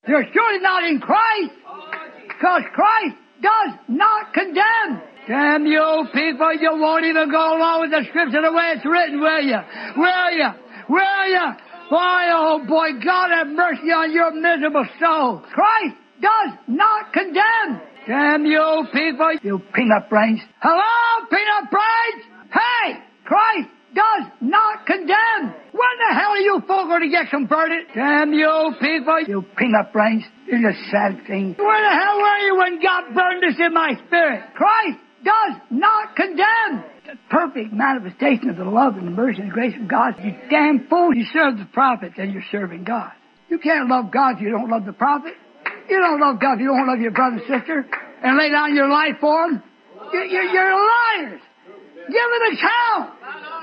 You're surely not in Christ, because Christ does not condemn. Damn you people, you won't even go along with the scripture the way it's written, will you? Will you? Will you? Boy, oh boy, God have mercy on your miserable soul. Christ does not condemn. Damn you people, you peanut brains. Hello, peanut brains? Hey, Christ does not condemn. When the hell are you folk going to get converted? Damn you people, you peanut brains. It's a sad thing. Where the hell were you when God burned this in my spirit? Christ does not condemn. The perfect manifestation of the love and the mercy and the grace of God. You damn fool, you serve the prophet, then you're serving God. You can't love God if you don't love the prophet. You don't love God if you don't love your brother and sister and lay down your life for them. You're liars. Give an account.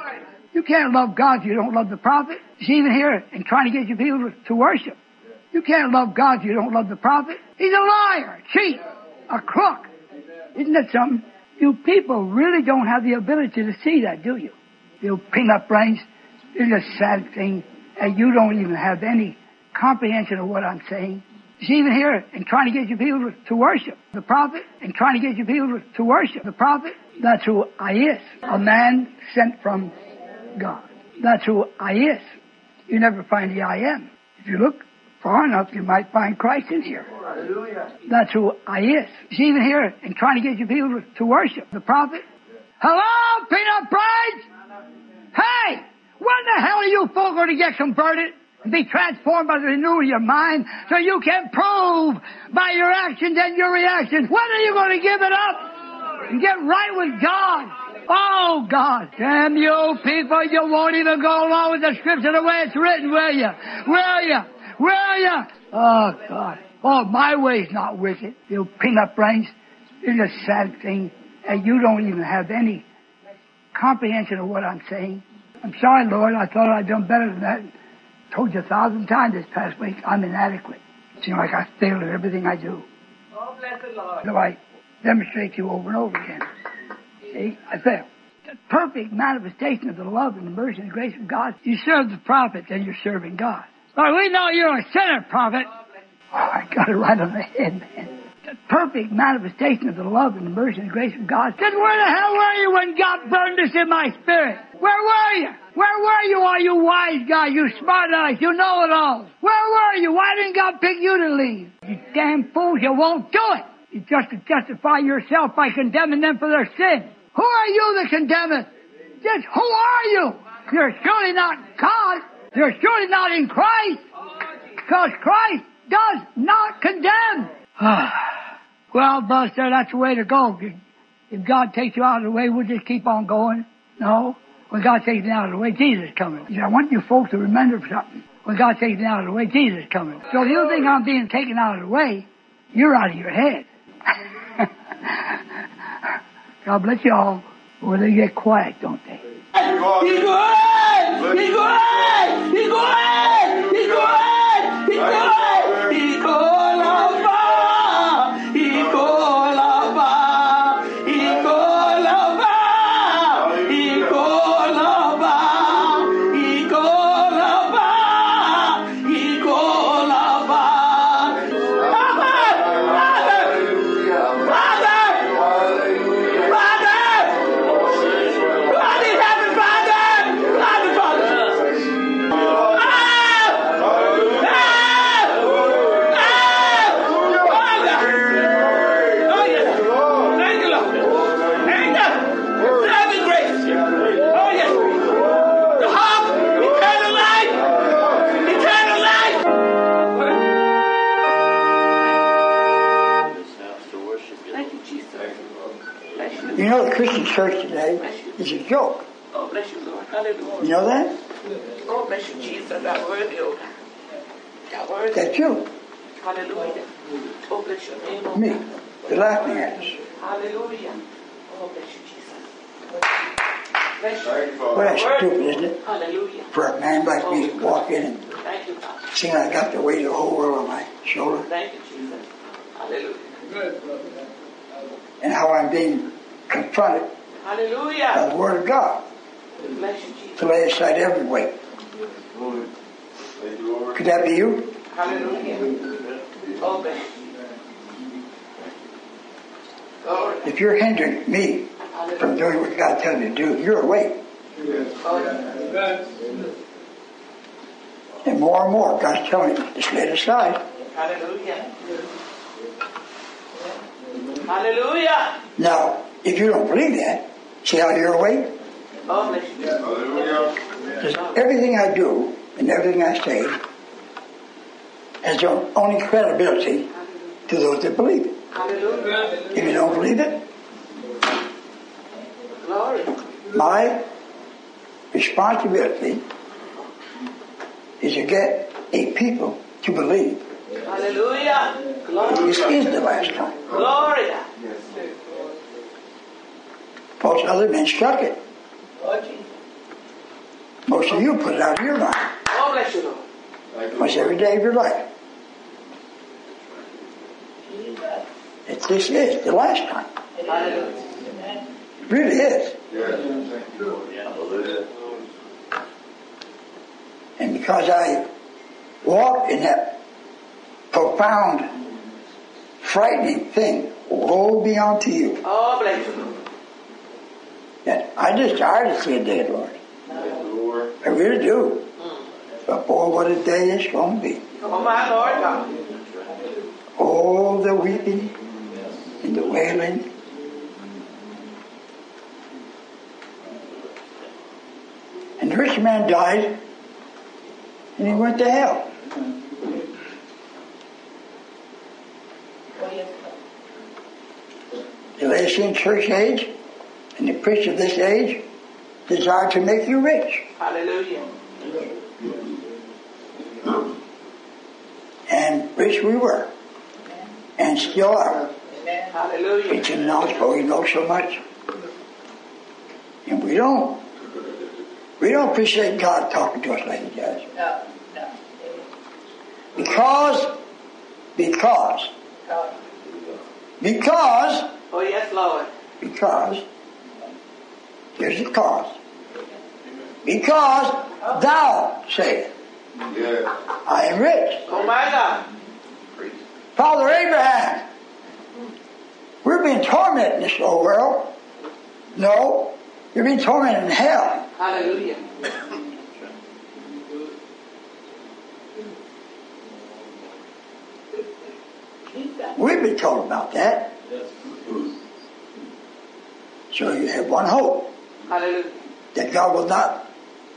You can't love God if you don't love the prophet. He's even here and trying to get you people to worship. You can't love God if you don't love the prophet. He's a liar, a cheat, a crook. Isn't that something? You people really don't have the ability to see that, do you? You peanut brains. It's a sad thing. And you don't even have any comprehension of what I'm saying. He's even here and trying to get you people to worship the prophet and trying to get you people to worship the prophet. That's who I is, a man sent from God. That's who I is. You never find the I am. If you look far enough, you might find Christ in here. Hallelujah. That's who I is. He's even here and trying to get you people to worship the prophet. Hello, peanut brains? Hey, when the hell are you folk going to get converted and be transformed by the renewal of your mind so you can prove by your actions and your reactions? When are you going to give it up and get right with God? Oh, God. Damn you people, you won't even go along with the scripture the way it's written, will you? Will you? Will you? Oh, God. Oh, my way's not wicked. You peanut brains. It's a sad thing. And you don't even have any comprehension of what I'm saying. I'm sorry, Lord. I thought I'd done better than that. Told you 1,000 times this past week, I'm inadequate. It seems like I failed at everything I do. Oh, bless the Lord. So I demonstrate to you over and over again. See, I failed. The perfect manifestation of the love and the mercy and the grace of God. You serve the prophet, then you're serving God. But we know you're a sinner, prophet. Oh, I got it right on the head, man. The perfect manifestation of the love and the mercy and the grace of God. Then where the hell were you when God burned this in my spirit? Where were you? Where were you, all you wise guys, you smart eyes, you know-it-alls? Where were you? Why didn't God pick you to lead? You damn fools, you won't do it. You just to justify yourself by condemning them for their sin. Who are you that condemneth? Just who are you? You're surely not God. You're surely not in Christ. Because Christ does not condemn. Well, Buster, that's the way to go. If God takes you out of the way, we'll just keep on going. No. When God takes me out of the way, Jesus is coming. I want you folks to remember something. When God takes me out of the way, Jesus is coming. So if you think I'm being taken out of the way, you're out of your head. God bless you all. Or they get quiet, don't they? He's good! He's good! He's good! He's good! He's good! He's good! He's good! You know, the Christian church today is a joke. Oh, bless you, Lord. Hallelujah. You know that? Oh, bless you, Jesus. That worthy, oh God. That worthy. That's you. Hallelujah. Oh, bless your name, oh Me, God. the laughing ass. Hallelujah. Oh, bless you, Jesus. Bless you. Well, that's stupid, isn't it? Hallelujah. For a man like me to walk in and Thank you, God. sing, I got the weight of the whole world on my shoulder. Thank you, Jesus. Hallelujah. Good, brother. And how I'm being confronted Hallelujah. by the Word of God. Bless you, Jesus. To lay aside every weight. Could that be you? Hallelujah. Open. If you're hindering me from doing what God tells me to do, you're awake. And more, God's telling you, just lay it aside. Hallelujah. Hallelujah. Now, if you don't believe that, see how you're awake? Hallelujah. Because everything I do and everything I say has only credibility to those that believe it. Hallelujah. If you don't believe it, Glory. my responsibility is to get a people to believe. Hallelujah. Glory. This is the last time. Glory. Most other men struck it. Oh, Jesus. Most of you put it out of your mind. Oh, bless you, Lord. Almost every day of your life. This is the last time. Hallelujah. It really is. And because I walk in that profound, frightening thing, woe be unto you. Oh, bless you, Lord. That I desire to see a day of the Lord. I really do. But boy, what a day it's going to be. Oh, my Lord God. All the weeping and the wailing. And the rich man died and he went to hell. The Laodicean church age and the priest of this age desire to make you rich. Hallelujah. And rich we were. And still are. Hallelujah. Preaching the knowledge, but we know so much. And we don't appreciate God talking to us like he does. No. Because, Oh, yes, Lord. here's the cause. Because thou sayest, I am rich. Oh, my God. Father Abraham, we're being tormented in this old world. No, you're being tormented in hell. Hallelujah. We've been told about that. So you have one hope. Hallelujah. That God will not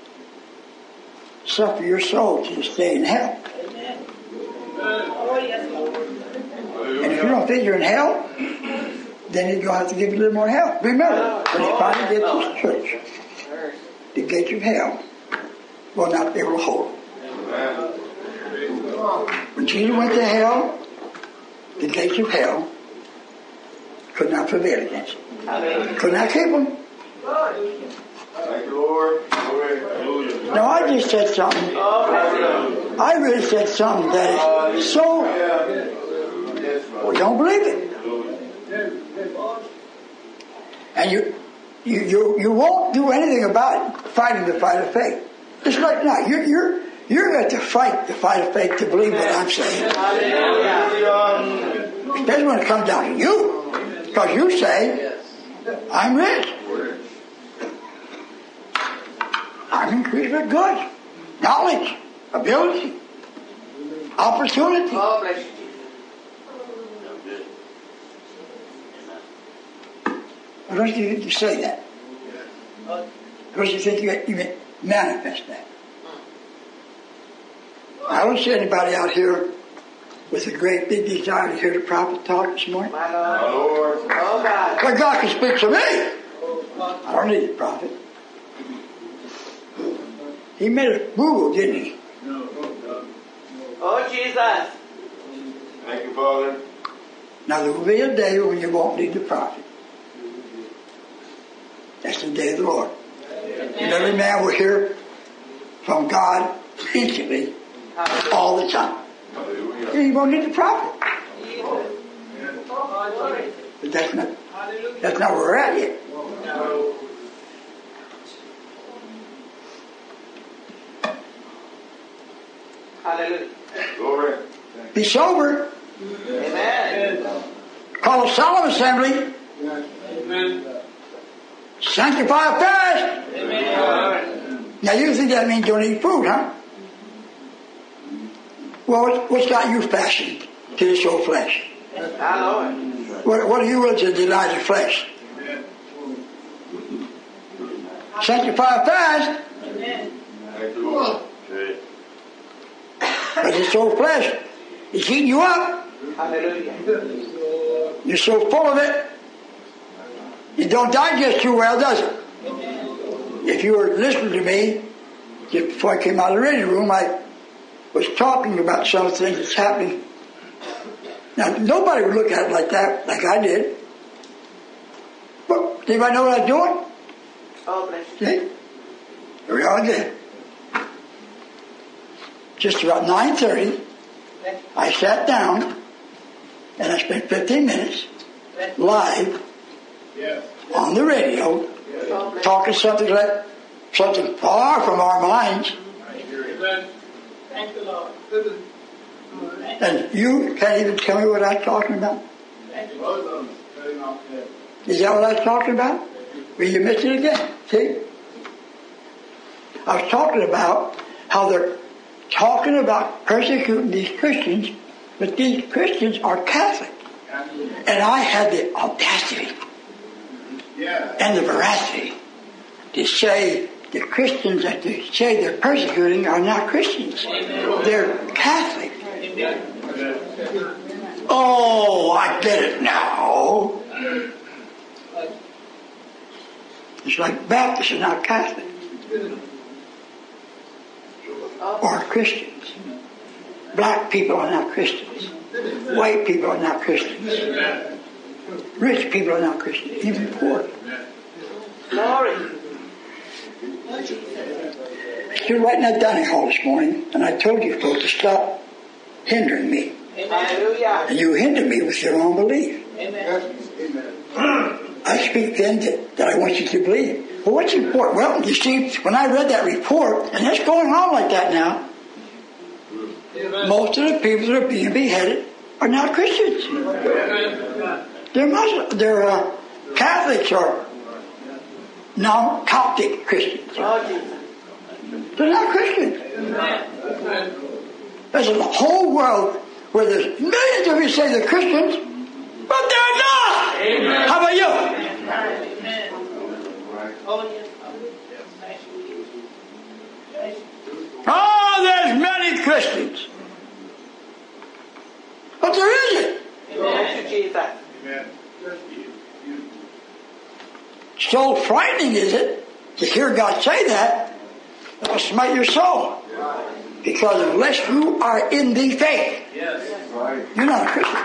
suffer your soul to stay in hell. Amen. Oh, yes, Lord. And if you don't think you're in hell, then He's going to have to give you a little more help. Remember, when He finally gets His church, the gates of hell will not be able to hold it. When Jesus went to hell, the gates of hell could not prevail against him. Could not keep him. Thank you, Lord. Hallelujah. Now I just said something. I really said something that is so. We don't believe it, and you won't do anything about it. Fighting the fight of faith. It's like now you're going to fight the fight of faith to believe what I'm saying. That's when it comes down to you, because you say, "I'm rich. I'm increased with goods, knowledge, ability, opportunity." Oh, bless you. Why don't you say that? Why don't you think you manifest that? I don't see anybody out here with a great big desire to hear the prophet talk this morning. My Lord. Oh, God. But God can speak to me. I don't need the prophet. He made a boo-boo, didn't he? Oh, Jesus. Thank you, Father. Now there will be a day when you won't need the prophet. That's the day of the Lord. And every man will hear from God instantly, all the time. And you won't need the prophet. But that's not where we're at yet. Hallelujah. Glory. Be sober. Amen. Call a solemn assembly. Amen. Sanctify a fast. Amen. Now you think that means don't eat food, huh? Well, what's got you fasting to this old flesh? What are you willing to deny the flesh? Sanctify a fast. Thank you, Lord. But this old flesh is eating you up. Hallelujah. You're so full of it, it don't digest too well, does it? If you were listening to me, just before I came out of the reading room, I was talking about some of the things that's happening. Now, nobody would look at it like that, like I did. But anybody know what I was doing? Oh, bless you. See? Here we are again. Just about 9:30, I sat down and I spent 15 minutes live on the radio talking something far from our minds. Thank you, Lord. And you can't even tell me what I'm talking about? Is that what I was talking about? Well, you missed it again. See? I was talking about how they're talking about persecuting these Christians, but these Christians are Catholic. And I had the audacity and the veracity to say the Christians that they say they're persecuting are not Christians. They're Catholic. Oh, I get it now. It's like Baptists are not Catholic. Or Christians. Black people are not Christians. White people are not Christians. Rich people are not Christians. Even poor. Glory. You're writing that dining hall this morning, and I told you folks to stop hindering me. Hallelujah. And you hinder me with your unbelief. Amen. I speak then that I want you to believe. Well, what's important? Well, you see, when I read that report, and it's going on like that now, most of the people that are being beheaded are not Christians. They're Muslim. They're Catholics or non-Coptic Christians. They're not Christians. There's a whole world where there's millions of you say they're Christians, but they're not. Amen. How about you? Oh, there's many Christians. But there isn't. So frightening is it to hear God say that, it'll smite your soul. Because unless you are in the faith, you're not a Christian.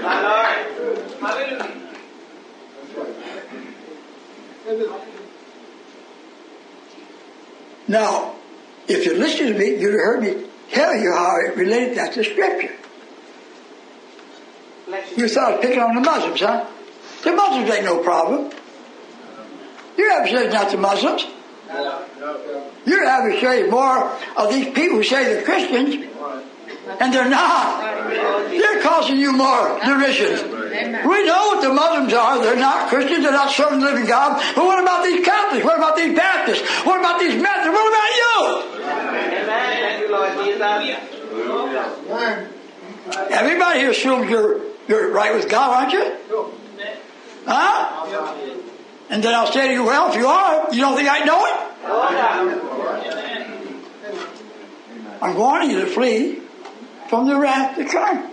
Now, if you listen to me, you'd have heard me tell you how it related that to Scripture. You thought I was picking on the Muslims, huh? The Muslims ain't no problem. Your adversary is not the Muslims. Your adversary is more of these people who say they're Christians, and they're not. They're causing you more derision. We know what the Muslims are. They're not Christians. They're not serving the living God. But what about these Catholics? What about these Baptists? What about these Methodists? What about you? Thank you, Lord Jesus. Everybody here assumes you're right with God, aren't you? Huh? And then I'll say to you, well, if you are, you don't think I know it? I'm warning you to flee from the wrath to come.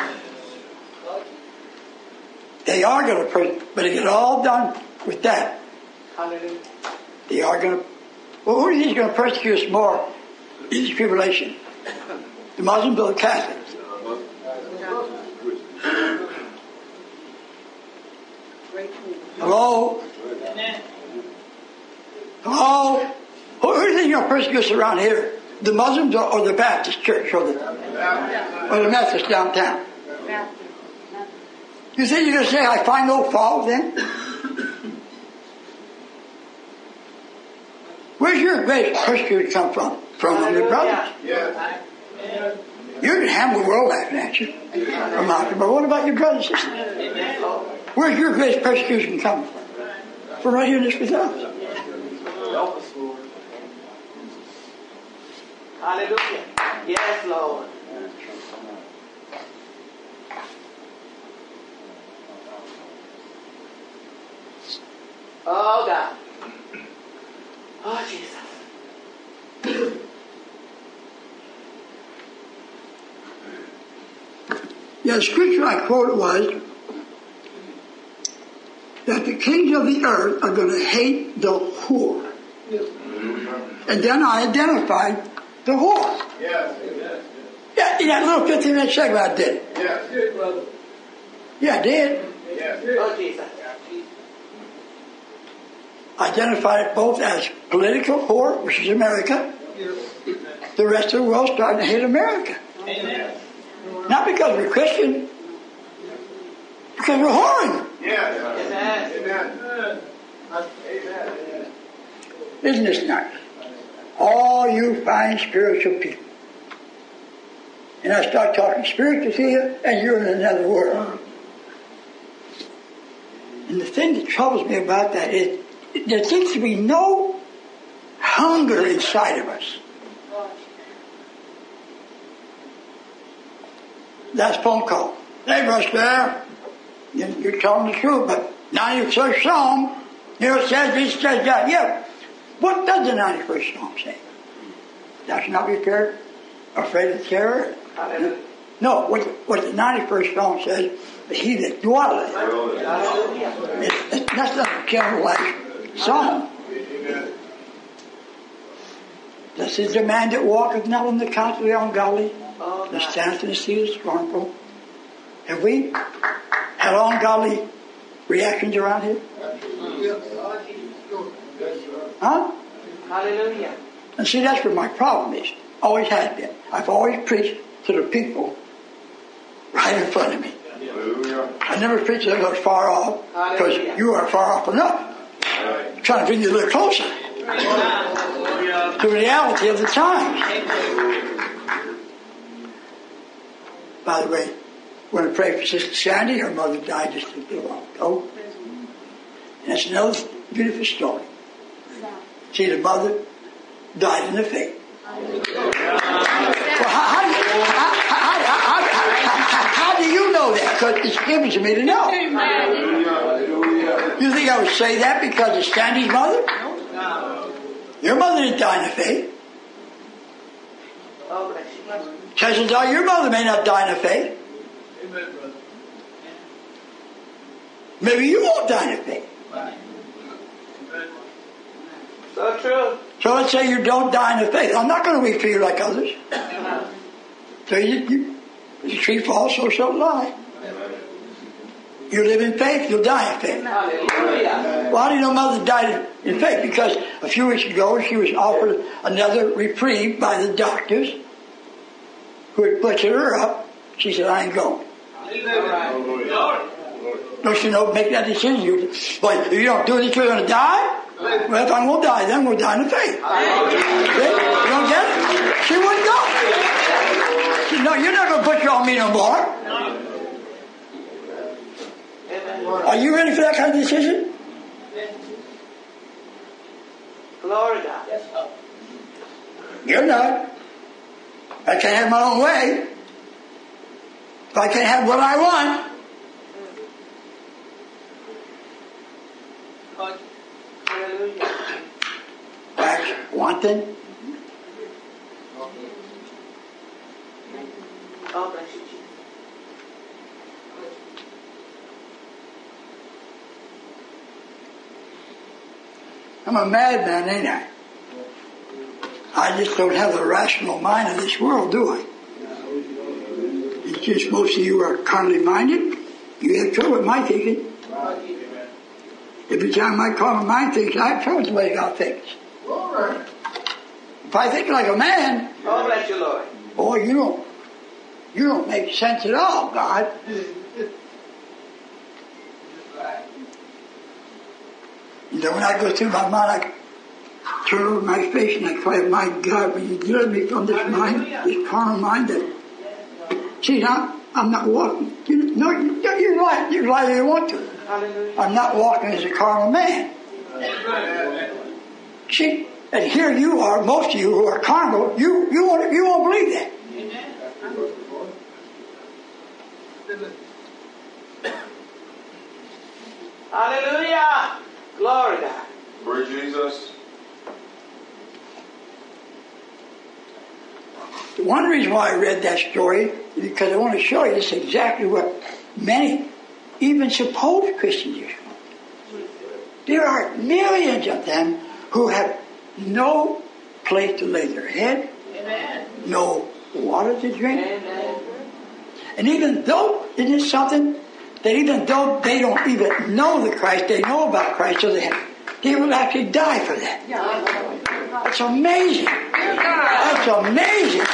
They are going to, but it get all done with that. They are going to, well, who do you think is going to persecute us more in this tribulation? The Muslims or the Catholics? Hello? Hello? Who do you think is going to persecute us around here? The Muslims or the Baptist church or the Methodist downtown? You think you're going to say, I find no fault then? Where's your greatest persecution come from? From your brothers. You can handle the world laughing at you. But what about your brothers and sisters? Where's your greatest persecution coming from? From right here in this house. Help us, Lord. Hallelujah. Yes, Lord. Oh, God. Oh, Jesus. Yeah, the scripture I quoted was that the kings of the earth are going to hate the whore. And then I identified the whore. Yes. Yeah, in that little 15-minute segment I did. Yes. Yeah, I did. Yes. Oh, Jesus. Identified it both as political whore, which is America. The rest of the world starting to hate America. Amen. Not because we're Christian, because we're whoring. Yes. Amen. Amen. Isn't this nice? All you fine spiritual people. And I start talking spiritual to you, and you're in another world. And the thing that troubles me about that is there seems to be no hunger inside of us. That's a phone call. Hey, Russ, there. You're telling the truth, but 91st Psalm, it says this, says that. Yeah. What does the 91st Psalm say? Thou shalt not be afraid of terror. No, what the 91st Psalm says is he that dwelleth. That's not a generalized psalm. This is the man that walketh not in the counsel of the ungodly, that standeth in the seat of the scornful. Have we had ungodly reactions around here? Huh? Hallelujah. And see, that's where my problem is. Always has been. I've always preached to the people right in front of me. I never preached to them that was far off, because you are far off enough. I'm trying to bring you a little closer to the reality of the times. By the way, I want to pray for Sister Sandy. Her mother died just a little while ago. And that's another beautiful story. See, the mother died in the faith. Well, how do you know that? Because it's given to me to know. You think I would say that because of Sandy's mother? Your mother didn't die in the faith. Chances are your mother may not die in the faith. Maybe you won't die in the faith. So true. So let's say you don't die in the faith. I'm not going to weep for you like others. So the tree falls, so shall lie. You live in faith, you'll die in faith. Hallelujah. Well, how do you know mother died in faith? Because a few weeks ago she was offered another reprieve by the doctors who had butchered her up. She said, I ain't going. Don't you know, make that decision. But if you don't do it, you're going to die? Well, if I'm going to die, then we'll die in the faith. You don't get it? She wouldn't go. She said, no, you're not going to butcher on me no more. Are you ready for that kind of decision? Glory to God. You're not. I can't have my own way. If I can't have what I want. Hallelujah. That's wanting. Oh, bless you, Jesus. I'm a madman, ain't I? I just don't have the rational mind of this world, do I? It's just most of you are carnally minded. You have trouble with my thinking. Every time my carnal mind thinks, I have trouble with the way God thinks. If I think like a man, Oh, bless you, Lord. boy, you don't make sense at all, God. You know, when I go through my mind, I turn over my face and I cry, my God, will you deliver me from this mind, this carnal mind that See, now, I'm not walking. You lie if you want to. Hallelujah. I'm not walking as a carnal man. See, and here you are, most of you who are carnal, you won't believe that. Hallelujah. Glory to God. Praise Jesus. One reason why I read that story is because I want to show you this exactly what many, even supposed Christians are. There are millions of them who have no place to lay their head, Amen. no water to drink. Amen. And even though, isn't it something that even though they don't even know the Christ, they know about Christ, so they will actually die for that. That's amazing. That's amazing.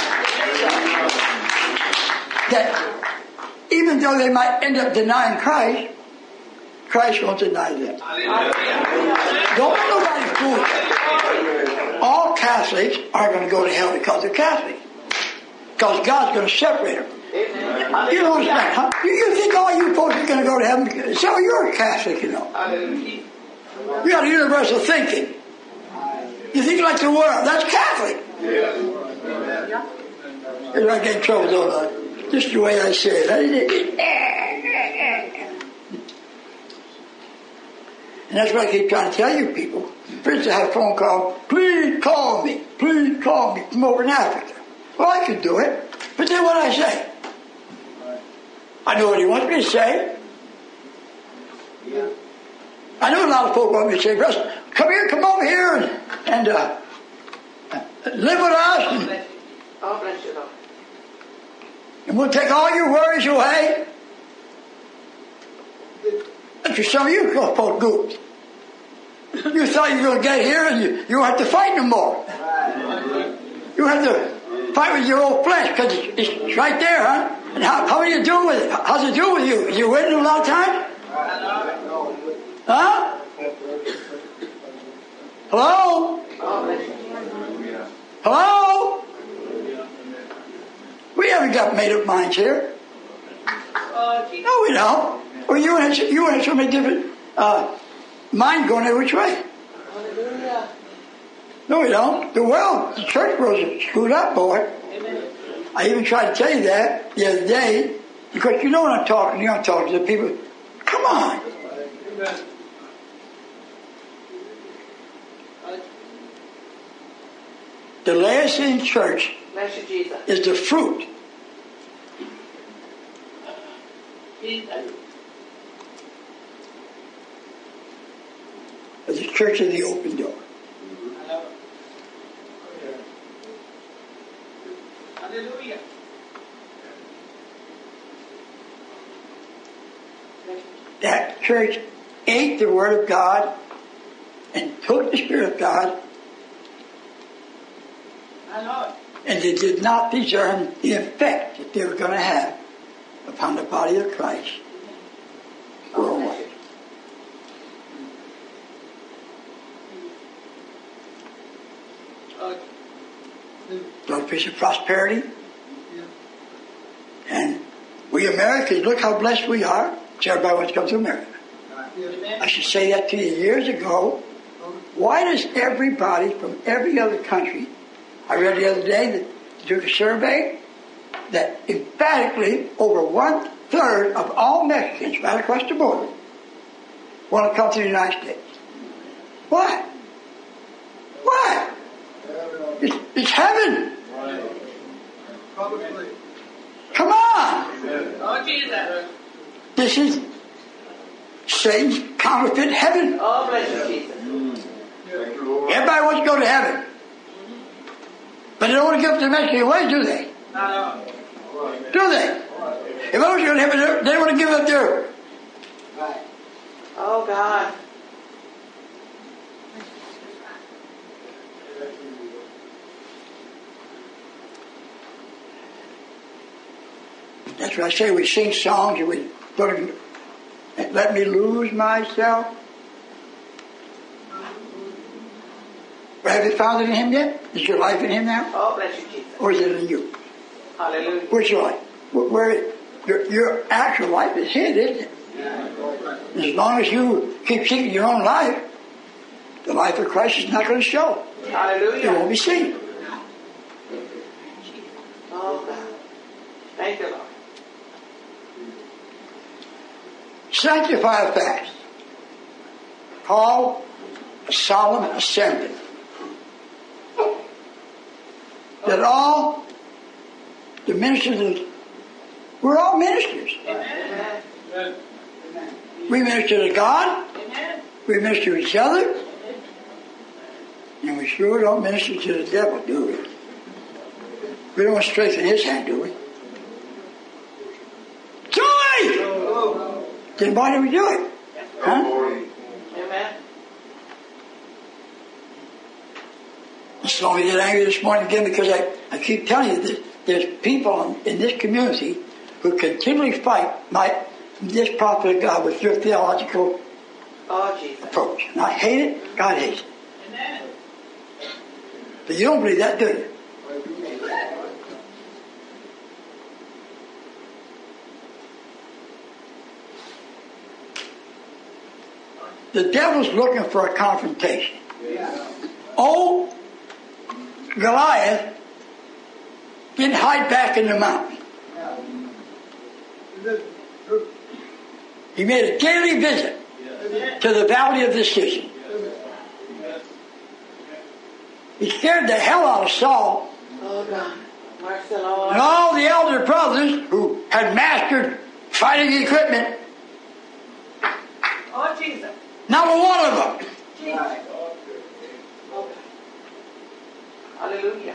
That even though they might end up denying Christ, Christ won't deny them. Don't let nobody fool you. All Catholics are going to go to hell because they're Catholics. Because God's going to separate them. You don't understand, huh? You think all you folks are going to go to heaven? So you're a Catholic, you know. You got universal thinking. You think like the world. That's Catholic. And I get in trouble, don't I? Just the way I say it. And that's what I keep trying to tell you people. First I had a phone call, please call me from over in Africa. Well, I could do it, but then what I say? I know what he wants me to say. I know a lot of folk want me to say, Russ, come over here and live with us. Oh, bless you, Lord. And we'll take all your worries away. And for some of you folk goops. You thought you were going to get here and you don't have to fight no more. You have to fight with your old flesh because it's right there, huh? And how are you doing with it? How's it doing with you? You winning a lot of time? Huh? Hello? Hello? We haven't got made up minds here. No, we don't. Well, you have so many different mind going every which way. No, we don't. The world, the church was screwed up, boy. I even tried to tell you that the other day, because you know when I'm talking, I'm talking to the people. Come on. The Laodicean church is the fruit of the church of the open door. Hallelujah. That church ate the Word of God and took the Spirit of God, and they did not discern the effect that they were going to have upon the body of Christ worldwide. Don't preach of prosperity. And we Americans, look how blessed we are. So everybody wants to come to America. I should say that to you years ago. Why does everybody from every other country, I read the other day that they took a survey that emphatically over 1/3 of all Mexicans right across the border want to come to the United States. Why? Why? It's heaven. Come on. Oh, Jesus. This is Satan's counterfeit heaven. Oh, bless you, Jesus. Everybody wants to go to heaven. But they don't want to give up the Mexican way, do they? No. Do they? If I was going to heaven, they want to give up their... Oh, God. That's what I say. We sing songs and we put them, let me lose myself. But have you found it in Him yet? Is your life in Him now? Oh, bless you, Jesus. Or is it in you? Hallelujah. Where's your life? where your actual life is hid, isn't it? As long as you keep seeking your own life, the life of Christ is not going to show. Hallelujah. It won't be seen. Oh, God. Thank you, Lord. Sanctify a fast. Call a solemn assembly. That all the ministers, we're all ministers. Amen. We minister to God. Amen. We minister to each other. And we sure don't minister to the devil, do we? We don't strengthen his hand, do we? Joy! Then why do we do it? Huh? Amen. So I get angry this morning again because I keep telling you that there's people in this community who continually fight this prophet of God with your theological approach. And I hate it, God hates it. Amen. But you don't believe that, do you? The devil's looking for a confrontation. Oh, Goliath didn't hide back in the mountain. He made a daily visit to the valley of decision. He scared the hell out of Saul. Oh, God. Mercy, Lord. And all the elder brothers who had mastered fighting equipment. Oh, Jesus. Not a one of them. Jesus. Hallelujah.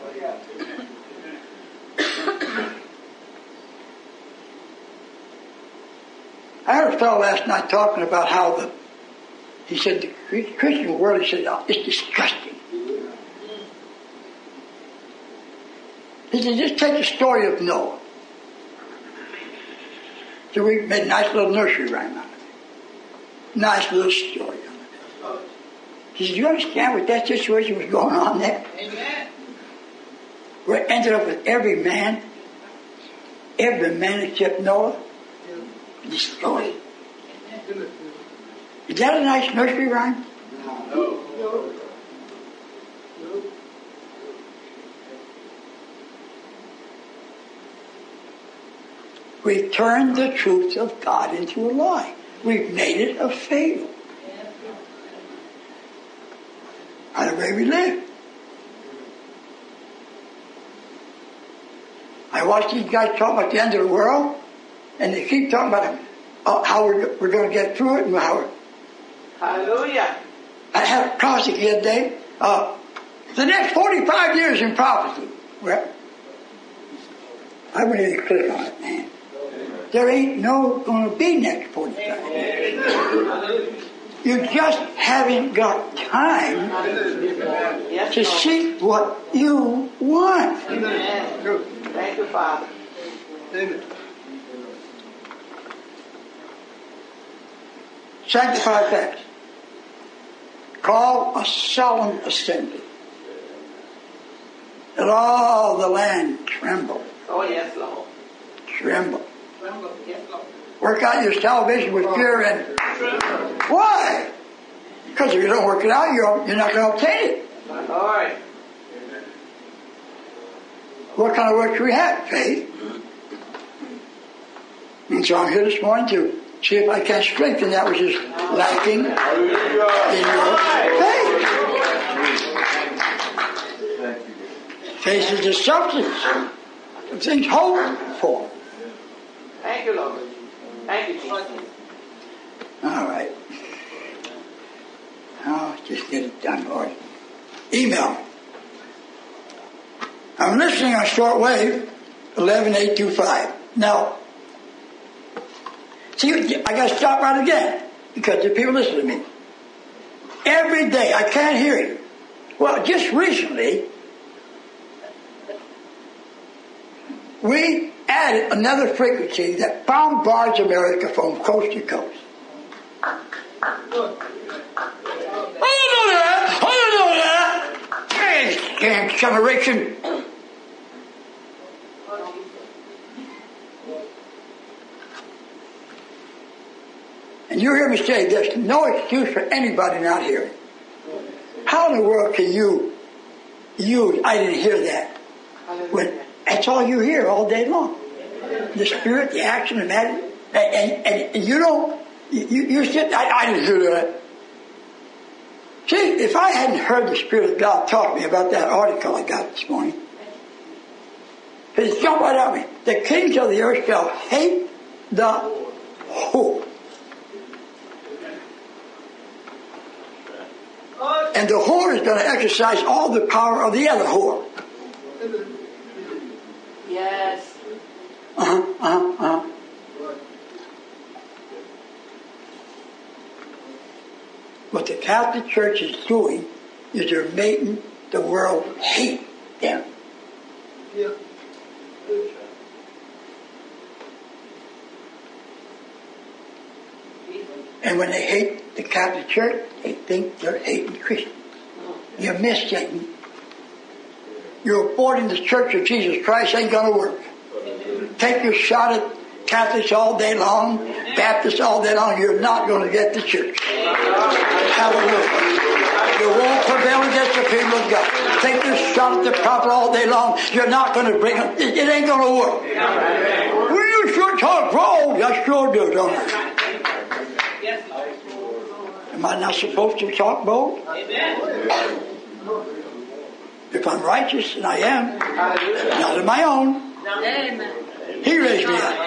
I heard a fellow last night talking about how he said the Christian world, he said, oh, it's disgusting. He said, just take the story of Noah. So we made a nice little nursery rhyme out of it. Nice little story. He said, do you understand what that situation was going on there? Amen. Where it ended up with every man except Noah, destroyed. Is that a nice nursery rhyme? No. We've turned the truth of God into a lie. We've made it a fable. By the way we live. I watch these guys talk about the end of the world, and they keep talking about how we're going to get through it and how. Hallelujah. I had a classic the other day. The next 45 years in prophecy. Well, I wouldn't even click on it, man. There ain't going to be next 45 years. You just haven't got time to seek what you want. Amen. Thank you, Father. Sanctify fast. Call a solemn assembly. Let all the land tremble. Oh, yes, Lord. Tremble. Yes, Lord. Work out your salvation with fear and... Why? Because if you don't work it out, you're not going to obtain it. All right. What kind of work do we have? Faith. And so I'm here this morning to see if I can strengthen that which is lacking in your faith. Faith is the substance of things hoped for. Thank you, Lord. Thank you, Jesus. All right. Oh, just get it done, Lord. Email. I'm listening on shortwave 11825. Now, see, I got to stop right again because the people listen to me. Every day, I can't hear you. Well, just recently, we added another frequency that bombards America from coast to coast. I don't know that. Hey, damn generation. And you hear me say there's no excuse for anybody not hearing. How in the world can you use, I didn't hear that, when that's all you hear all day long? The spirit, the action, the matter, and you don't, you sit, I didn't hear that. See, if I hadn't heard the Spirit of God talk to me about that article I got this morning, it jumped right at me. The kings of the earth shall hate the whore. And the whore is going to exercise all the power of the other whore. Yes. What the Catholic Church is doing is they're making the world hate them. Yeah. And when they hate the Catholic Church, they think they're hating Christians. You miss Satan. You're aborting the Church of Jesus Christ, ain't going to work. Take your shot at Catholics all day long, Baptists all day long, you're not going to get the church. Hallelujah. You won't prevail against the people of God. Take your shot at the prophet all day long, you're not going to bring them. It ain't going to work. Well, you sure talk wrong. I sure do, don't I? Am I not supposed to talk bold? If I'm righteous, and I am, not of my own. He raised me up.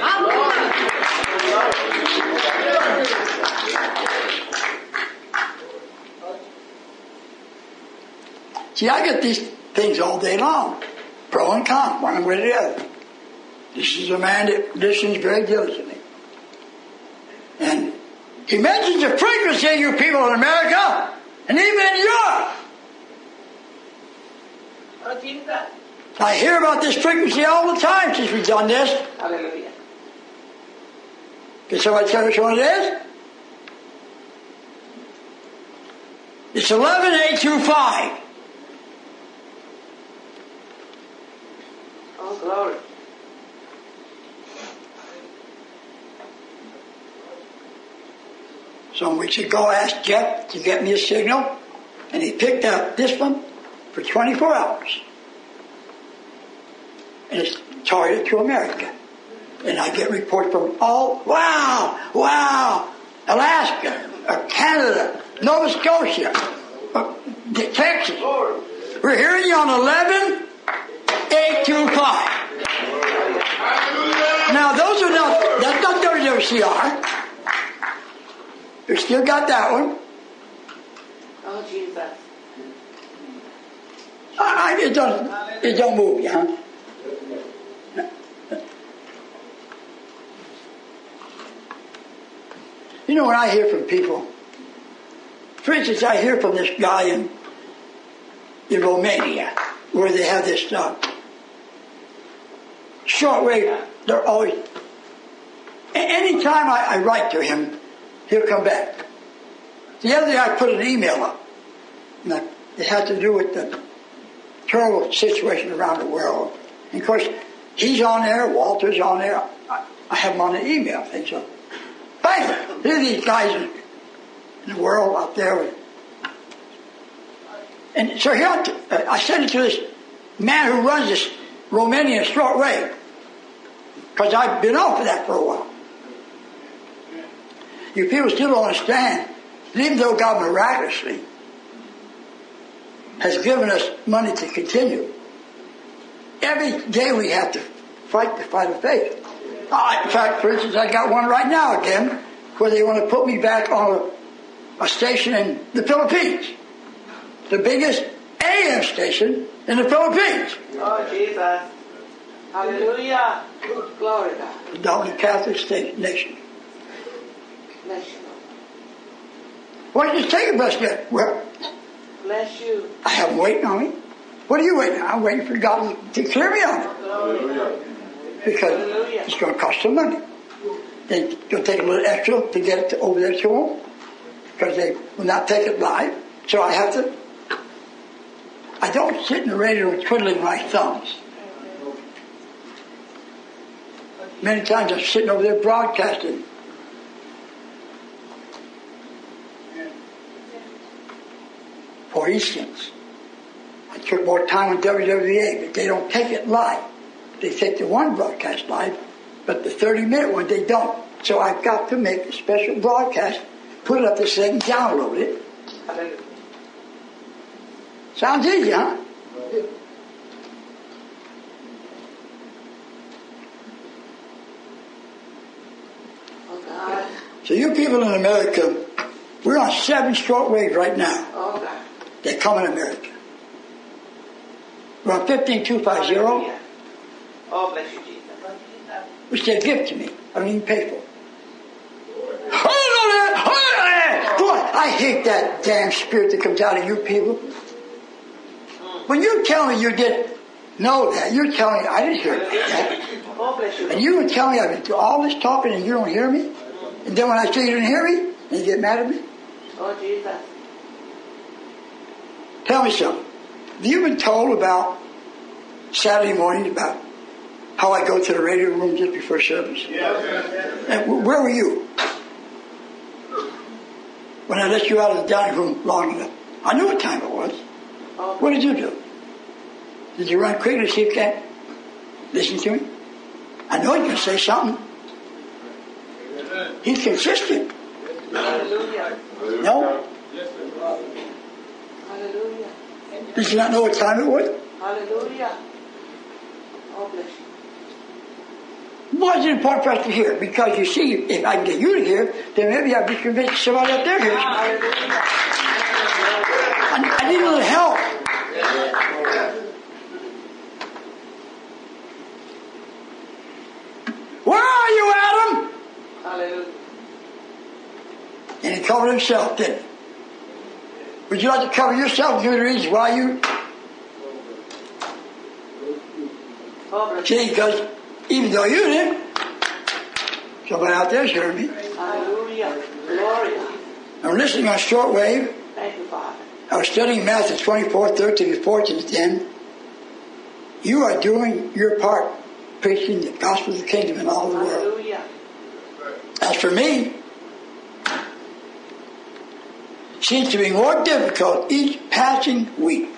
See, I get these things all day long. Pro and con, one way or the other. This is a man that listens very diligently. And he mentions the frequency of you people in America, and even in Europe. I hear about this frequency all the time since we've done this. Hallelujah. Can somebody tell us what it is? It's 11825. Oh, glory. Some weeks ago I asked Jeff to get me a signal, and he picked up this one for 24 hours. And it's targeted to America. And I get reports from Alaska, Canada, Nova Scotia, Texas. We're hearing you on 11825. Now those are not, that's not WWCR. You still got that one. Oh, Jesus. It don't move you, huh? You know, when I hear from people, for instance, I hear from this guy in Romania, where they have this shortwave. They're always, anytime I write to him, he'll come back. The other day I put an email up. And it had to do with the terrible situation around the world. And of course, he's on there, Walter's on there. I have him on an email thing, so. Bam! Here are these guys in the world out there. And so here I sent it to this man who runs this Romanian shortwave. Because I've been off of that for a while. You people still don't understand. Even though God miraculously has given us money to continue, every day we have to fight the fight of faith. In fact, for instance, I got one right now again where they want to put me back on a station in the Philippines. The biggest AM station in the Philippines. Oh, Jesus. Hallelujah. Glory to God. The dominant Catholic nation. Bless you. Why did you take a bus yet? Well, Bless you. I have them waiting on me. What are you waiting on? I'm waiting for God to clear me on it. Hallelujah. Because it's going to cost some money. Then it's going to take a little extra to get it over there to them. Because they will not take it live. So I have to. I don't sit in the radio twiddling my thumbs. Many times I'm sitting over there broadcasting. for instance. I took more time on WWA, but they don't take it live. They take the one broadcast live, but the 30-minute one, they don't. So I've got to make a special broadcast, put it up this thing, download it. Sounds easy, huh? So you people in America, we're on 7 shortwave right now. Okay. They come in America. We're on 15250, Oh, bless you, Jesus. which they give to me. I don't even pay for it. Boy, I hate that damn spirit that comes out of you people. When you tell me you didn't know that, you're telling me I didn't hear that. Oh, bless you. And you would tell me I've been through all this talking and you don't hear me? And then when I say you didn't hear me, then you get mad at me? Oh, Jesus. Tell me something. Have you been told about Saturday mornings about how I go to the radio room just before service? And where were you when I let you out of the dining room long enough? I knew what time it was. What did you do? Did you run quickly to see if you can't listen to me? I know you're going to say something. He's consistent. Hallelujah. No? Hallelujah. Did you not know what time it was? Hallelujah. Oh, bless you. Why is it important for us to hear? Because you see, if I can get you to hear, then maybe I'll be convinced somebody up there hears. I need a little help. Where are you, Adam? Hallelujah. And he covered himself, didn't he? Would you like to cover yourself? Give me the reasons why you... See, because even though you didn't, somebody out there's hearing me. Hallelujah. Glory. I'm listening on shortwave. Thank you, Father. I was studying Matthew 24, 13 to 14 then. You are doing your part, preaching the gospel of the kingdom in all the world. Hallelujah. As for me, seems to be more difficult each passing week.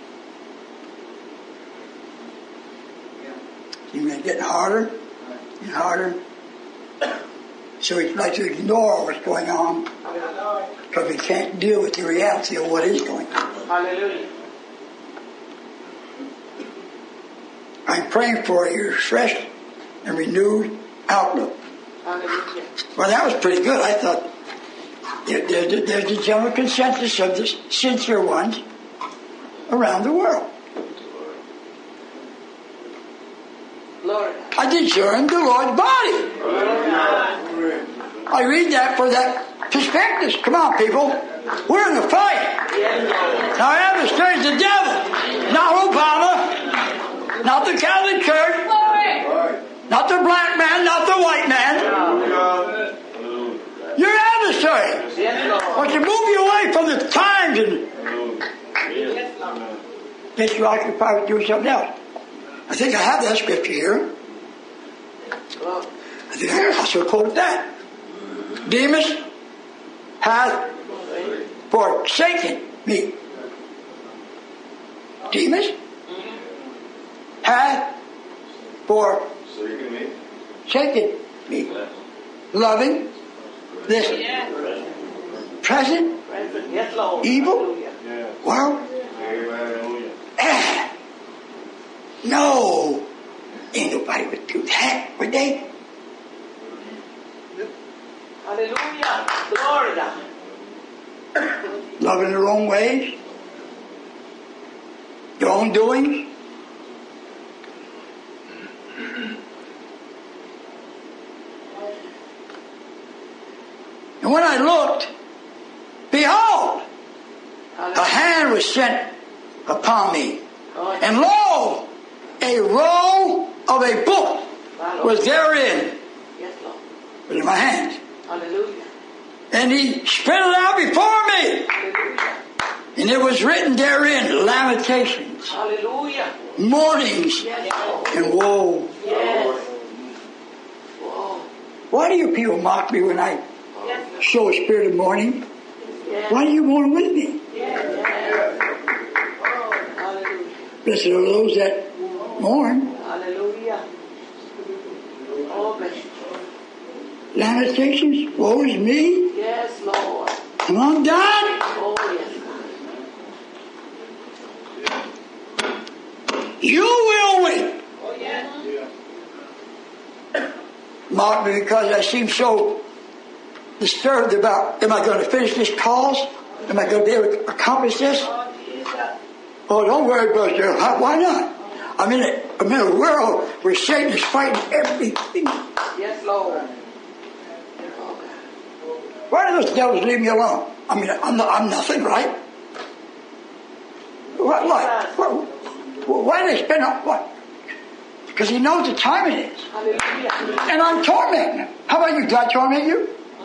Seems to getting harder and harder. So we like to ignore what's going on because we can't deal with the reality of what is going on. Hallelujah. I'm praying for a refreshed and renewed outlook. Hallelujah. Well, that was pretty good. I thought there's the general consensus of the sincere ones around the world. Glory. I discern the Lord's body. I read that for that perspective. Come on, people. We're in the fight. Our adversary is the devil, not Obama, not the Catholic Church, not the black man, not the white man. Your adversary wants to move you away from the times and get you occupied with doing something else. I think I have that scripture here. I think I also quoted that. Demas hath forsaken me. Demas hath forsaken me. Loving this present evil world. No, ain't nobody would do that, would they? Hallelujah. Glory to God. Loving their own ways, their own doings. And when I looked, behold, a hand was sent upon me. And lo, a roll of a book was therein. Yes, Lord. It was in my hands. Hallelujah. And he spread it out before me. Hallelujah. And it was written therein, lamentations, Hallelujah. mournings, Yes, and woe. yes. Whoa. Why do you people mock me when I Yes. show a spirit of mourning? Yes. Why do you mourn with me? Yes. Blessed are those that mourn. Hallelujah. Oh, bless you. Lamentations, woe is me. Yes, Lord. Come on, God. Oh, yes, God. You will win. Oh, yes. Mark me because I seem so disturbed about, am I going to finish this cause? Am I going to be able to accomplish this? Oh, don't worry, brother. Why not? I'm in a world where Satan is fighting everything. Yes, Lord. Why do those devils leave me alone? I mean, I'm nothing, right? What? Why do they spend on what? Because he knows the time it is. Hallelujah. And I'm tormenting him. How about you? Do I torment you?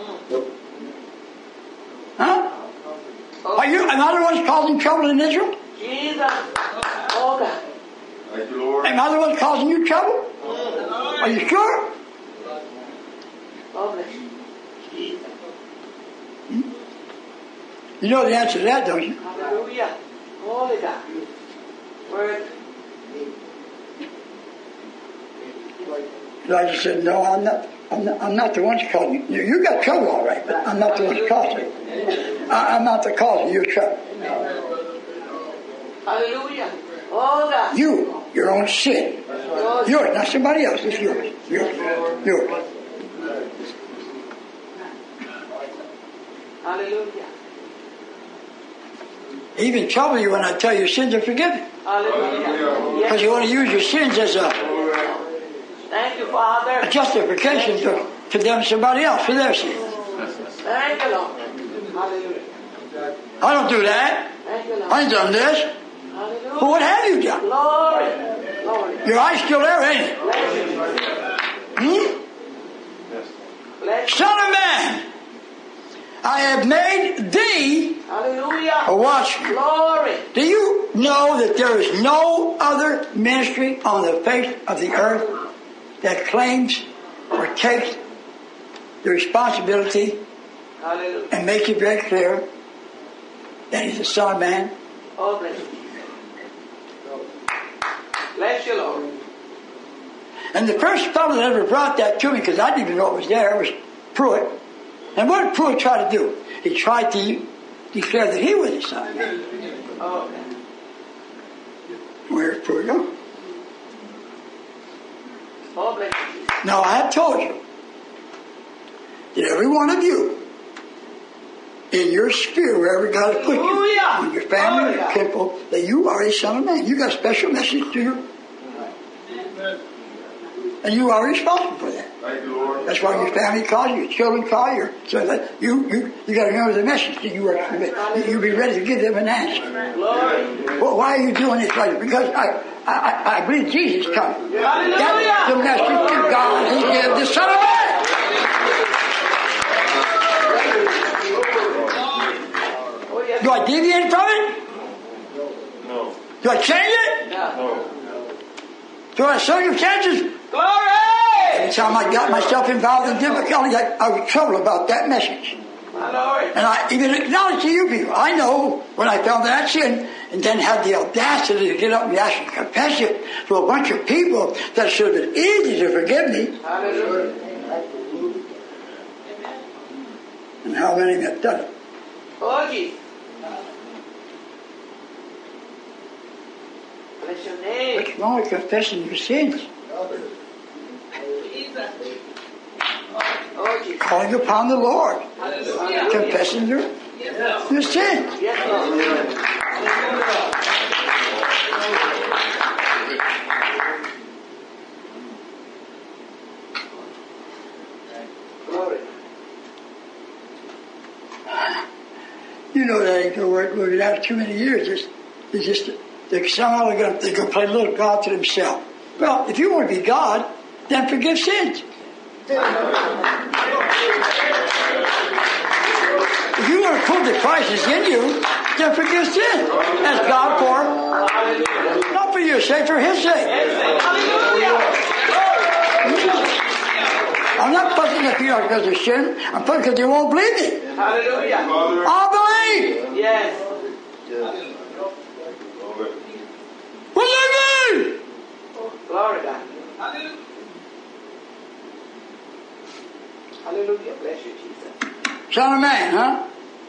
Huh? Am I the one causing trouble in Israel? Jesus. Oh, God. Thank you, Lord. Am I the one causing you trouble? Are you sure? Oh, bless you. Jesus. You know the answer to that, don't you? Hallelujah. Holy God. Word. Elijah said, no, I'm not the one causing you. You got trouble all right, but I'm not the one causing it. I'm not the cause of your trouble. Hallelujah. Oh, God. Your own sin. Yours, not somebody else. It's yours. Yours. Hallelujah. He even trouble you when I tell you your sins are forgiven. Hallelujah. Because you want to use your sins as a Thank you, Father. justification to condemn somebody else for their sins. Thank you, Lord. Hallelujah. I don't do that. Thank you, Lord. I ain't done this. Hallelujah. But what have you done? Glory. Glory. Your eye's still there, ain't it? Bless you. Bless you. Son of man, I have made thee Hallelujah. a watchman. Glory. Do you know that there is no other ministry on the face of the earth that claims or takes the responsibility Hallelujah. and makes it very clear that he's the Son of Man? Oh, bless you. Bless you, Lord. And the first fellow that ever brought that to me, because I didn't even know it was there, was Pruitt. And what did Pruitt try to do? He tried to declare that he was the Son of Man. Oh, Where's Pruitt go? oh, bless you. Now, I have told you that every one of you, in your sphere, wherever God has put you, in your family, your people, that you are a Son of Man. You got a special message to you. And you are responsible for that. Thank you, Lord. That's why your family calls you, your children call you. So that you got to remember the message that you are. You be ready to give them an answer. Glory. Well, why are you doing this, brother? Because I believe Jesus is coming. Hallelujah. That's the message to God. He gave the Son of Man. Oh, yes. Do I deviate from it? No. Do I change it? No. Do I circumstances? Glory. Every time I got myself involved in difficulty, I was troubled about that message. My Lord. And I even acknowledge to you people, I know when I fell that sin and then had the audacity to get up and actually confess it to a bunch of people that should have been easy to forgive me. Hallelujah. And how many have done it? Oh, Jesus. Bless your name. What's wrong with confessing your sins? Oh, Jesus. Calling upon the Lord. Hallelujah. Confessing your sins. Yes, Lord. Glory. You know that ain't gonna work. We've been out too many years. They're somehow they're gonna play little God to themselves. Well, if you want to be God, then forgive sins. If you want to prove that Christ is in you, then forgive sin. Ask God for, not for your sake, for His sake. I'm not fussing at you because of sin. I'm fussing because you won't believe me. Hallelujah. I'll believe. Yes. Well, Glory to God. Hallelujah. Bless you, Jesus. Son of man, huh?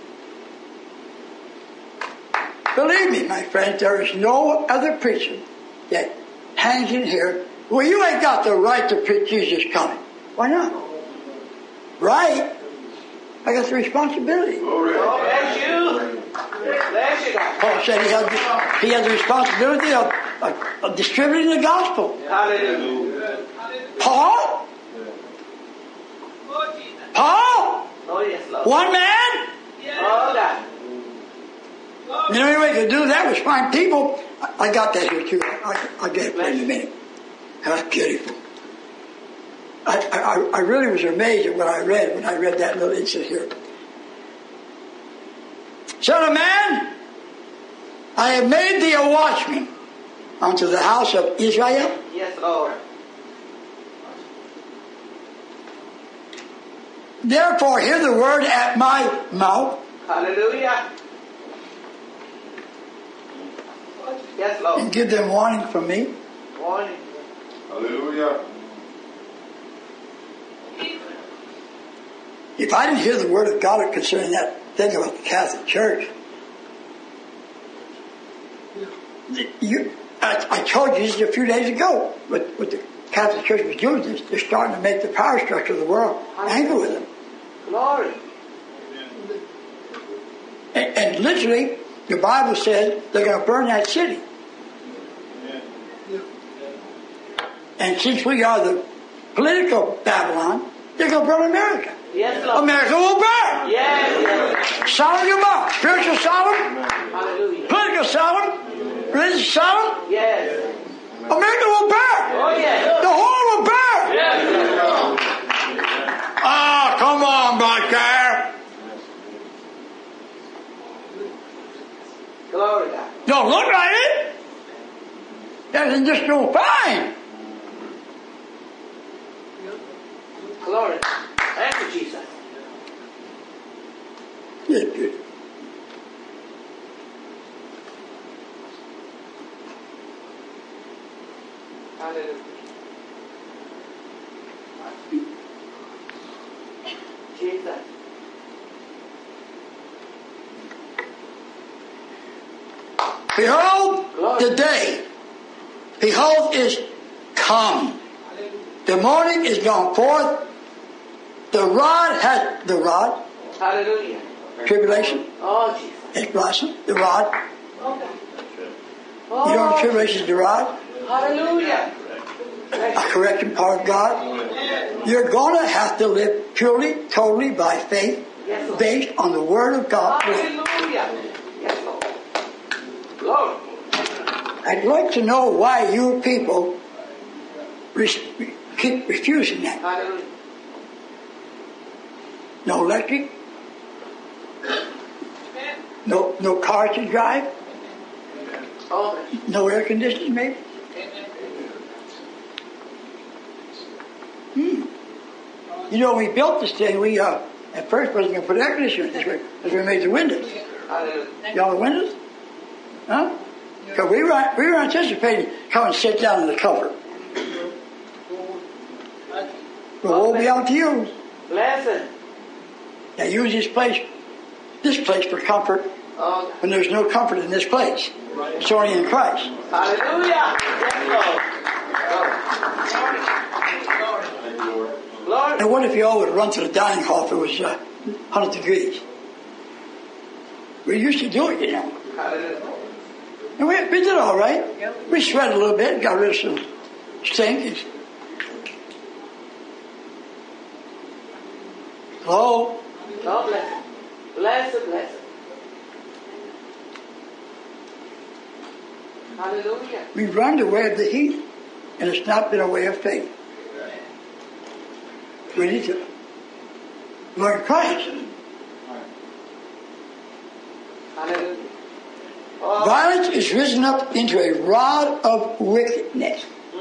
Believe me, my friends, there is no other preacher that hangs in here. Well, you ain't got the right to preach Jesus coming. Why not? Right? I got the responsibility. Oh, bless you. Bless you, God. Paul said he had the responsibility of distributing the gospel. Hallelujah. Paul? Paul? Oh, yes, Lord. One man? Oh, God. The only way to do that was find people. I got that here too. I'll get it in a minute. That's beautiful. I really was amazed at what I read when I read that little incident here. Son of man, I have made thee a watchman unto the house of Israel. Yes, Lord. Therefore hear the word at my mouth. Hallelujah. Yes, Lord. And give them warning from me. Warning. Hallelujah. If I didn't hear the word of God concerning that thing about the Catholic Church, I told you this a few days ago. What the Catholic Church was doing is they're starting to make the power structure of the world angry with them. Glory. And literally, the Bible says they're going to burn that city. And since we are the political Babylon, they're going to burn America. Yes, Lord. America will burn. Yes. Sodom and Gomorrah. Spiritual Sodom, Hallelujah. political Sodom, religious Sodom. Yes. America will burn. Oh, yes. The whole will burn. Yes. Ah, come on, Blackbear. Glory to God. Don't look like it. That's just no fine. Glory. Thank you, Jesus. Yes, good. Hallelujah. Jesus. Behold, the day. Behold is come. The morning is gone forth. The rod. Hallelujah. Tribulation. Oh, Jesus. It's blossom. The rod. Oh, You know what tribulation is? The rod. hallelujah. A correction part of God. You're going to have to live purely, totally by faith, based on the Word of God. Hallelujah. Yes, Lord. Glory. I'd like to know why you people keep refusing that. Hallelujah. No electric, no car to drive, Oh, no air conditioning, maybe. You know, when we built this thing, we at first wasn't going to put air conditioning this way, as we made the windows. hallelujah. Y'all the windows? Huh? Because we were anticipating come and sit down in the comfort. But woe be unto you. Blessed. Now use this place for comfort Oh, when there's no comfort in this place. It's only in Christ. hallelujah. Yes, Lord. Lord. And what if you all would run to the dining hall if it was 100 degrees? We used to do it, you know. Hallelujah. And we did all right. We sweated a little bit, got rid of some stink. Hello? God bless. Blessed, blessed. Hallelujah. We run the way of the heat, and it's not been a way of faith. We need to learn Christ. Hallelujah. Oh, Violence is risen up into a rod of wickedness.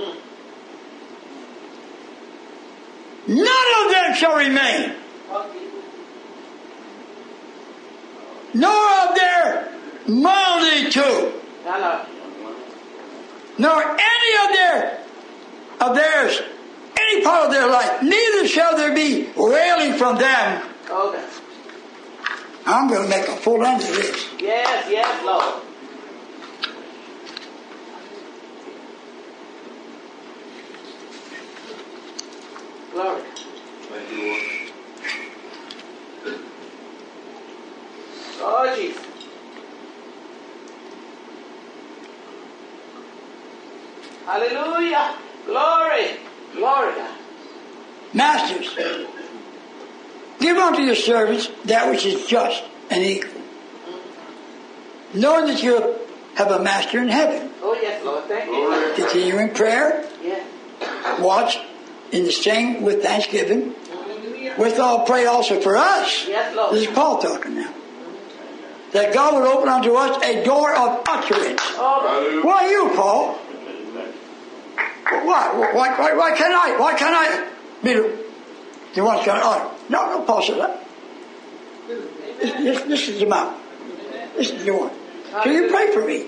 None of them shall remain, nor of their multitude, hello. nor any of their of theirs, any part of their life, neither shall there be railing from them. Okay. I'm going to make a full end of this. Yes, yes, Lord. Glory. Thank you, Lord. Oh, Jesus. Hallelujah. Glory. Glory, God. Masters, give unto your servants that which is just and equal, knowing that you have a master in heaven. Oh, yes, Lord. Thank you. Continue in prayer, Yes. watch in the same with thanksgiving. Withal pray also for us. Yes, Lord. This is Paul talking now. That God would open unto us a door of utterance. Oh, Why you, Paul? Why can't I be the one that's going to utter? No, Paul said that. This is the mouth. This is the one. So you pray for me.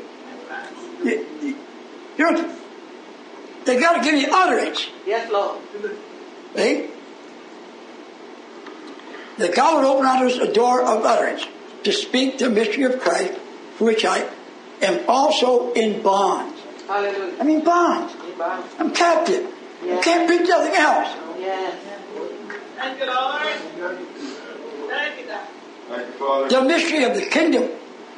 They got to give you utterance. yes, Lord. See? That God would open unto us a door of utterance to speak the mystery of Christ, for which I am also in bonds. Hallelujah. I'm in bonds. I'm captive. I can't preach nothing else. Yes. Thank you, Lord. Thank you, God. Thank you, Father. The mystery of the kingdom.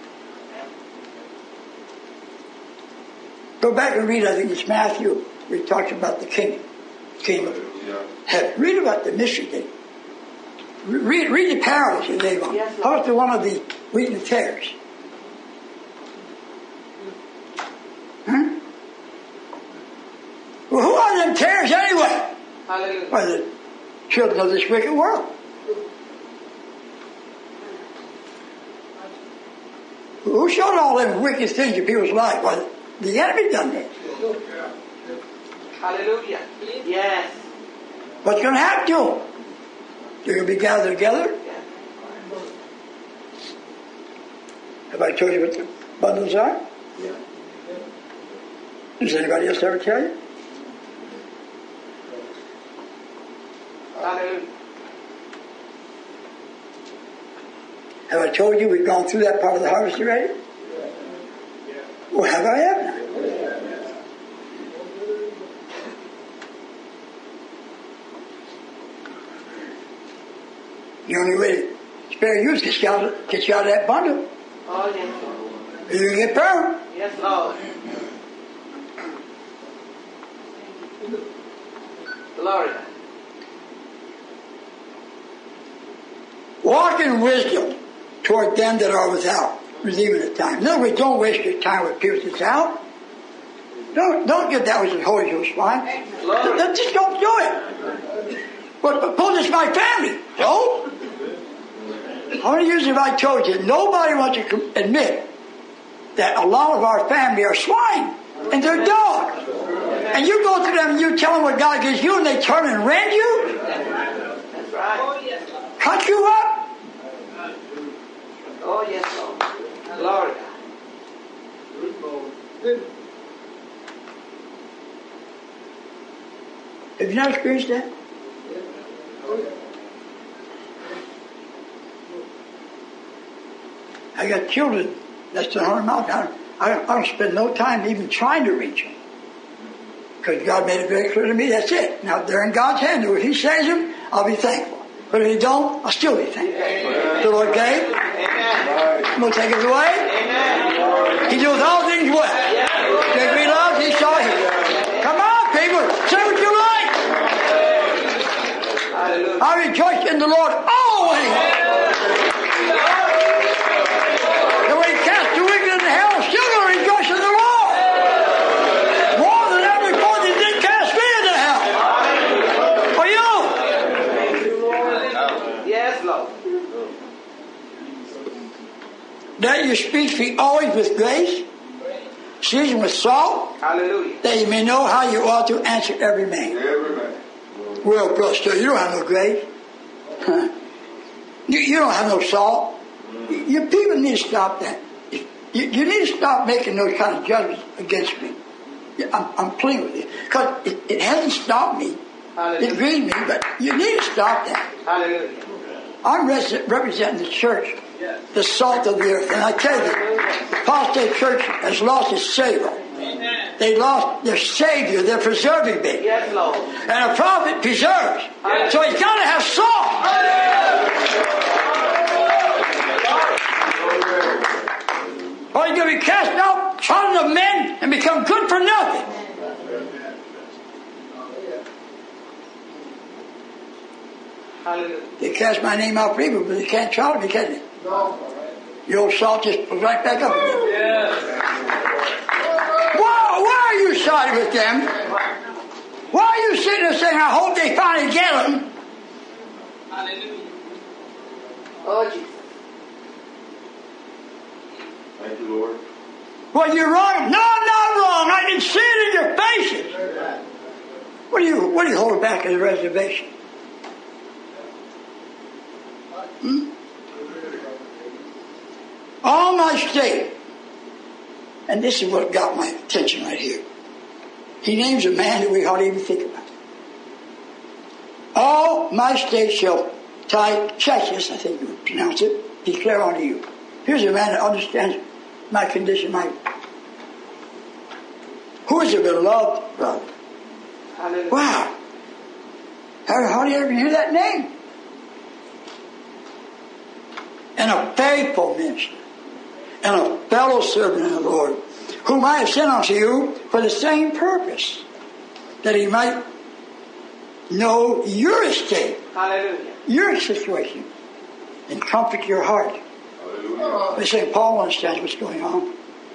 Go back and read, I think it's Matthew, where he talks about the kingdom of heaven. Read about the mystery thing. Read the parables you gave on. Yes, How about the one of the wheat and the tares? Huh? Well, who are them tares anyway? Hallelujah. Why, the children of this wicked world. Who showed all them wicked things in people's life? Why, the enemy done that. Hallelujah. Yes. What's going to happen to them? They're going to be gathered together. Have I told you what the bundles are? Does anybody else ever tell you? Hallelujah. Have I told you we've gone through that part of the harvest already? Well, have I ever? The only way to spare you is to get you out of that bundle. Oh, yes, Lord. You're going to get burned. Yes, Lord. Glory. Walk in wisdom toward them that are without, redeeming the time. In other words, don't waste your time with people that's out. Don't get that which is Holy Ghost wine. Just don't do it. But Paul, this is my family. So? How many years have I told you? Nobody wants to admit that a lot of our family are swine and they're dogs. And you go to them and you tell them what God gives you and they turn and rend you? That's right. Oh, yes, Lord. Cut you up? Oh, yes, Lord. Glory. Have you not experienced that? I got children less than 100 miles. I don't spend no time even trying to reach them. Because God made it very clear to me, that's it. Now, they're in God's hand. If He saves them, I'll be thankful. But if He don't, I'll still be thankful. Amen. The Lord gave. I'm going to take it away. Amen. He does all things well. If He loves, He shall heal. Come on, people. Say what you like. I rejoice in the Lord always. And when He cast the wicked into hell, I'm still going to rejoice in the Lord. More than ever before He did cast me into hell. For you. Yes, Lord. Let your speech be always with grace, seasoned with salt. Hallelujah. That you may know how you ought to answer every man. Every man. Well, Brother Stowe, you don't have no grace. You don't have no salt. You people need to stop that. You need to stop making those kind of judgments against me. I'm pleading with you. Because it hasn't stopped me. Hallelujah. It grieved me, but you need to stop that. Hallelujah. I'm representing the church, the salt of the earth. And I tell you, the apostate church has lost its savor. They lost their Savior, their preserving bit. Yes, Lord. And a prophet preserves. So he's got to have salt. Or he's going to be cast out, trodden of men, and become good for nothing. Hallelujah. They cast my name out for evil, but they can't trot me, can they? No. Your old salt just goes right back up again. Yes. Why are you siding with them? Why are you sitting there saying, I hope they finally get them? Hallelujah. Oh, Jesus. Thank you, Lord. Well, you're wrong. No, I'm not wrong. I can see it in your faces. What do you hold back as a reservation? All my state, and this is what got my attention right here. He names a man that we hardly even think about. All my state shall tie chestes, I think you would pronounce it, declare unto you. Here's a man that understands my condition, who is a beloved brother. Hallelujah. Wow. How do you ever hear that name? And a faithful minister, and a fellow servant of the Lord, whom I have sent unto you for the same purpose, that he might know your estate, Hallelujah. your situation, and comfort your heart. Hallelujah. They say Paul understands what's going on.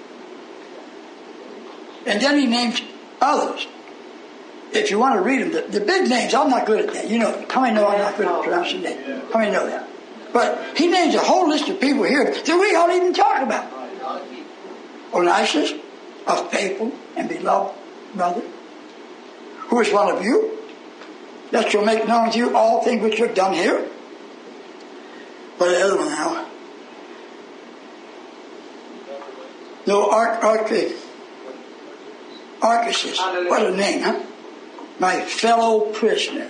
And then he names others. If you want to read them, the big names, I'm not good at that. You know, how many know I'm not good at pronouncing names? How many know that? But he names a whole list of people here that we don't even talk about. Onesimus, a faithful and beloved brother, who is one of you, that shall make known to you all things which are done here. But the other one now. No, Archelaus. What a name, huh? My fellow prisoner.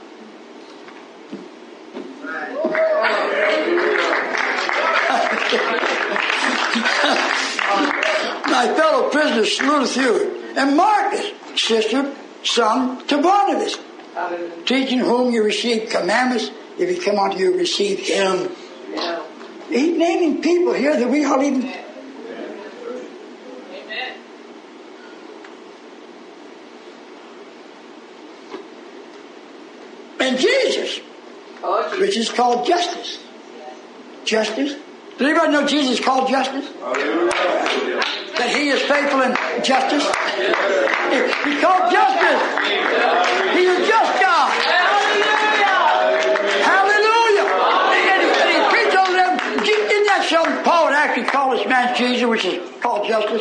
My fellow prisoner saluteth you. And Marcus, sister, son to Barnabas, teaching whom you receive commandments. If he come unto you, receive him. Yeah. He's naming people here that we hardly even... And Jesus, which is called justice. Justice. Does anybody know Jesus is called justice? Hallelujah. That he is faithful in justice? He's called justice. He's a just God. Hallelujah. And he preached over them. Isn't that something? Paul would actually call this man Jesus, which is called justice.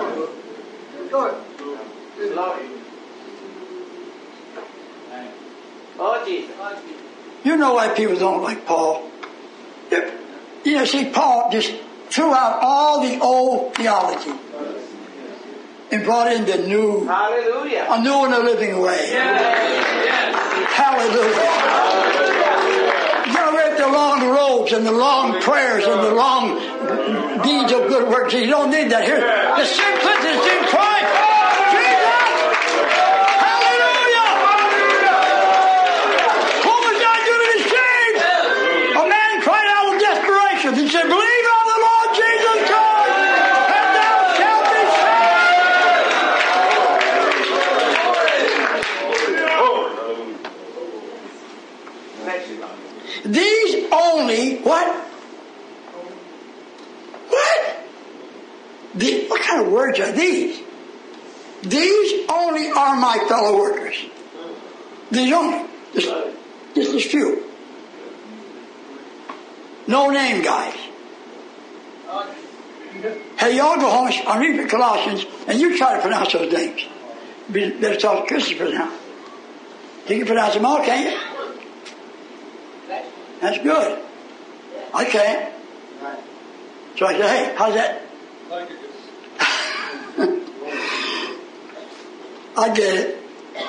Oh, Jesus. You know why people don't like Paul. You know, see, Paul just threw out all the old theology and brought in the new, Hallelujah. a new and a living way. Hallelujah. You got away with the long robes and the long prayers and the long deeds of good works. You don't need that here. The simplicity is in Christ. Jesus! Hallelujah! What was I doing to shame? A man cried out with desperation. He said, believe on the Lord Jesus Christ, and thou shalt be saved. These only, what? What kind of words are these? These only are my fellow workers. These only. Just this few. No name guys. Hey, y'all go home and read the Colossians and you try to pronounce those names. Better talk to Christopher now. You can pronounce them all, can't you? That's good. I can't. So I said, hey, how's that? I get it.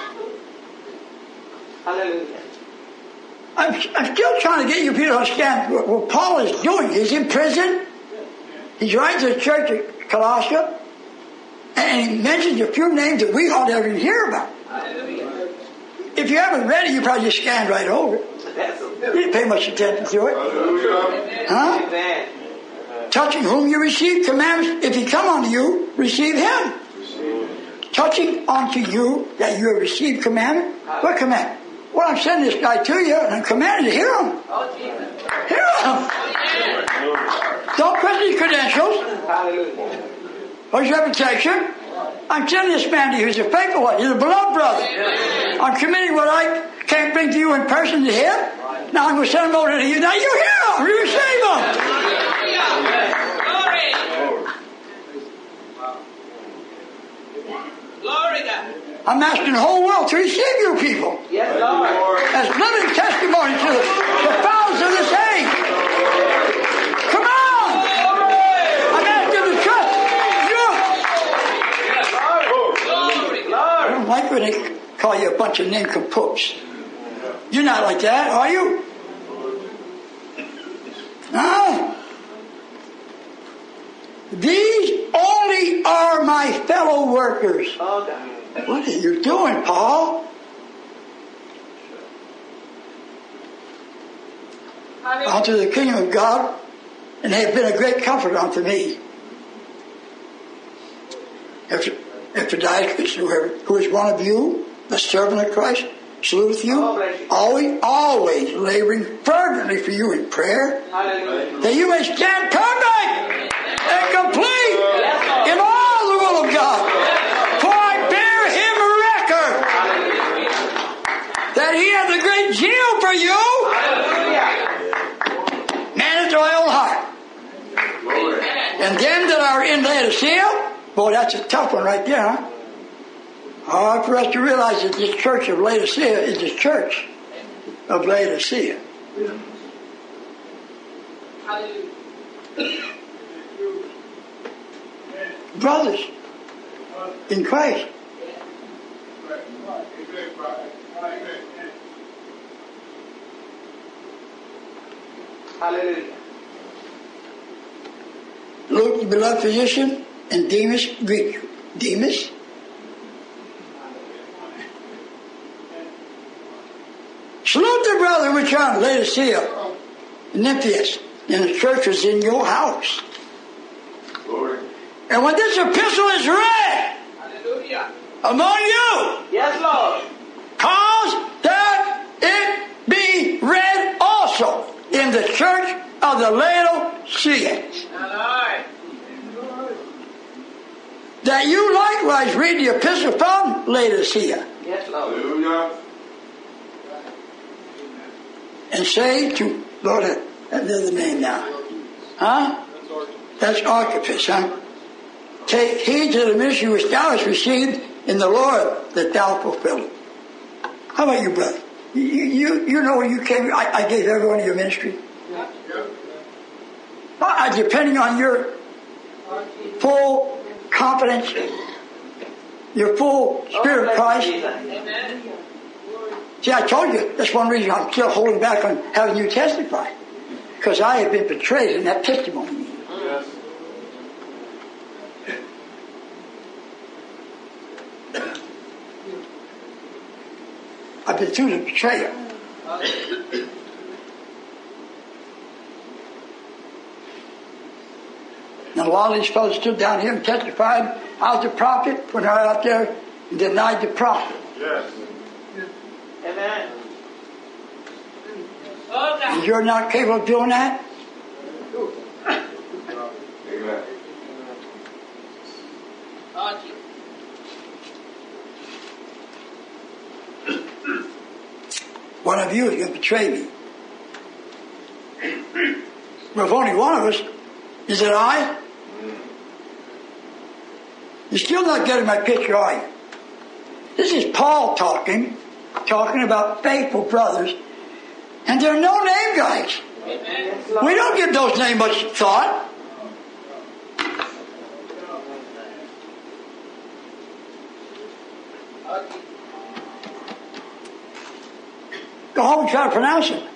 Hallelujah. I'm still trying to get you people to understand what Paul is doing. He's in prison. He's writing to the church at Colossia. And he mentions a few names that we ought to ever hear about. Hallelujah. If you haven't read it, you probably just scanned right over it. You didn't pay much attention to it. Hallelujah. Huh? Amen. Touching whom you receive commandments, if he come unto you, receive him. Touching unto you that you have received commandment. What commandment? Well, I'm sending this guy to you, and I'm commanded to hear him. Oh, Jesus. Hear him. Don't question his credentials Hallelujah. or his reputation. I'm sending this man to you. He's a faithful one. He's a beloved brother. I'm committing what I can't bring to you in person to him. Now I'm going to send him over to you. Now you hear him. You receive him. Glory God. I'm asking the whole world to receive you people Yes, Lord. as living testimony to the fowls of this age. Come on! I'm asking the trust you. I don't like when they call you a bunch of nincompoops. You're not like that, are you? No. These only are my fellow workers. Oh, God. What are you doing, Paul? Unto the kingdom of God, and they have been a great comfort unto me. Epaphroditus, who is one of you, the servant of Christ, salute you, always laboring fervently for you in prayer, Hallelujah. that you may stand perfect and complete in all the will of God. For I bear him record that he has a great zeal for you. Man after my own heart. And them that are in Laodicea, boy, that's a tough one right there, huh? Hard for us to realize that this church of Laodicea is the church of Laodicea. Brothers in Christ. Hallelujah. Luke, the beloved physician, and Demas greet you. Demas? Salute the brother which are in Laodicea, Nymphias, and the church was in your house. Glory. And when this epistle is read Hallelujah. among you, Yes, Lord. cause that it be read also in the church of the Laodiceans, that you likewise read the epistle from Laodicea, Yes, Lord. Hallelujah. and say to, Lord, another name now. Huh? That's Archippus, huh? Take heed to the ministry which thou hast received in the Lord, that thou fulfill it. How about you, brother? You know when you came, I gave everyone your ministry. Depending on your full confidence, your full spirit of Christ. See, I told you, that's one reason I'm still holding back on having you testify. Because I have been betrayed in that testimony. Yes. I've been through the betrayal. And a lot of these fellows stood down here and testified, I was the prophet, when I was out there and denied the prophet. Yes. Amen. And you're not capable of doing that? Amen. One of you is going to betray me. Well, if only one of us, is it I? You're still not getting my picture, are you? This is Paul talking about faithful brothers, and they're no-name guys. We don't give those names much thought. Go home and try to pronounce it.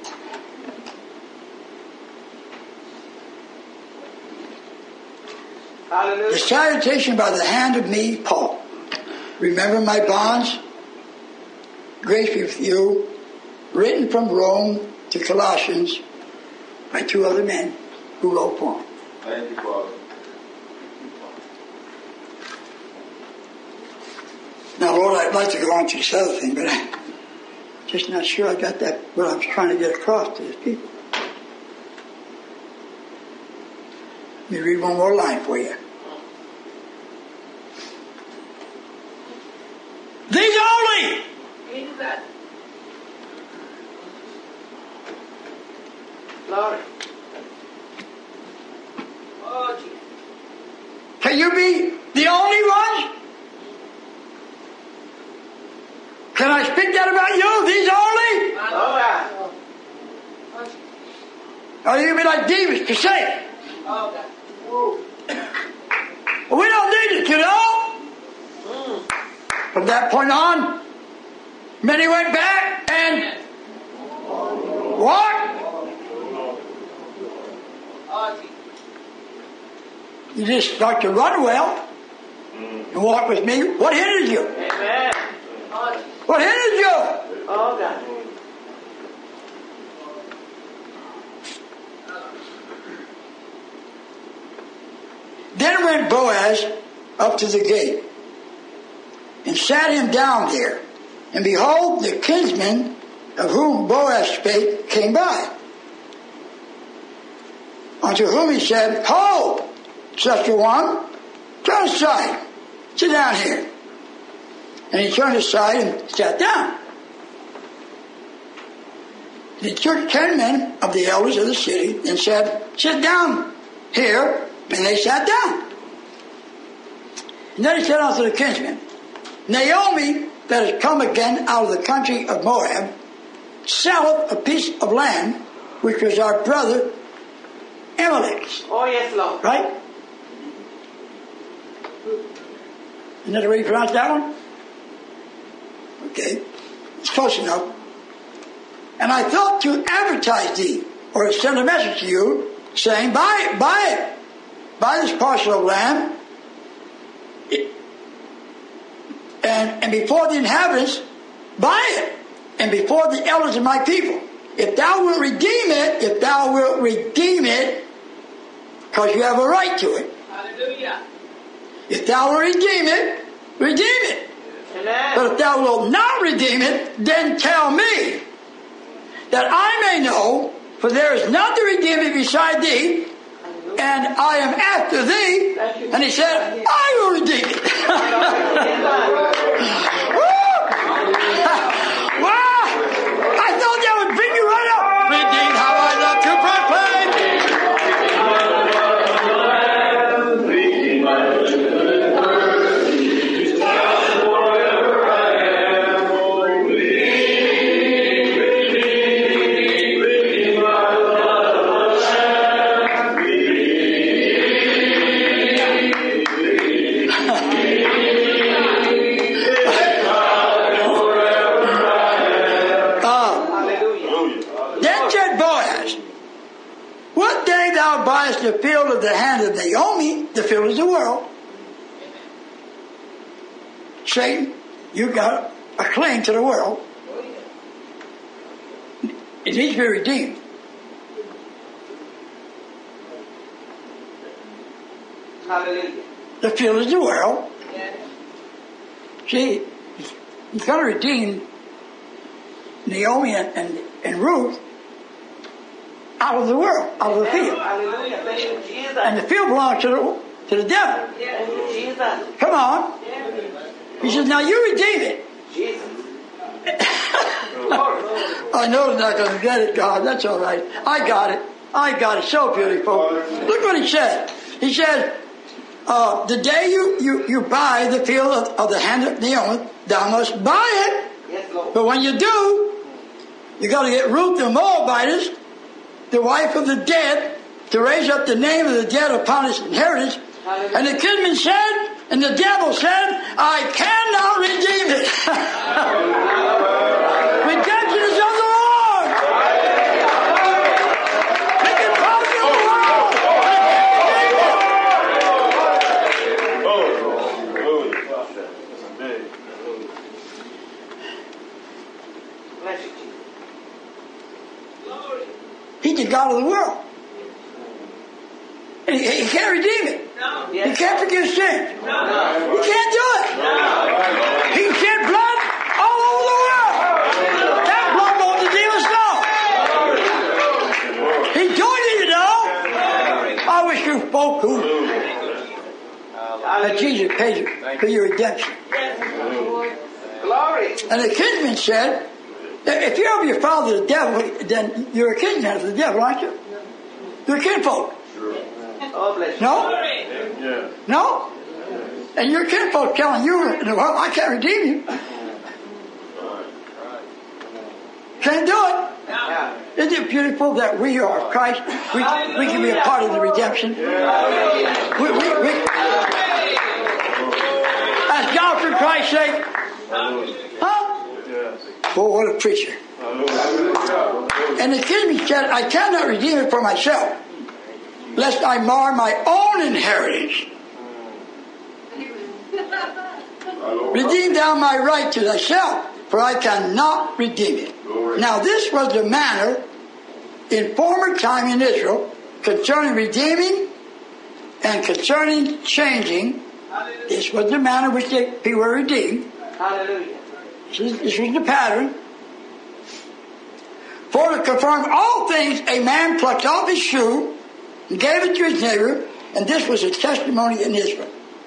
Hallelujah. The salutation by the hand of me, Paul. Remember my bonds? Grace be with you. Written from Rome to Colossians by 2 other men who wrote for him. Thank you, Father. Now, Lord, I'd like to go on to this other thing, but I'm just not sure I got that, what I was trying to get across to these people. Let me read one more line for you. These only! Glory. Oh, Jesus. Can you be the only ones? Can I speak that about you? These only? Oh, God. Or you be like David to say it? Oh, God. Well, we don't need it, you know? From that point on, many went back and what? Oh, Jesus. You just start to run well and walk with me. What hinders you? Amen. Oh, Jesus. What hinders you? Oh, God. Then went Boaz up to the gate and sat him down there. And behold, the kinsman of whom Boaz spake came by. Unto whom he said, Ho, such a one, turn aside, sit down here. And he turned aside and sat down. He took 10 men of the elders of the city and said, sit down here. And they sat down. And then he said unto the kinsman, Naomi, that has come again out of the country of Moab, selleth a piece of land, which was our brother Elimelech's. Oh, yes, Lord. Right? Isn't that the way you pronounce that one? Okay. It's close enough. And I thought to advertise thee, or send a message to you, saying, buy it. Buy this parcel of land, and before the inhabitants, buy it, and before the elders of my people. If thou wilt redeem it, because you have a right to it. Hallelujah. If thou wilt redeem it, redeem it. Amen. But if thou wilt not redeem it, then tell me, that I may know, for there is none to redeem it beside thee, and I am after thee. And he said, I will redeem it. Wow! I thought that would bring you right up. Redeem how I love to proclaim. The field of the hand of Naomi, the field is the world. Satan, you got a claim to the world. It needs to be redeemed. Hallelujah. The field is the world. See, he's got to redeem Naomi and Ruth out of the world, out of the field. Hallelujah. Thank you, Jesus. And the field belongs to the devil. Thank you, Jesus. Come on. He says, now you redeem it. Jesus. I know it's not going to get it, God. That's all right. I got it. So beautiful. Look what he said. He said, the day you buy the field of the hand of Naomi, thou must buy it. Yes, Lord. But when you do, you got to get Ruth the Moabitess, the wife of the dead, to raise up the name of the dead upon his inheritance. Hallelujah. And the kinsman said, and the devil said, I cannot redeem it. Redemption is of the Lord. out of the world. And he can't redeem it. He can't forgive sin. He can't do it. He shed blood all over the world. That blood won't redeem us now. He told you, you know. I wish you folk who that Jesus paid for your redemption. Glory. And the kinsman said, if you're of your father the devil, then you're a kinsman of the devil, aren't you? You're kinfolk. Oh, bless you. No? No? And your kinfolk telling you, well, I can't redeem you. Can't do it. Yeah. Isn't it beautiful that we are of Christ? We can be a part of the redemption. As God for Christ's sake. Huh? Oh, what a preacher. And the kinsman said, I cannot redeem it for myself, lest I mar my own inheritance. Redeem thou my right to thyself, for I cannot redeem it. Now this was the manner in former time in Israel concerning redeeming and concerning changing. This was the manner which they people were redeemed. Hallelujah. This was the pattern. For to confirm all things, a man plucked off his shoe and gave it to his neighbor, and this was a testimony in Israel.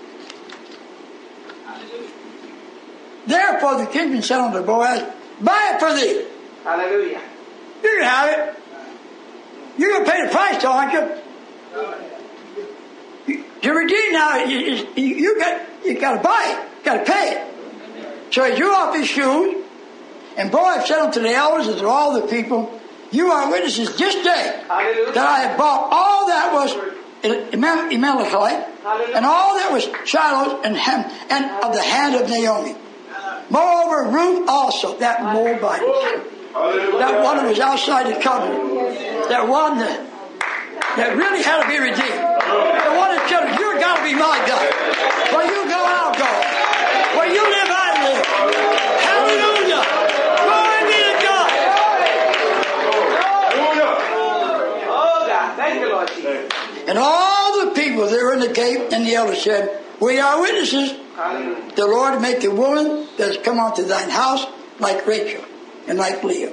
Therefore the kinsman said unto Boaz, buy it for thee. Hallelujah. You can have it. You're going to pay the price, though, aren't you? To redeem now, you got to buy it. You got to pay it. So he drew off his shoes, and Boaz said unto the elders and to all the people, you are witnesses this day that I have bought all that was Elimelech, and all that was Shiloh and of the hand of Naomi. Moreover, Ruth also, that Moabite, that one who was outside the covenant, that one that really had to be redeemed, the one that said, you're got to be my God. Where you go, I'll go. Where you live, I live. Hallelujah. Glory be to God. Oh, God. Thank you, Lord Jesus. And all the people that were in the gate and the elders said, we are witnesses. Hallelujah. The Lord make the woman that has come unto thine house like Rachel and like Leah,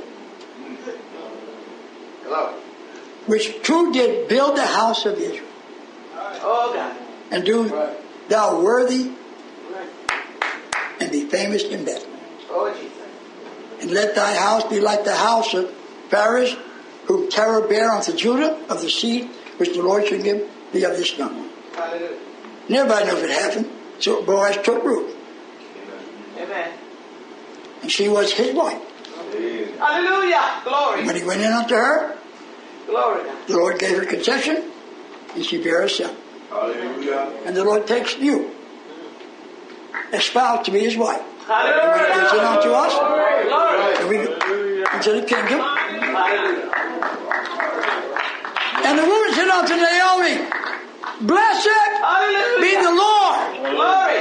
Hello. which two did build the house of Israel. Oh, God. And do thou worthy and be famous in Bethlehem. Oh, Jesus. And let thy house be like the house of Pharez, whom terror bare unto Judah of the seed which the Lord should give thee of this young one. Hallelujah. And everybody knows it happened. So Boaz took Ruth. Amen. And she was his wife. Hallelujah. Glory. When he went in unto her, Glory, God. the Lord gave her concession, and she bare a son. Hallelujah. And the Lord takes you, espoused to be his wife. Hallelujah. He gives it unto us, Glory. and we into the kingdom. Hallelujah. And the woman said unto Naomi, blessed Hallelujah. be the Lord, Glory.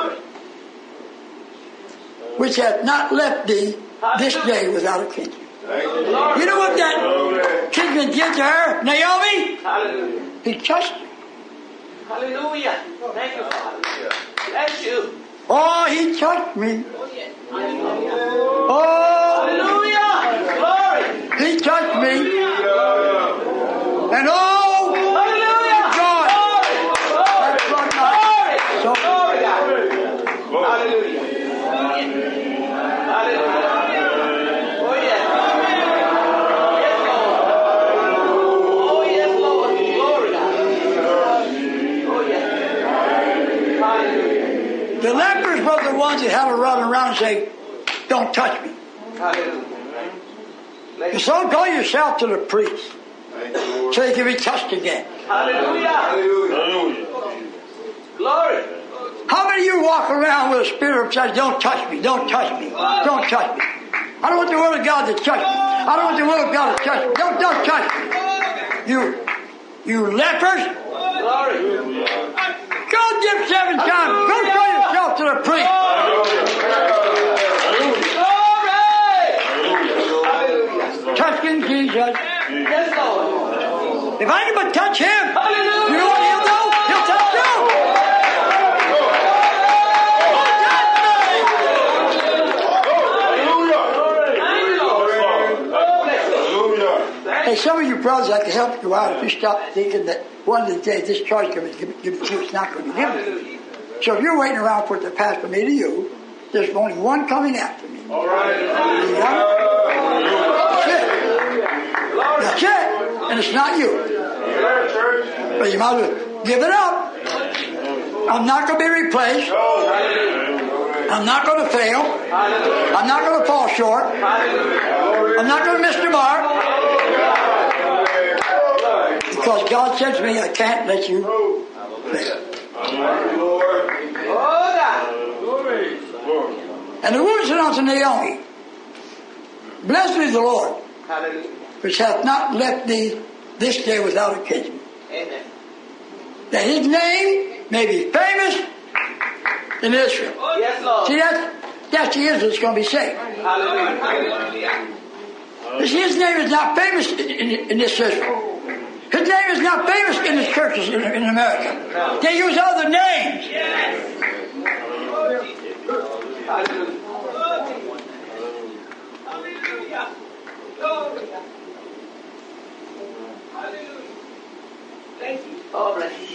which hath not left thee this day without a kinsman. You know what that kinsman did to her, Naomi? Hallelujah. He touched her. Hallelujah. Thank you, Father. Bless you. Oh, he touched me. Oh, Hallelujah. Glory. he touched me. And oh, Hallelujah. God. Glory. So, Glory, God. Hallelujah. Hallelujah. Oh, yes. Yes, Lord. Oh, yes, Lord. Glory, God. Oh, yes. Hallelujah. the lepers were the ones that had to run around and say, don't touch me. Hallelujah. So go yourself to the priest so you can be touched again. Hallelujah. Hallelujah. Glory. How many of you walk around with a spirit that says, don't touch me, don't touch me, don't touch me? I don't want the will of God to touch me. I don't want the will of God to touch me. Don't touch me. You lepers, Glory. go dip 7 times. Go show yourself to the priest. Glory. Hallelujah. Touching Jesus. Yes, Lord. If I can but touch him, Hallelujah. you know what he'll do? He'll touch you. Hey, some of you brothers, I can help you out if you stop thinking that one of the days this charge is going to give it to you. It's not going to give it to you. So if you're waiting around for it to pass from me to you, there's only one coming after me. All right. You got it? That's it. And it's not you. But you might as well give it up. I'm not going to be replaced. I'm not going to fail. I'm not going to fall short. I'm not going to miss the mark. Because God said to me, I can't let you fail. And the word said unto Naomi, Blessed is the Lord, which hath not left thee this day without occasion. Amen. That his name may be famous in Israel. Yes, Lord. See, that's the Israel that's going to be saved. Hallelujah. His name is not famous in this Israel. His name is not famous in the churches in America. They use other names. Thank you. Oh, bless you.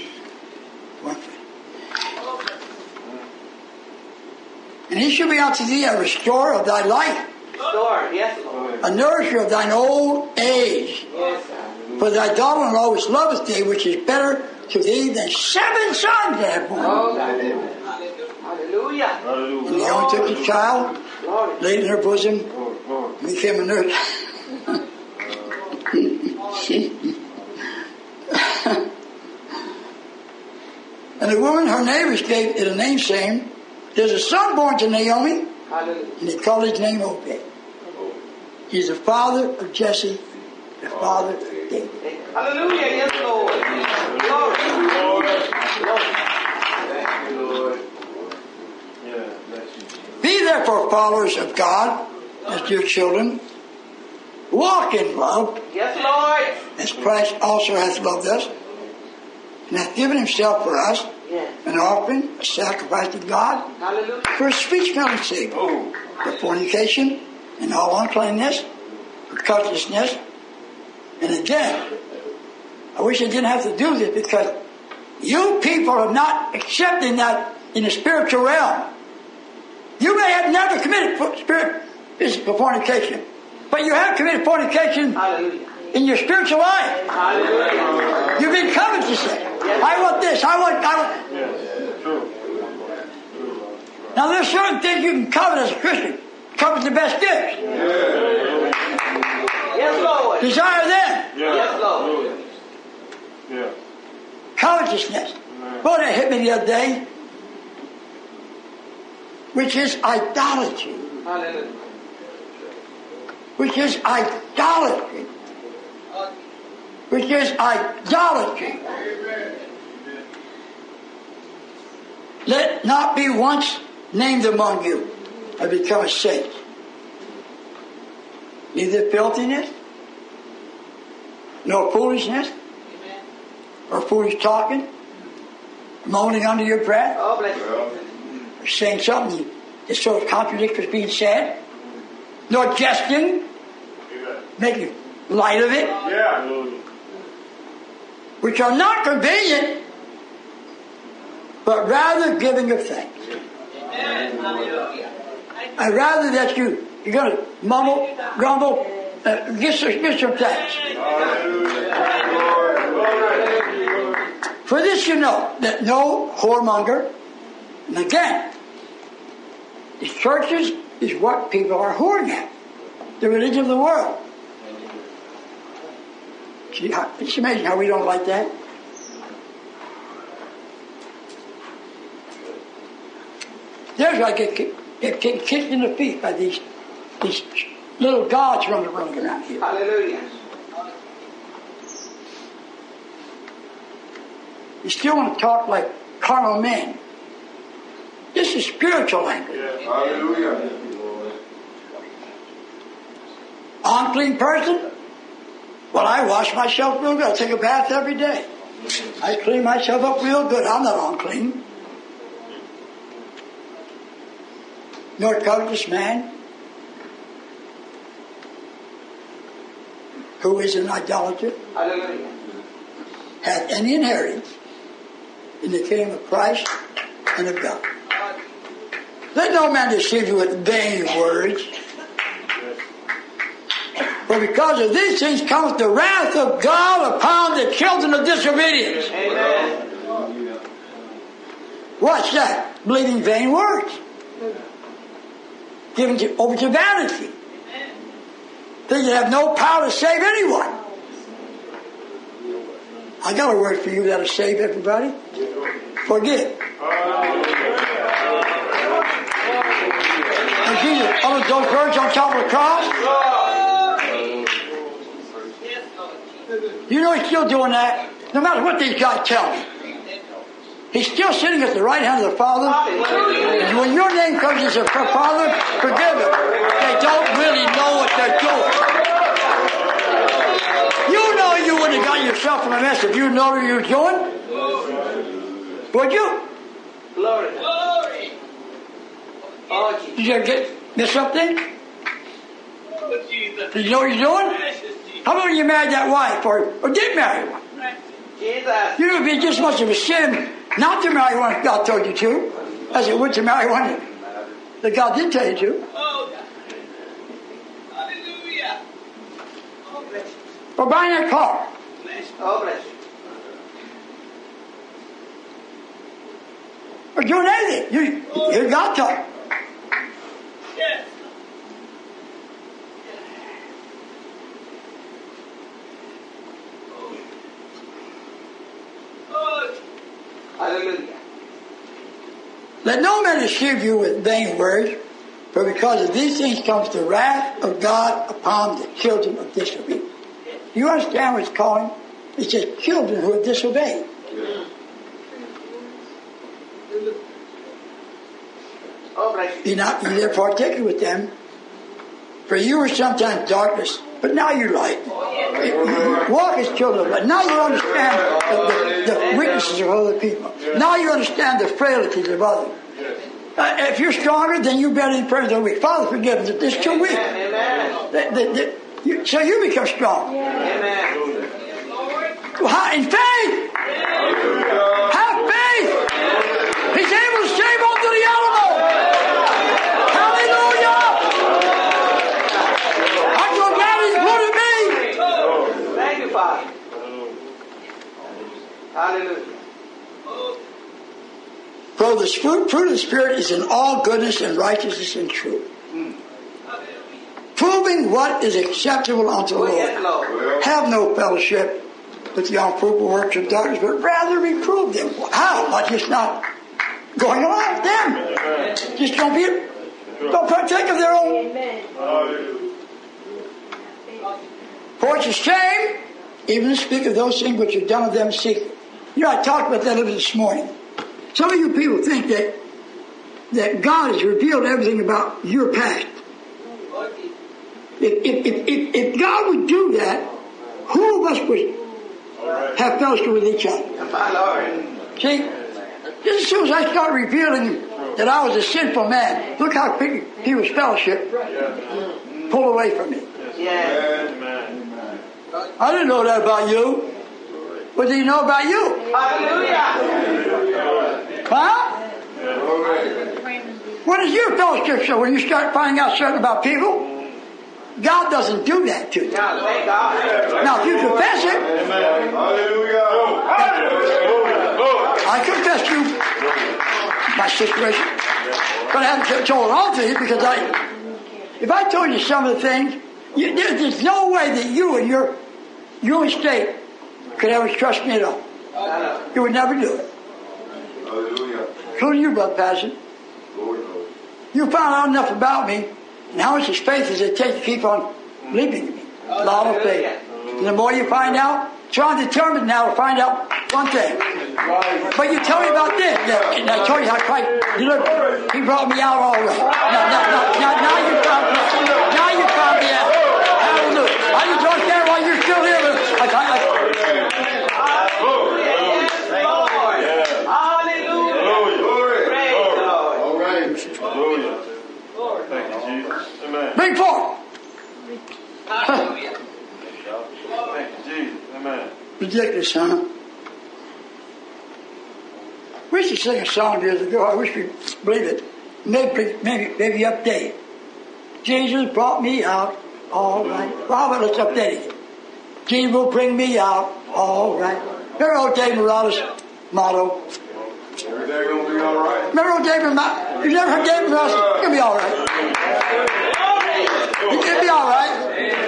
And he shall be unto thee a restorer of thy life, Restore. Yes, Lord. a nourisher of thine old age. Yes, sir. For thy daughter-in-law which loveth thee, which is better to thee than 7 sons that have born. Oh, God. Hallelujah. And Naomi took the child, Lord. laid in her bosom, and became a nurse. And the woman, her neighbors, gave it a name, saying, There's a son born to Naomi, Hallelujah. and they called his name Obed. He's the father of Jesse, the father of David. Hallelujah. Yes, Lord. Glory. Be therefore followers of God, as dear children. Walk in love, Yes, Lord. as Christ also hath loved us, and hath given himself for us, Yes. an offering, a sacrifice to God, Hallelujah. for a sweet-smelling savor, for fornication and all uncleanness, for covetousness. And again, I wish I didn't have to do this because you people are not accepting that in the spiritual realm. You may have never committed physical fornication, but you have committed fornication Hallelujah. in your spiritual life. Hallelujah. You've been covetous. I want this. I want. Now there's certain things you can covet as a Christian. Covet the best gifts. Yes, Lord. Desire them. Yes, Lord. Covetousness. Boy, that hit me the other day. Which is idolatry. Hallelujah. Which is idolatry. Which is idolatry. Let not be once named among you and become a saint. Neither filthiness, nor foolishness, or foolish talking, moaning under your breath, Oh, bless you. or saying something that sort of contradicts what's being said, nor jesting, making light of it, which are not convenient, but rather giving of thanks. I'd rather that you're going to mumble, grumble, give some thanks. For this you know, that no whoremonger, and again, the churches is what people are whoring at, the religion of the world. See, it's amazing how we don't like that. There's I get kicked in the feet by these little gods running around here. Hallelujah. You still want to talk like carnal men. This is spiritual language. Hallelujah. Unclean person? Well, I wash myself real good. I take a bath every day. I clean myself up real good. I'm not unclean. Nor covetous man, who is an idolater, hath any inheritance in the kingdom of Christ and of God. Let no man deceive you with vain words. For because of these things cometh the wrath of God upon the children of disobedience. Amen. What's that? Believing vain words. Giving over to vanity. Things that have no power to save anyone. I got a word for you that'll save everybody. Forgive. And Jesus uttered those words on top of the cross. You know he's still doing that. No matter what these guys tell me. He's still sitting at the right hand of the Father. And when your name comes as a Father, forgive them. They don't really know what they're doing. You know you wouldn't have got yourself in a mess if you know what you were doing. Would you? Glory. Did you ever miss something? Did you know what you're doing? How about when you married that wife or did marry one? Jesus. You know, it'd be just as much of a sin not to marry one if God told you to, as it would to marry one that God did tell you to. Hallelujah. Or buying that car. Oh, bless you. Or doing anything. You hear God talk. Yes. Hallelujah. Let no man deceive you with vain words, for because of these things comes the wrath of God upon the children of disobedience. Do you understand what it's calling? It says children who have disobeyed. Oh, bless you. Be not ye therefore partaker with them, for you were sometimes darkness, but now you're light. You walk as children, but now you understand the weaknesses of other people. Now you understand the frailties of others. If you're stronger, then you better pray for the weak. Father, forgive them. They're too weak. Amen. So you become strong. Amen. In faith. Have faith. He's able to save unto the uttermost. Hallelujah. I'm so glad he's good at me. Thank you, Father. Hallelujah. For the fruit of the Spirit is in all goodness and righteousness and truth. Proving what is acceptable unto the Yes, Lord. Lord. Have no fellowship with the unfruitful works of darkness, but rather reprove them. How? By just not going along with them. Just don't partake of their own. For it's a shame even to speak of those things which are done of them in secret. You know, I talked about that a little this morning. Some of you people think that God has revealed everything about your past. If God would do that, who of us would have fellowship with each other? My Lord. See, just as soon as I start revealing that I was a sinful man, look how quickly people's fellowship pulled away from me. Yes. I didn't know that about you. What did he know about you? Hallelujah. Huh? What is your fellowship show when you start finding out something about people? God doesn't do that to you. Now, thank God. Now, if you confess it, I confess you my situation, but I haven't told it all to you because if I told you some of the things, there's no way that you and your estate could ever trust me at all. You would never do it. Including you, Brother Passion. You found out enough about me and how much faith does it take to keep on believing in me. Law of faith. And the more you find out, so I'm determined now to find out one thing. But you tell me about this, and I told you how Christ delivered. He brought me out all the way. Now you found me out. Hallelujah. I just don't stand while you're still here. Ridiculous, huh? We used to sing a song years ago. I wish we'd believe it. Maybe update it. Jesus brought me out, all right. Well, let's update it. Jesus will bring me out, all right. Remember old David Morales' motto? Every day gonna be all right. Remember old David Morales? You never heard David Morales? It's gonna be all right. It's gonna be all right.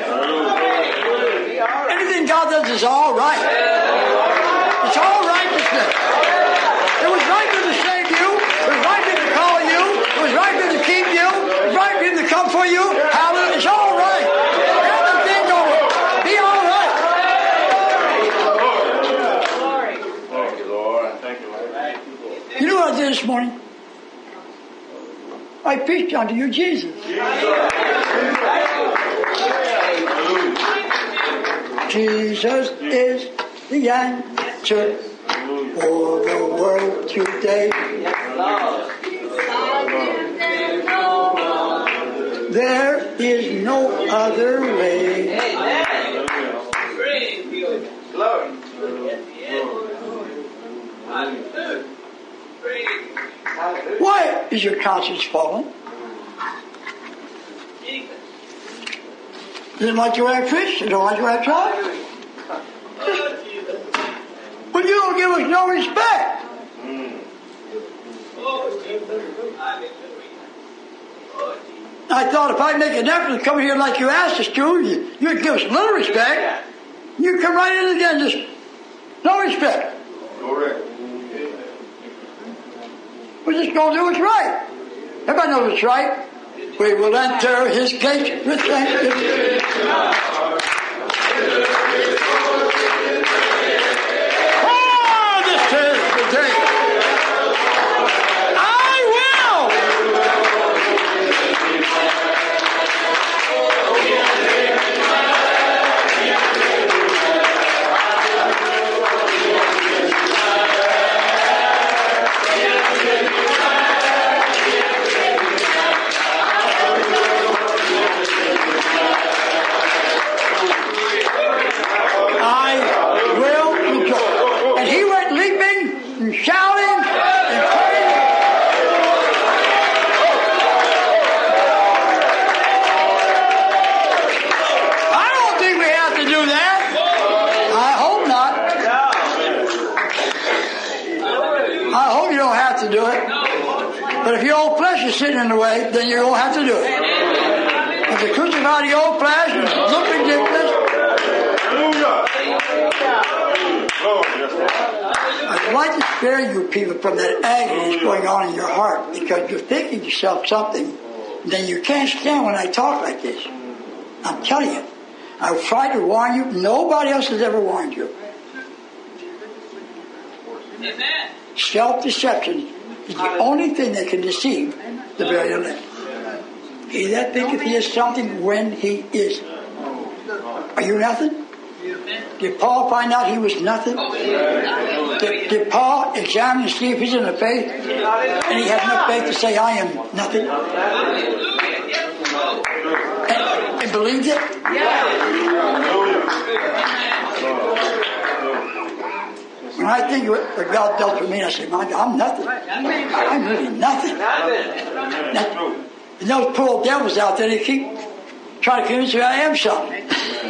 Anything God does is all right. It's all righteousness. It was right for him to save you. It was right for him to call you. It was right for him to keep you. It was right for him to come for you. Hallelujah. It's all right. Everything going to be all right. Thank you, Lord. Thank you, Lord. You know what I did this morning? I preached unto you Jesus. Jesus is the answer for the world today. There is no other way. Why is your conscience fallen? You don't like your way I preach? You don't like your way I try? But you don't give us no respect. I thought if I make an effort to come here like you asked us to, you'd give us a little respect. You come right in again, just no respect. Correct. We're just going to do what's right. Everybody knows what's right. We will enter his gates with thanksgiving. Oh, this is the day. I will. Sitting in the way, then you don't have to do it. If you crucify the old flesh and look ridiculous, I'd like to spare you people from that agony that's going on in your heart because you're thinking to yourself something, then you can't stand when I talk like this. I'm telling you. I've tried to warn you. Nobody else has ever warned you. Amen. Self-deception is the only thing that can deceive the very elect. He that thinketh he is something when he is. Are you nothing? Did Paul find out he was nothing? Did Paul examine and see if he's in the faith? And he had enough faith to say, I am nothing? And believed it? When I think of what God dealt with me, I say, my God, I'm nothing. I'm really nothing. Now, and those poor old devils out there, they keep trying to convince me I am something.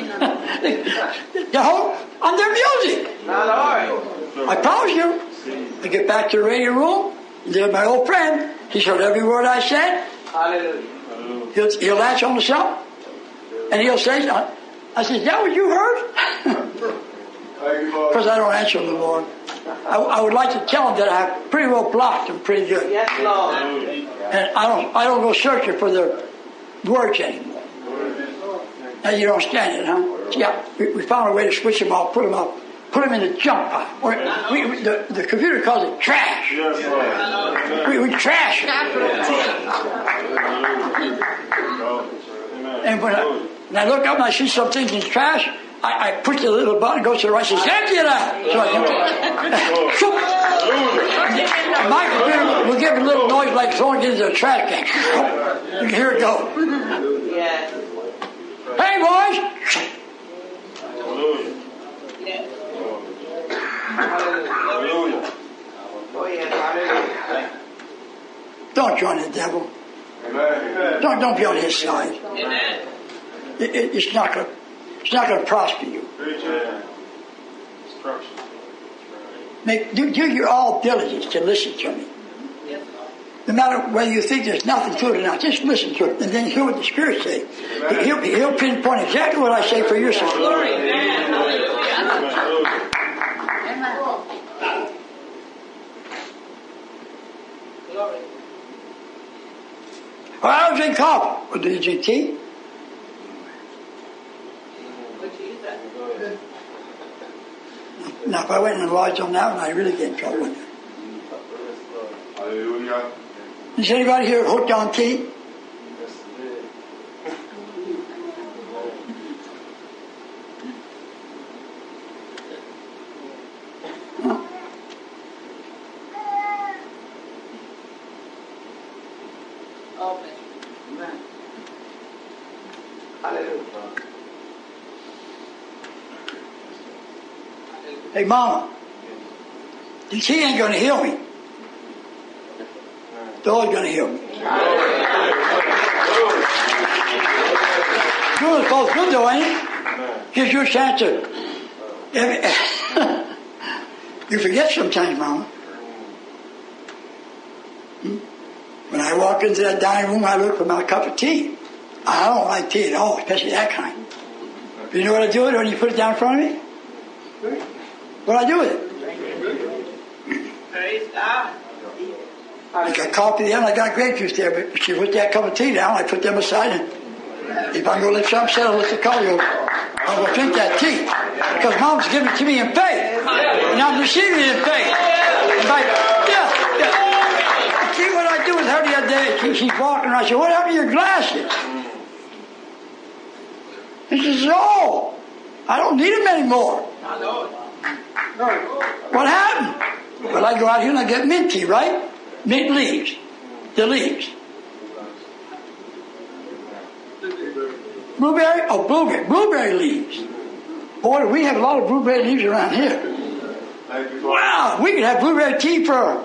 On their music. I promise you, I get back to the radio room, and there's my old friend. He's heard every word I said. He'll latch on to something, and he'll say, I said, is that what you heard? Because I don't answer the Lord. I would like to tell them that I have pretty well blocked them pretty good. Yes, Lord. And I don't go searching for their words anymore. Now you don't understand it, huh? Yeah, we found a way to switch them off, put them in the junk pile. Or the computer calls it trash. We trash it. And when I look up and I see some things in trash, I push the little button, goes to the right, says, empty it out. So my computer will give a little noise like throwing it into a trash can. You can hear it go. Hey, boys! Hallelujah. Don't join the devil. Amen. Don't be on his side. Amen. It's not going to prosper you. Do your all diligence to listen to me. No matter whether you think there's nothing to it or not, just listen to it and then hear what the Spirit says. He'll pinpoint exactly what I say for your sake. Well, I don't drink coffee. Well, do you drink tea? Now, if I went in the lodge on that one, I'd really get in trouble with it. Hallelujah. Is anybody here hooked on tea? Huh? Hey, Mama, the tea ain't going to heal me. The Lord's going to heal me. Doing it's both good though, ain't it? Gives you a chance to... You forget sometimes, Mama. When I walk into that dining room, I look for my cup of tea. I don't like tea at all, especially that kind. You know what I do with it when you put it down in front of me? What do I do with it? Praise God. I got coffee there and I got grape juice there, but if you put that cup of tea down, I put them aside, and if I'm going to let something settle, let the coffee over. I'm going to drink that tea. Because Mom's giving it to me in faith. And I'm receiving it in faith. Yeah. See what I do with her the other day? She's walking around. I said, what happened to your glasses? And she says, oh, I don't need them anymore. What happened? Well, I go out here and I get mint tea, right? Mint leaves. The leaves. Blueberry? Oh, blueberry leaves. Boy, we have a lot of blueberry leaves around here. Wow, we could have blueberry tea for...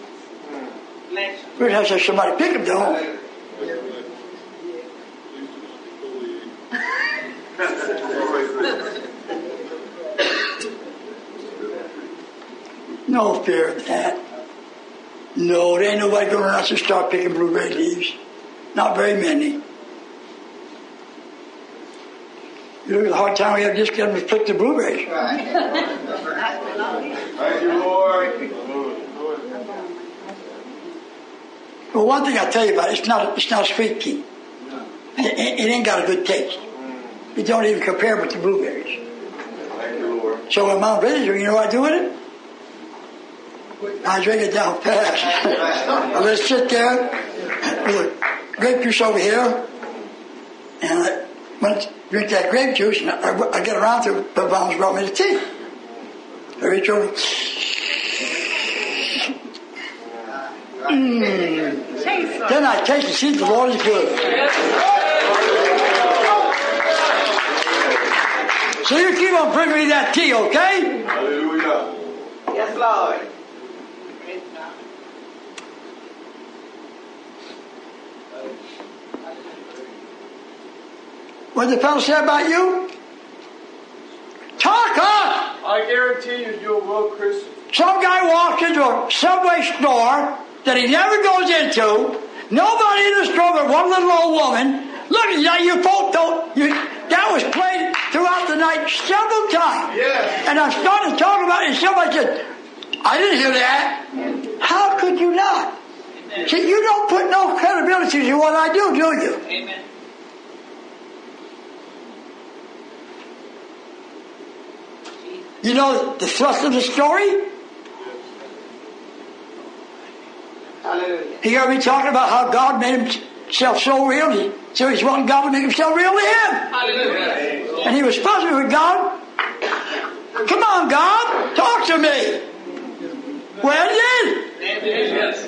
We'd have to have somebody pick them, though. No fear of that. No, there ain't nobody going around to start picking blueberry leaves. Not very many. You look at the hard time we have just getting them to pick the blueberries. Thank you, Lord. Well, one thing I'll tell you about it, it's not sweet tea. It ain't got a good taste. It don't even compare with the blueberries. Thank you, Lord. So when Mom visits you know what I do with it? I drink it down fast. I let it sit there with grape juice over here, and when I drink that grape juice, and I get around to it, but Mom's brought me the tea. I reach over. Then I taste and see the Lord is good. So you keep on bringing me that tea, okay? Hallelujah. Yes, Lord. What did the fellow say about you? Talk up! I guarantee you're a real Christian. Some guy walks into a Subway store that he never goes into. Nobody in the store but one little old woman. Look at that, you folk don't... that was played throughout the night several times. Yes. And I'm starting to talk about it, and somebody said, I didn't hear that. How could you not? Amen. See, you don't put no credibility to what I do you? Amen. You know the thrust of the story? Hallelujah. He heard me talking about how God made himself so real, so he's wanting God to make himself real to him. Hallelujah. And he was fussing with God. Come on, God, talk to me. Well, he did. Yes.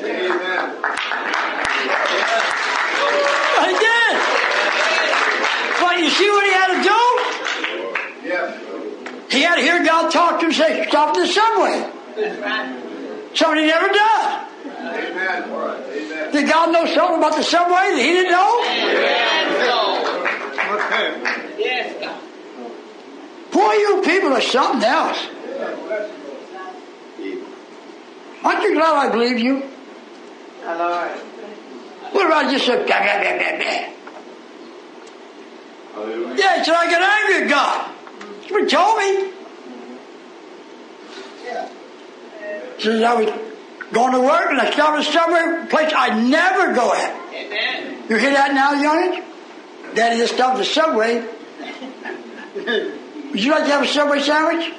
He did. But you see what he had to do? Yes. He had to hear God God talk to him and say, stop at the subway? Something he never does. Amen. Did God know something about the subway that he didn't know? Yes, God. Boy, you people are something else. Aren't you glad I believe you? Lord. What about just a blah, blah, blah, blah, blah? Yeah, he said, I got angry at God. That's what he told me. He says, I was going to work and I stopped at a subway place I never go at. Amen. You hear that now, youngins? Daddy just stopped at the subway. Would you like to have a Subway sandwich?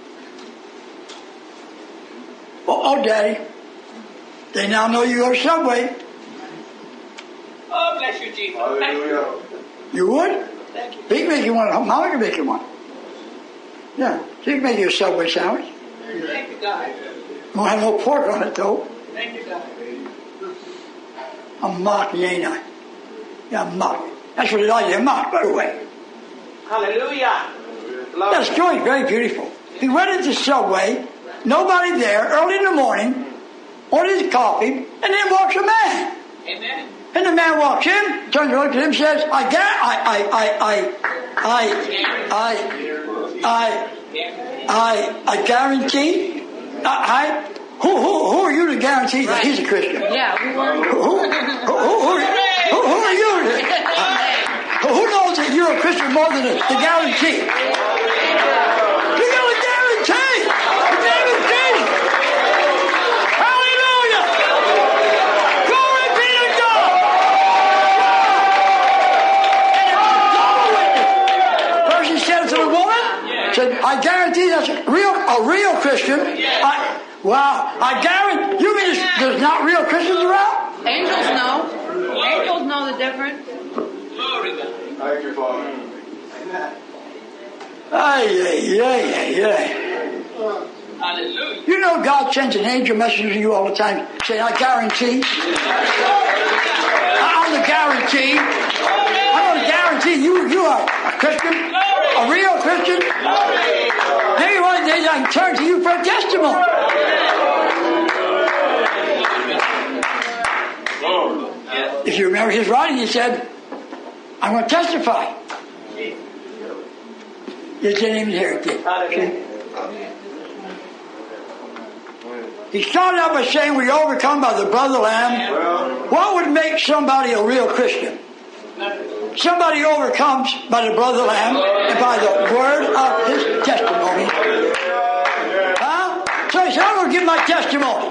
Oh, Daddy. They now know you go to Subway. Oh, bless you, Jesus. Hallelujah. You would? Thank you. He can make you one. Mama can make you one. Yeah, she can make you a Subway sandwich. Thank you, God. Won't have no pork on it, though. Thank you, God. I'm mocking, ain't I? Yeah, I'm mocking. That's what it is. You're mocked, by the way. Hallelujah. That story is very beautiful. He went into Subway, nobody there, early in the morning, ordered his coffee, and then walks a man. Amen. And the man walks in, turns around to him, and says, I guarantee. Who are you to guarantee that he's a Christian? Yeah. Who are you to? Who knows that you're a Christian more than to guarantee? You got a guarantee. A guarantee. Hallelujah. Glory be to God. And the person said to the woman, said, I guarantee that's a real Christian. I guarantee. You mean there's not real Christians around? Angels know. Angels know the difference. Glory, God. Thank you, Father. Hallelujah. You know God sends an angel messenger to you all the time saying, I guarantee. I'm the guarantee. I'm going to guarantee you are a Christian, a real Christian. Maybe one day I can turn to you for a testimony. If you remember his writing, he said, I'm going to testify. You didn't even hear it, did you? He started out by saying we overcome by the blood of the Lamb. What would make somebody a real Christian? Somebody overcomes by the blood of the Lamb and by the word of his testimony. Huh? So he said, I'm going to give my testimony.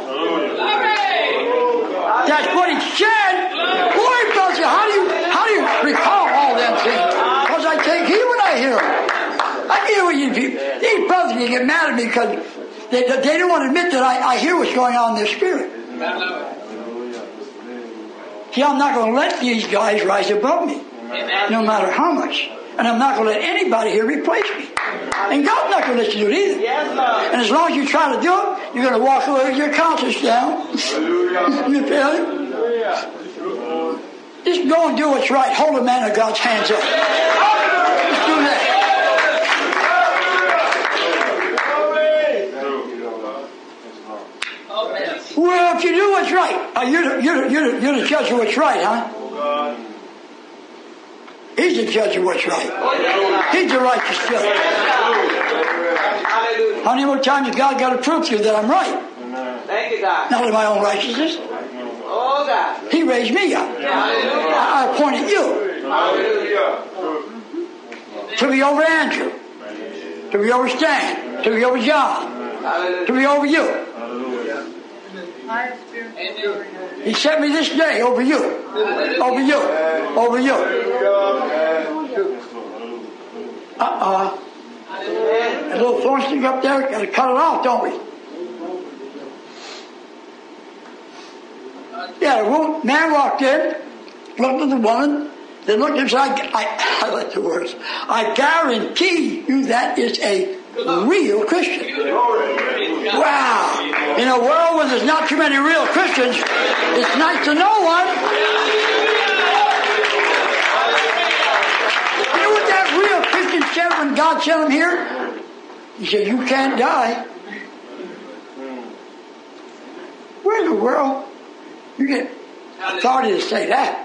That's what he said. Boy, brother, how do you recall all them things? Because I take heed when I hear them. I hear what you do. These brothers can get mad at me because they don't want to admit that I hear what's going on in their spirit. See, I'm not going to let these guys rise above me, no matter how much. And I'm not going to let anybody here replace me. And God's not going to let you do it either. And as long as you try to do it, you're going to walk away with your conscience down. You feel it? Just go and do what's right. Hold a man of God's hands up. Just do that. Well, if you do what's right, you're the judge of what's right, huh? He's the judge of what's right. He's the righteous judge. How many more times has God got to prove to you that I'm right? Thank you, God. Not in my own righteousness. Oh, God. He raised me up. I appointed you to be over Andrew, to be over Stan, to be over John, to be over you. He sent me this day over you, over you, over you. A little thorn stick up there, got to cut it off, don't we? Yeah, the man walked in, looked at the woman, then looked inside. I like the words. I guarantee you that is a real Christian. Wow. In a world where there's not too many real Christians, it's nice to know one. You know what that real Christian said when God sent him here? He said, you can't die. Where in the world you get authority to say that?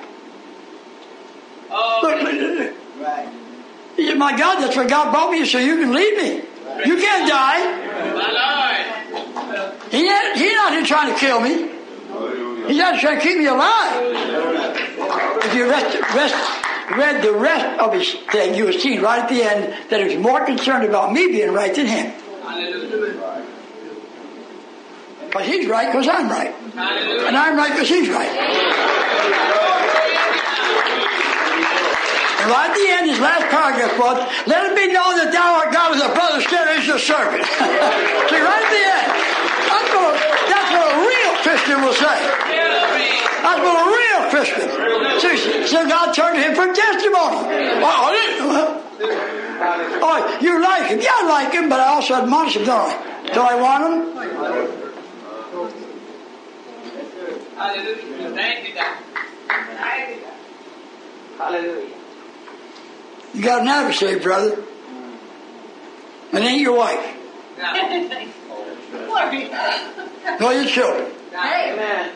Look. He said, my God, that's where God brought me so you can lead me. You can't die. He's not here trying to kill me. He's not trying to keep me alive. If you read the rest of his thing, you will see right at the end that he was more concerned about me being right than him. Because he's right because I'm right. And I'm right because he's right. And right at the end, his last paragraph was, let it be known that thou art God as a brother still is your servant. See, right at the end. That's what a real Christian will say. That's what a real Christian. See, so God turned to him for testimony. Oh, you like him. Yeah, I like him, but I also admonish him, don't I? Do I want him? Hallelujah. Thank you, God. Hallelujah. You got an adversary, brother. And ain't your wife. No, your children. Amen.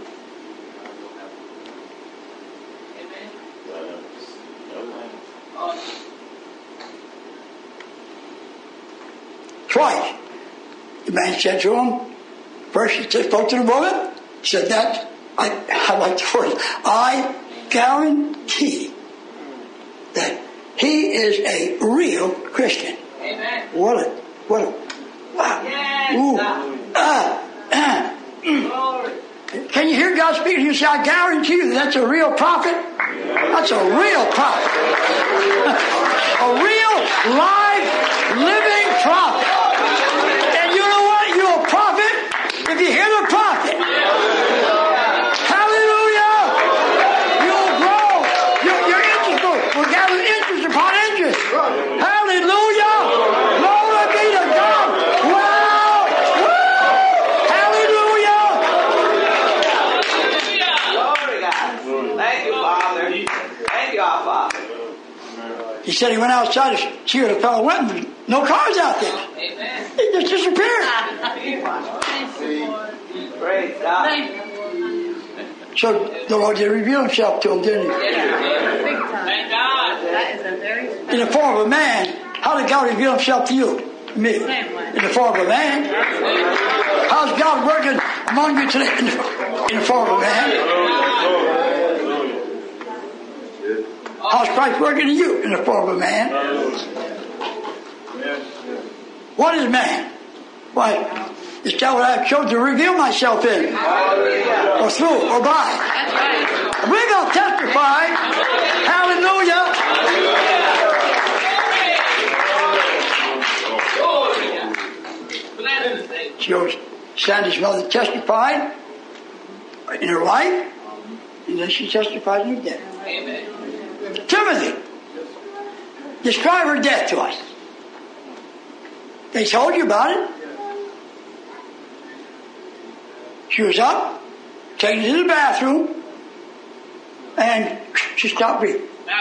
Twice. The man said to him, first he spoke to the woman, said that, I like the word, I guarantee that he is a real Christian. Amen. What a, wow. Yes, Can you hear God speaking? You say, I guarantee you that's a real prophet. That's a real prophet. A real, live, living prophet. And you know what? You're a prophet if you hear the prophet. Hallelujah. You'll grow. Your interest will gather interest upon interest. Hallelujah. Glory be to God. Wow. Woo. Hallelujah. glory, God. Thank you, Father. Thank you, our Father. He said he went outside to see where the fellow went, and no cars out there. Amen. He just disappeared. Praise God. So the Lord did reveal himself to him, didn't he? Thank God. That is a very In the form of a man. How did God reveal himself to you? Me. In the form of a man. How's God working among you today? In the form of a man. How's Christ working in you? In the form of a man. What is man? Why, it's that what I have chosen to reveal myself in. Or through, or by. I believe I'll testify. Hallelujah. So Sandy's mother testified in her life, and then she testified in her death. Amen. Timothy, describe her death to us. They told you about it. She was up, taken to the bathroom, and she stopped breathing.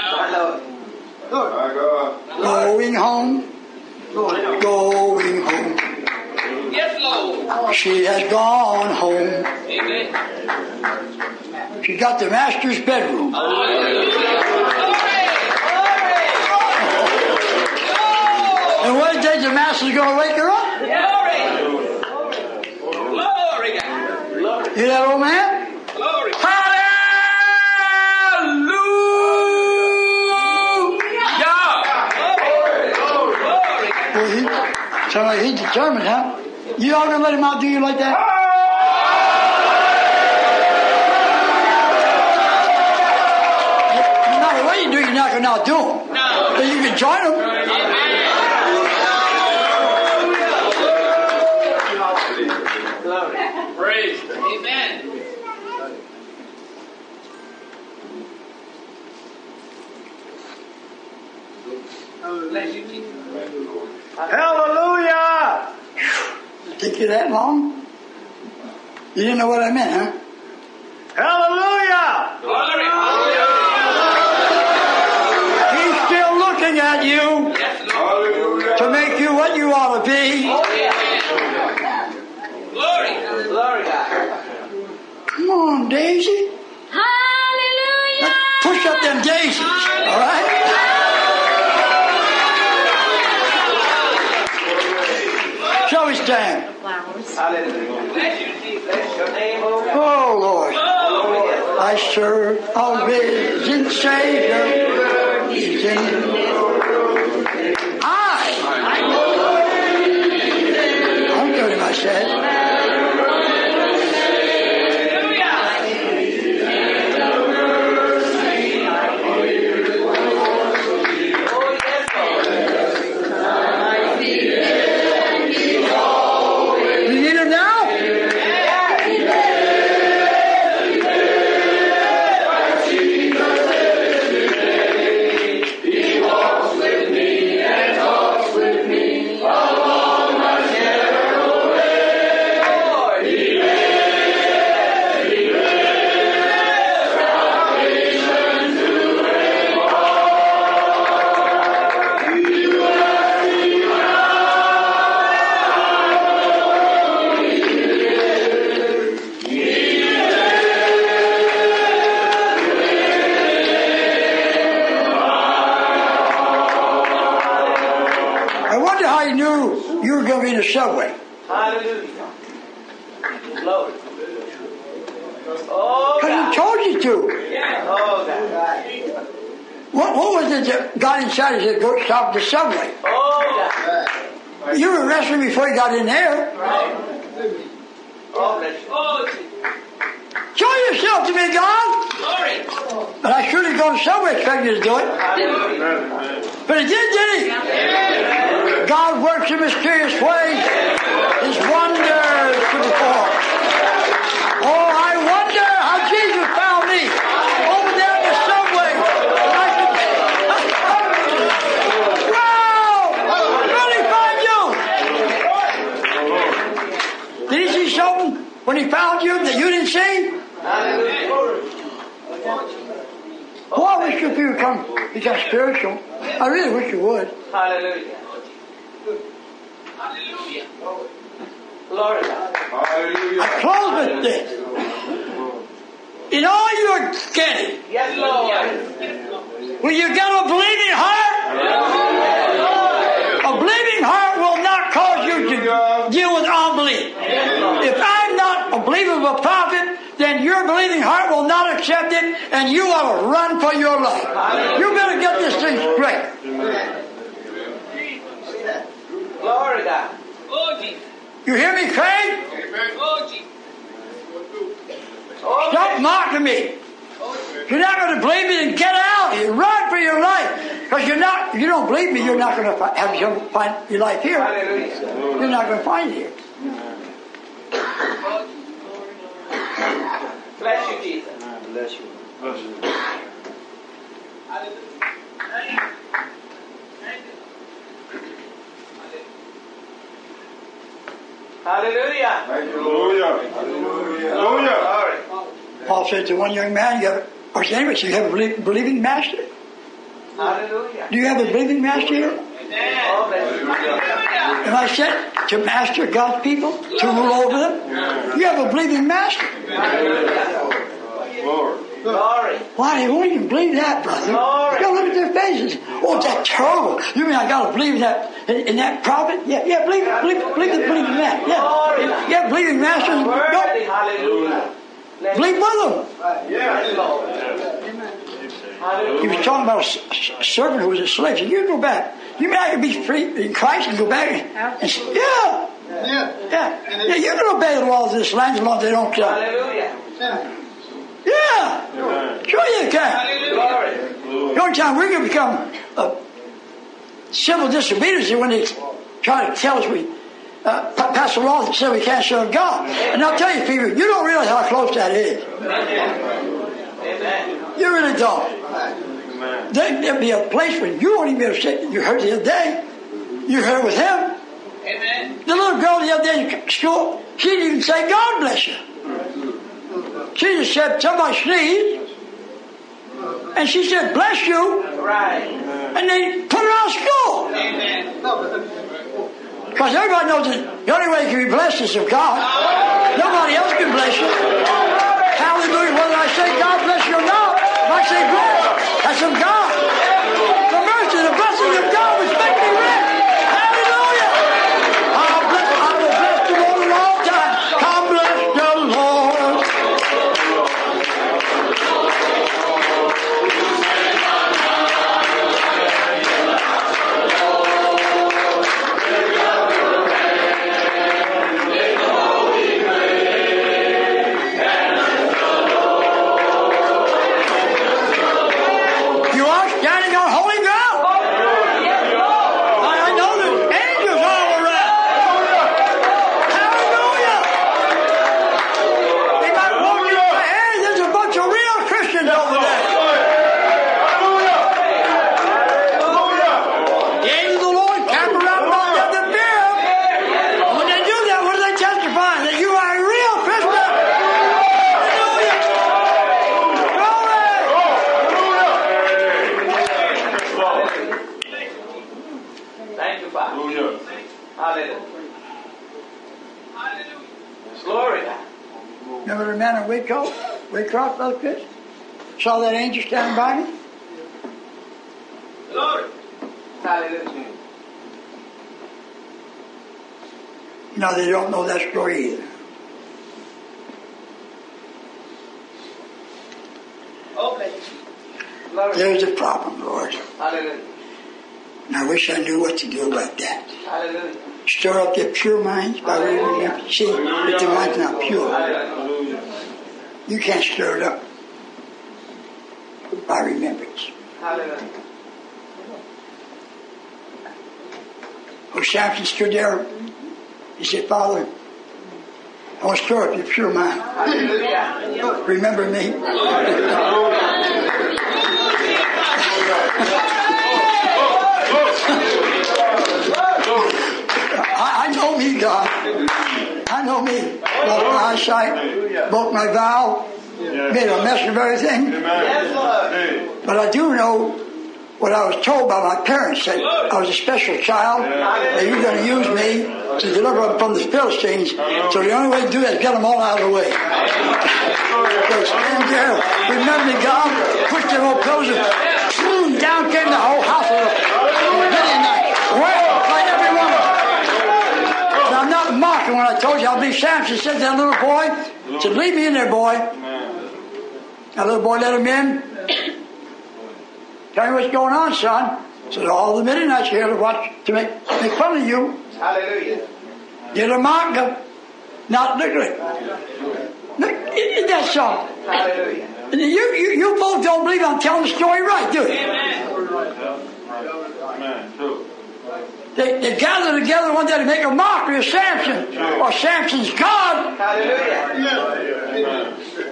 Going home. Going home. Yes, Lord. She has gone home. Amen. She got the master's bedroom. And one day the master's going to wake her up. Glory, God. Hear that, old man? Glory. Well, sounds like he's determined, huh? You all gonna let him outdo you like that? No matter what you do, you're not gonna outdo him. No. But you can join him. Praise. Amen. Bless you, Jesus. Hallelujah! Take you that long? You didn't know what I meant, huh? Hallelujah! Glory. He's still looking at you Yes, Lord. to make you what you ought to be. Glory, God. Come on, Daisy. Hallelujah. Let's push up them daisies, all right? Shall we stand? Flowers. Hallelujah. Bless your name, oh God. Oh, Lord. I serve a risen Savior. He's in I'm good if I said. Subway. Hallelujah. Glory. Because he told you to. Oh, God. What was it that got inside and said, go stop the subway? Oh, God. You were arrested before you got in there. Oh, bless you. Show yourself to me, God. Glory. But I surely go to subway expecting you to do it. But he did he? God works in mysterious ways. His wonders to perform. Oh, I wonder how Jesus found me over there in the subway. Wow! Where did he find you? Did he see something when he found you that you didn't see? Oh, I wish you could become spiritual. I really wish you would. Hallelujah. Hallelujah. Glory. Hallelujah. I close with this. In all you're getting, Yes, Lord. will you get a believing heart? A believing heart will not cause you to deal with unbelief. If I'm not a believer of a prophet, then your believing heart will not accept it, and you ought to run for your life. You better get this thing straight. Glory God. You hear me, Craig? Stop mocking me. If you're not going to believe me, then get out. You run for your life. Because if you don't believe me, you're not going to find your life here. You're not going to find it here. Bless you, Jesus. Bless you. Bless you. Hallelujah. Hallelujah. Hallelujah. Paul said to one young man, you have a believing master? Hallelujah. Do you have a believing master here? Oh, bless you. Am I sent to master God's people? To rule over them? You have a believing master. Glory. Why, they won't even believe that, brother. Glory. You gotta look at their faces. Oh, that's terrible. You mean I gotta believe that in that prophet? Yeah, believe in that. Yeah, believing masters. Worthy. Hallelujah. Believe with them. Yes, Lord. He was talking about a servant who was a slave. He said, you go back. You mean I can be free in Christ and go back? And say, yeah, you can obey the laws of this land as long as they don't kill. Hallelujah. Yeah. Sure you can. The only time we're going to become civil disobedience is when they try to tell us we pass a law that says we can't serve God. And I'll tell you, people, you don't realize how close that is. Amen. You really don't. There'll be a place where you won't even be able to say, you heard the other day. You heard with him. Amen. The little girl the other day in school, she didn't even say, God bless you. She just said, somebody sneezed. And she said, bless you. Right. And they put her out of school. Amen. Because everybody knows that the only way you can be blessed is of God. Nobody else can bless you. Hallelujah. Whether I say God bless you or not, if I say bless, that's of God. The mercy, the blessing of God which make me rich. Hallelujah. I will bless the Lord at all times. God bless the Lord. You are standing on holy ground. I know there's angels all around. Hallelujah. They might walk in and say, hey, there's a bunch of real Christians over there. The angels of the Lord camp around about them that fear Him. When they do that, what do they testify? That you are a real Christian. Hallelujah. Glory. Thank you, Father. Hallelujah. Glory to God. Remember the man in Waycroft, Brother Chris? Saw that angel standing by me? Glory. Hallelujah. No, they don't know that story either. Okay. Glory. There's a problem, Lord. Hallelujah. And I wish I knew what to do about that. Hallelujah. Stir up their pure minds by remembering. See, if the mind's not pure, Hallelujah. you can't stir it up by remembrance. Hallelujah. Oh, Samson stood there. He said, Father, I want to stir up your pure mind. Hallelujah. Remember me. I know me, God. I know me. Broke my eyesight, broke my vow, made a mess of everything. But I do know what I was told by my parents, that I was a special child, that you were going to use me to deliver them from the Philistines. So the only way to do that is get them all out of the way. So stand there, remember me, God, push them old pillows, and down came the whole house of the Midianites. Well, like every one of them. And I'm not mocking when I told you I'll be Samson. Said to that little boy, said, leave me in there, boy. That little boy let him in. Tell me what's going on, son. Said, all the Midianites here to watch, to make fun of you. Hallelujah. Did a mock them. Not literally. Isn't that so? Hallelujah. You both don't believe I'm telling the story right, do you? They gathered together one day to make a mockery of Samson, or Samson's God. Hallelujah.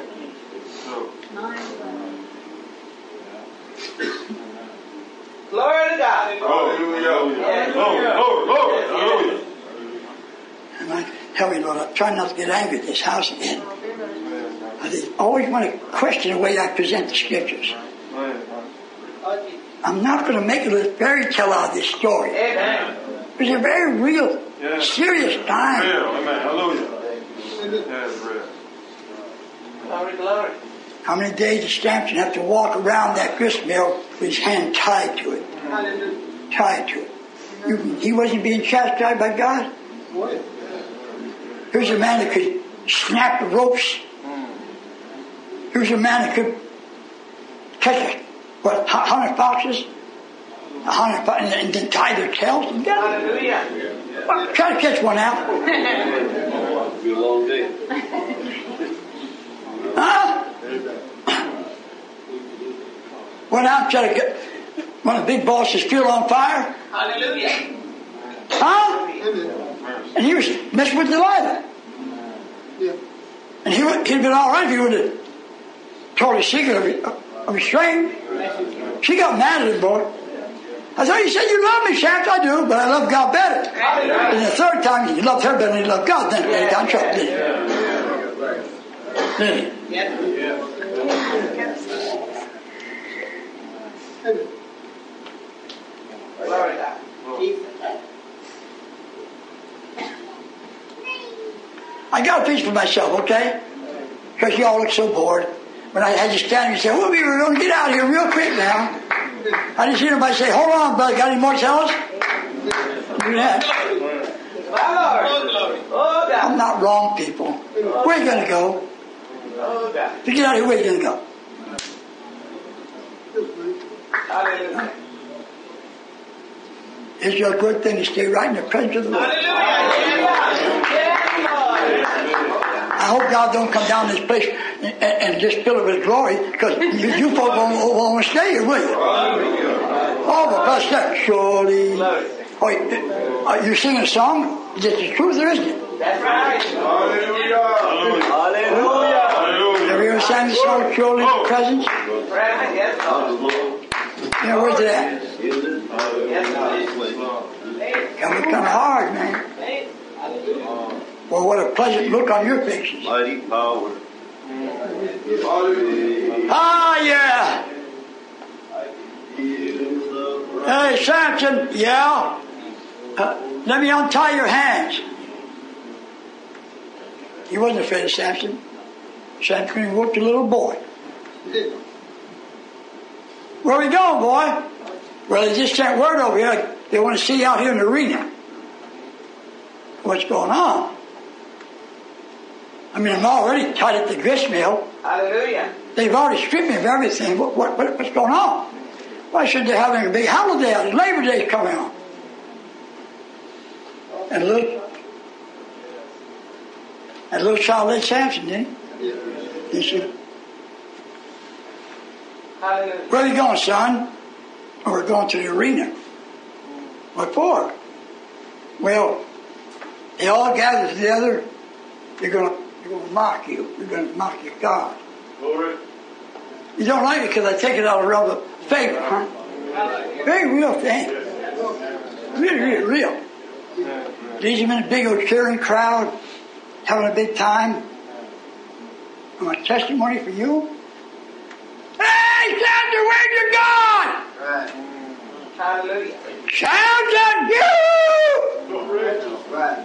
Glory to God. Hallelujah. And I tell you, Lord, I'm trying not to get angry at this house again. I always want to question the way I present the scriptures. I'm not going to make a little fairy tale out of this story. Amen. It's a very real, serious time. Amen. Hallelujah. Glory, glory. How many days did Samson have to walk around that grist mill with his hand tied to it? Hallelujah. Tied to it. He wasn't being chastised by God. Here's a man that could snap the ropes. Here's a man that could catch 100 foxes, and then tie their tails together. Hallelujah. Well, try to catch one out. It'll be a long day. Huh? Went out and tried to get one of the big bosses' field on fire. Hallelujah. Huh? And he was messing with Delilah. And he'd been all right if he would have told his secret of his strength. She got mad at him, boy. I said, you said you love me, Shaft. I do, but I love God better. And the third time, you loved her better than you loved God. Then he got in trouble, didn't he? Didn't he? Glory to God. I got a piece for myself, okay? Because you all look so bored. When I had you stand and say, well, we were going to get out of here real quick now. I didn't see anybody say, hold on, brother, got any more to tell us? Do that. I'm not wrong, people. Where are you going to go? If you get out of here, where are you going to go? It's a good thing to stay right in the presence of the Lord. I hope God don't come down this place and just fill it with glory, because you folks won't stay here, will you? Oh, but that's that. Surely. Oh, you're singing a song? It's the truth, or isn't it? That's right. Hallelujah. Hallelujah. Have you ever sang the song, Surely the Presence? Yes, Lord. You know, where's it at? Coming kind of hard, man. Well, what a pleasant look on your faces. Mighty power. Ah, yeah. Hey, Samson, yeah. Let me untie your hands. He wasn't afraid of Samson. Samson whooped a little boy. Where are we going, boy? Well, they just sent word over here. They want to see you out here in the arena. What's going on? I mean, I'm already tied at the grist mill. Hallelujah. They've already stripped me of everything. What's going on? Why shouldn't they have a big holiday out? Labor Day's coming on. And little child led Samson, didn't he? Didn't you? Hallelujah. Where are you going, son? Oh, we're going to the arena. What for? Well, they all gather together. You're going to mock you. You're going to mock your God. Glory. You don't like it because I take it out of realm of favor, huh? Very real thing. Really, really real. These are in a big old cheering crowd, having a big time. And my testimony for you. Hey, Samson, where's your God? Right. Hallelujah. Samson, you! Right.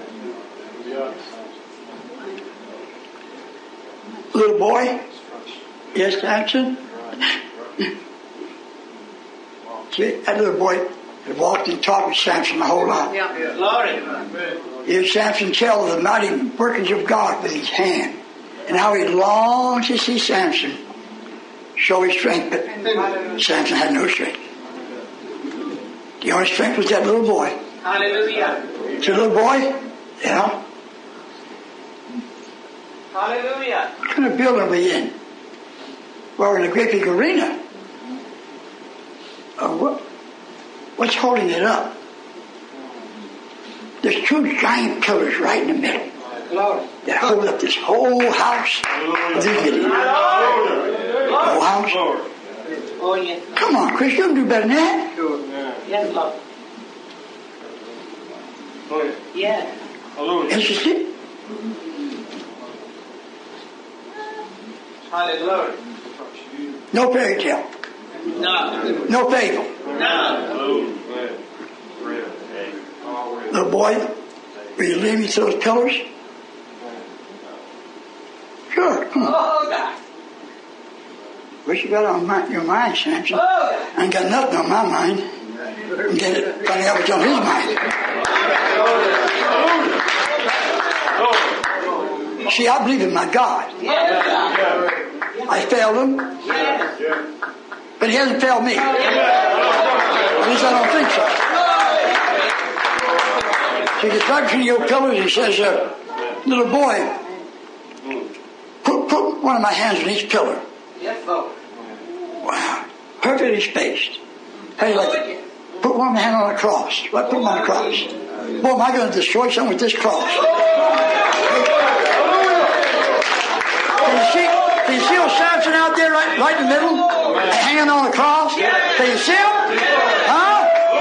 Little boy. Yes, Samson? See, that little boy had walked and talked with Samson a whole lot. Glory. Here's Samson tell the mighty workings of God with his hand, and how he longs to see Samson show his strength, but Samson had no strength. The only strength was that little boy. Hallelujah. See, little boy? Yeah. Hallelujah. What kind of building are we in? Well, we're in a great big arena. What's holding it up? There's two giant pillars right in the middle that hold up this whole house. Whole house. Oh, yes. Come on, Chris, you can do better than that. Yes, Lord. Yes. Interested? Hallelujah. No fairy tale. No. No fable. No. Little boy, will you lead me to those pillars? Sure. Come on. Oh, God. What you got on your mind, Samson? Oh, God. I ain't got nothing on my mind. I'm getting it, finding out what's on his mind. See, I believe in my God. Yes. I failed him, Yes. but he hasn't failed me. At least I don't think so. So he gets right between your pillars. He says, little boy, put one of my hands on each pillar. Yes, Lord. Wow. Perfectly spaced. How do you like it? Put one hand on a cross. Put him on a cross. Boy, am I going to destroy something with this cross. Can you see old Samson out there right in the middle? Hanging on a cross? Can you see him? Huh?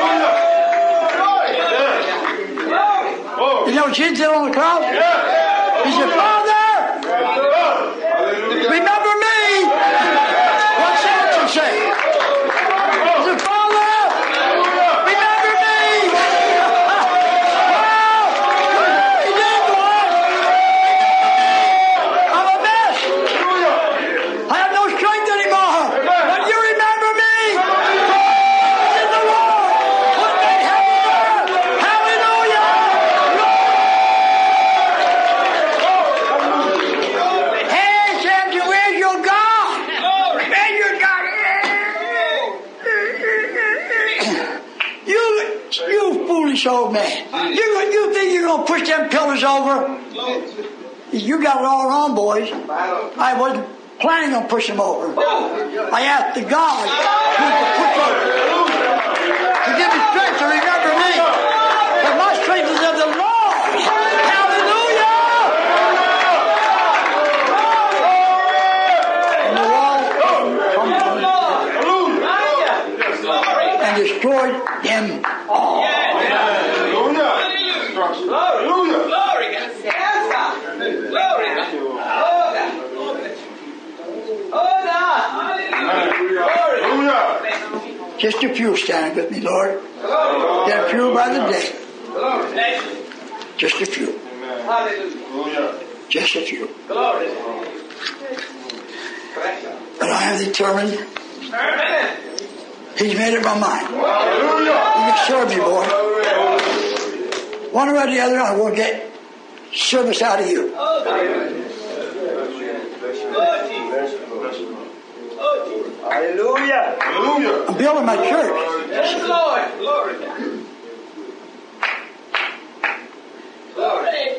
You know what Jesus did on the cross? He said, Father, remember me. What's Samson say? He said, Father, remember me. He did, boy. soul man. You think you're going to push them pillars over? You got it all wrong, boys. I wasn't planning on pushing them over. I asked the God who to push over to give me strength to remember me. But my strength is of the Lord. Hallelujah! And the wall come and destroyed them all. Just a few standing with me, Lord. Get a few by the day. Just a few. Just a few. But I have determined. He's made up my mind. You can serve me, boy. One way or the other, I will get service out of you. Hallelujah. Hallelujah. I'm building my church. Yes, Lord. Glory. Glory.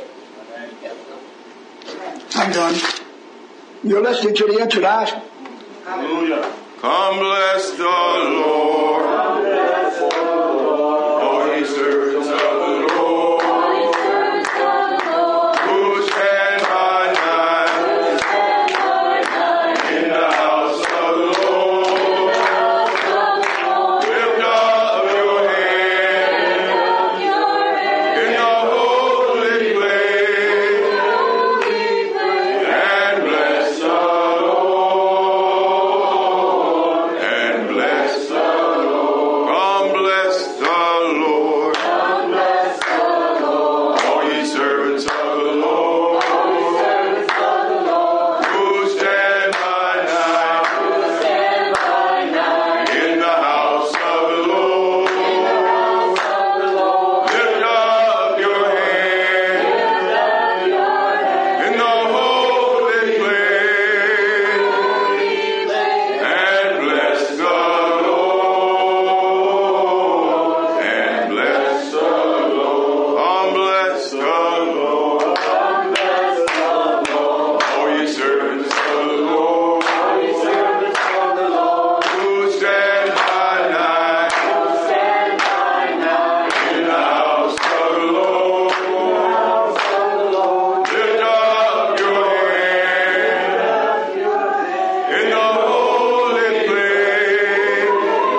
I'm done. You're listening to the introduction. Hallelujah. Come bless the Lord. All ye servants of the Lord. Who stand by night in the house of the Lord. Lift up your hand in the holy place and bless the Lord. And bless the Lord. Come bless the Lord. All ye servants of the Lord. Who stand by night in the house of the Lord. Lift up your hand in the holy place and bless the Lord. And bless the Lord. Come bless the Lord. All ye servants of the Lord. Who stand by night in the house of the Lord. Lift up your hand in the holy place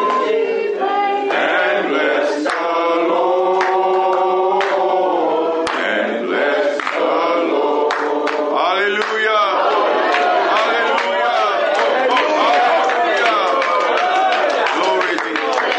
and bless the Lord. And bless the Lord. Hallelujah. Hallelujah. Hallelujah. Glory to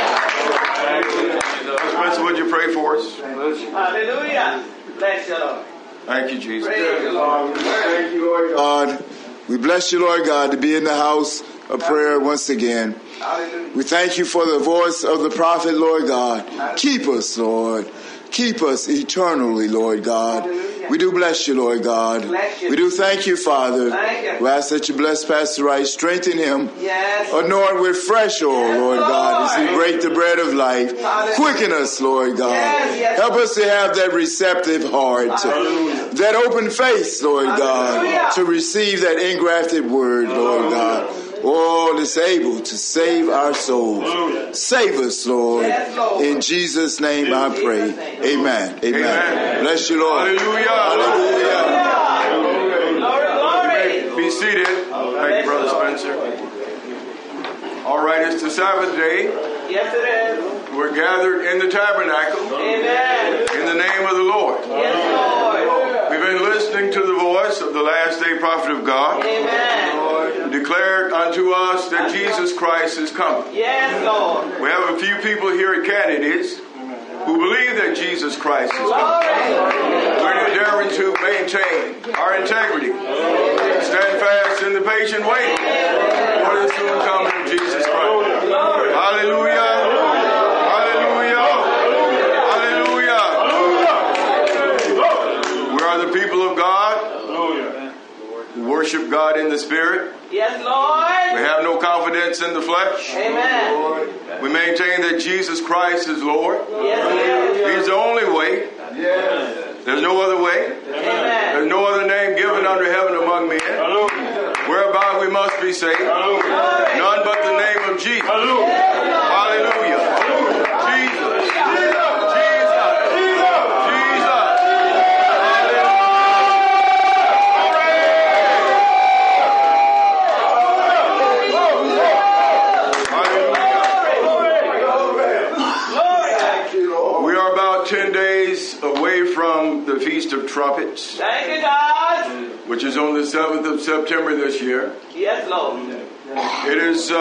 you. Spencer, would you pray for us? Hallelujah. Bless you, Lord. Thank you, Jesus. Praise you, Lord. Thank you, Lord God. We bless you, Lord God, to be in the house of prayer once again. Hallelujah. We thank you for the voice of the prophet, Lord God. Keep us, Lord. Keep us eternally, Lord God. We do bless you, Lord God. Bless you. We do thank you, Father. Thank you. We ask that you bless Pastor Wright, strengthen him, Yes. anoint with fresh oil, Yes, Lord God, as he Lord. break the bread of life. Hallelujah. Quicken us, Lord God. Yes, yes. Help us to have that receptive heart, Hallelujah. that open face, Lord God, Hallelujah. to receive that engrafted word, Lord God. Oh, that's able to save our souls. Save us, Lord. Yes, Lord. In Jesus' name I pray. Jesus' name. Amen. Amen. Amen. Bless you, Lord. Hallelujah. Hallelujah. Glory, glory. Be seated. Thank you, Brother Spencer. All right, it's the Sabbath day. Yes, it is. We're gathered in the tabernacle Amen. in the name of the Lord. Yes, Lord. We've been listening to the voice of the last day prophet of God, Amen. who declared unto us that Jesus Christ is coming. Yes, Lord. We have a few people here at Candidates who believe that Jesus Christ is coming. Glory. We're endeavoring to maintain our integrity, stand fast in the patient waiting for the soon coming of Jesus Christ. Hallelujah. Hallelujah. Hallelujah. We are the people of God who worship God in the Spirit Yes, Lord. We have no confidence in the flesh. Amen. We maintain that Jesus Christ is Lord. Yes, He's the only way. There's no other way. Amen. There's no other name given under heaven among men whereby we must be saved. None but the name of Jesus. Hallelujah. Jesus. From the Feast of Trumpets. Thank you, God. Which is on the 7th of September this year. Yes, Lord. It is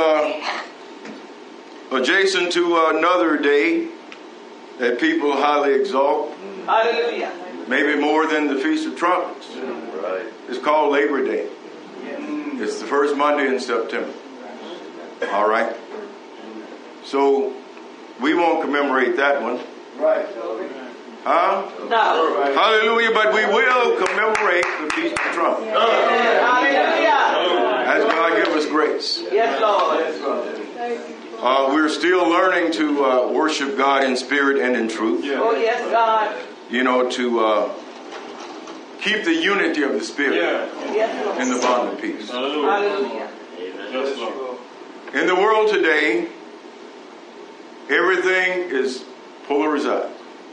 adjacent to another day that people highly exalt. Hallelujah. Maybe more than the Feast of Trumpets. It's called Labor Day. It's the first Monday in September. All right. So we won't commemorate that one. Right. Huh? No. Hallelujah, but we will commemorate the Feast of Trumpets. Hallelujah. As God give us grace. Yes, Lord. We're still learning to worship God in spirit and in truth. Oh, yes, God. You know, to keep the unity of the Spirit in the bond of peace. Hallelujah. In the world today, everything is polarized.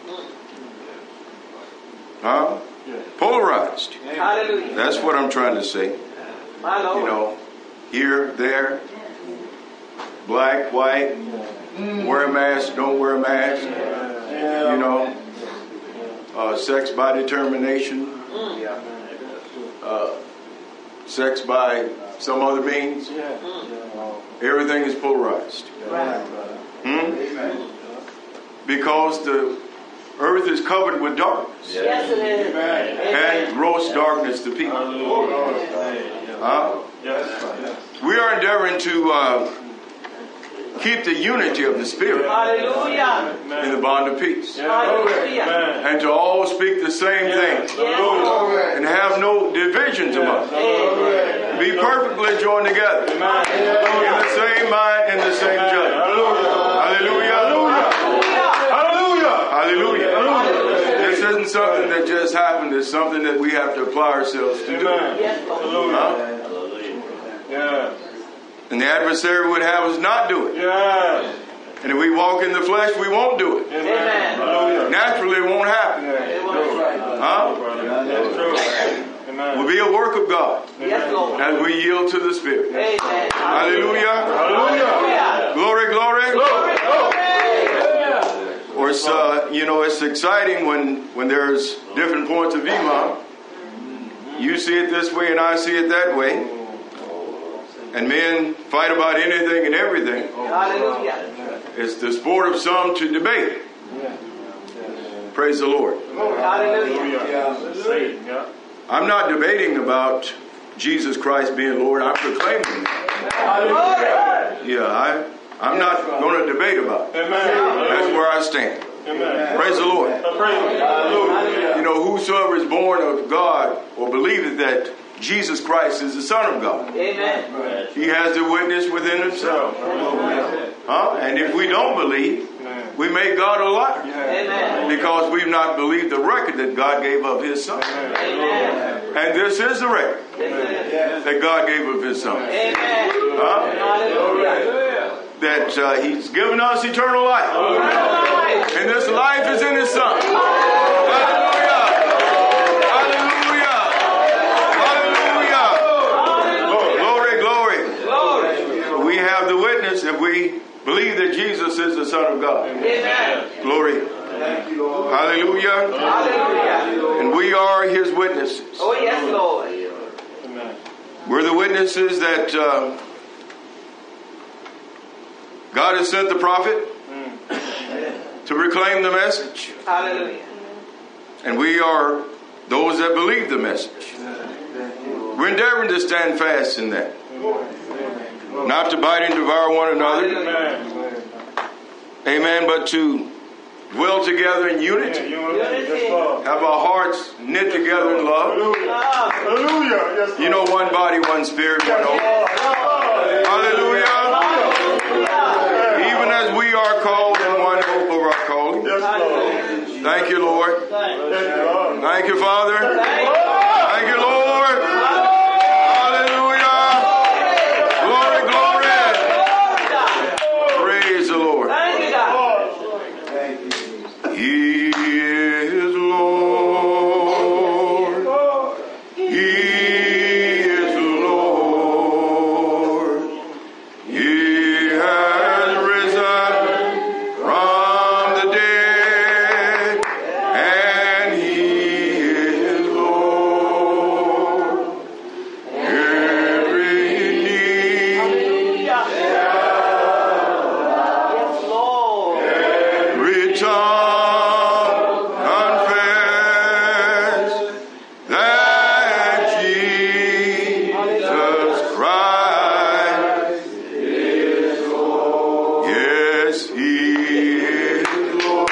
Huh? Polarized. Hallelujah. That's what I'm trying to say. My Lord. You know, here, there, black, white, wear a mask, don't wear a mask. You know, sex by determination, sex by some other means. Everything is polarized. Because the earth is covered with darkness. Yes, it is. And gross darkness to people. We are endeavoring to keep the unity of the Spirit Hallelujah. in the bond of peace. Hallelujah. And to all speak the same thing. Yes. And have no divisions among us. Be perfectly joined together. In the same mind and the same judgment. Hallelujah. Hallelujah. This isn't something that just happened. It's something that we have to apply ourselves to do. And the adversary would have us not do it. And if we walk in the flesh, we won't do it. Naturally, it won't happen. It will be a work of God as we yield to the Spirit. Hallelujah. Glory, glory. Of course, you know, it's exciting when there's different points of view, Mom. You see it this way and I see it that way. And men fight about anything and everything. It's the sport of some to debate. Praise the Lord. I'm not debating about Jesus Christ being Lord. I'm proclaiming Him. Yeah, I'm not going to debate about it. That's where I stand. Praise the Lord. You know, whosoever is born of God or believeth that Jesus Christ is the Son of God, Amen. He has the witness within Himself. And if we don't believe, we make God a liar. Amen. Because we've not believed the record that God gave of His Son. Amen. And this is the record that God gave of His Son. Amen. Hallelujah. That He's given us eternal life. And this life is in His Son. Hallelujah. Hallelujah. Hallelujah. Glory, glory. We have the witness if we believe that Jesus is the Son of God. Amen. Glory. Hallelujah. Hallelujah. And we are His witnesses. Oh, yes, Lord. We're the witnesses that God has sent the prophet to proclaim the message. Hallelujah. And we are those that believe the message. We're endeavoring to stand fast in that. Not to bite and devour one another. Amen. But to dwell together in unity. Have our hearts knit together in love. Hallelujah. Yes, you know, one body, one spirit, one hope. Hallelujah. Even as we are called in one hope of our calling. Thank you, Lord. Thank you, Father. Thank you, Lord. Hallelujah. Glory, glory. Praise the Lord. He is Lord. He is Lord. He has risen from the dead, and He is Lord. Every knee, every tongue confess that Jesus Christ is Lord. Yes, He is Lord.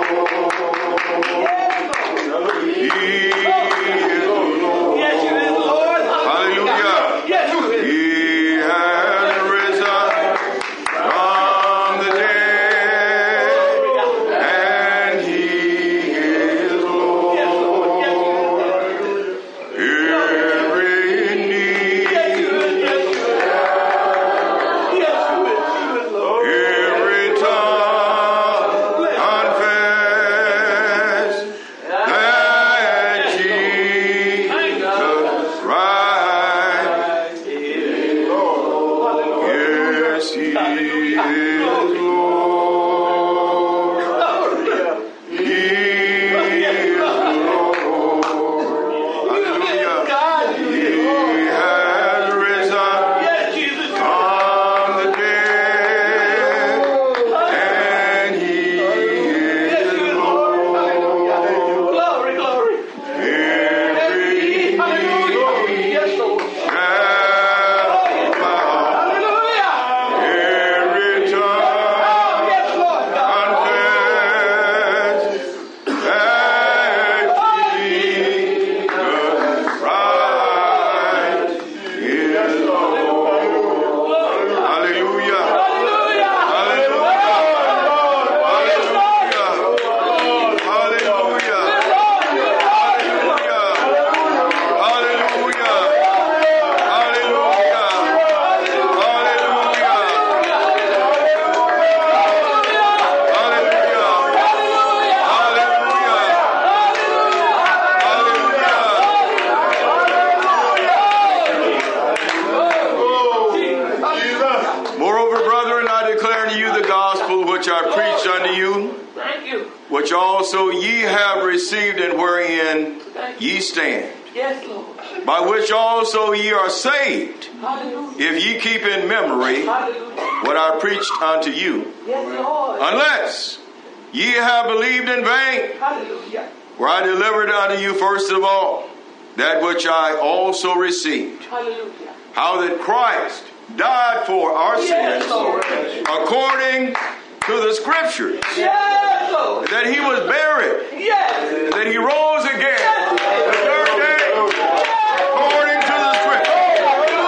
He is Lord. Hallelujah. He has risen from the dead, and He is Lord. Every knee, every tongue confess that Jesus Christ is Lord. Yes, He is Lord. He is Lord. Hallelujah. He has risen from the dead, and He is Lord. Every knee shall bow, every tongue confess that Jesus Christ is Lord. Hallelujah. Moreover, brethren, I declare unto you the gospel which I preached unto you, Thank you. which also ye have received, and wherein ye stand, Yes, Lord. by which also ye are saved, Hallelujah. if ye keep in memory Hallelujah. what I preached unto you, Yes, Lord. unless ye have believed in vain. Hallelujah. For I delivered unto you first of all that which I also received, Hallelujah. how that Christ died for our Yes, sins, Lord. according to the Scriptures, Yes, Lord. that He was buried, Yes. and that He rose again the third day, according to the Scriptures.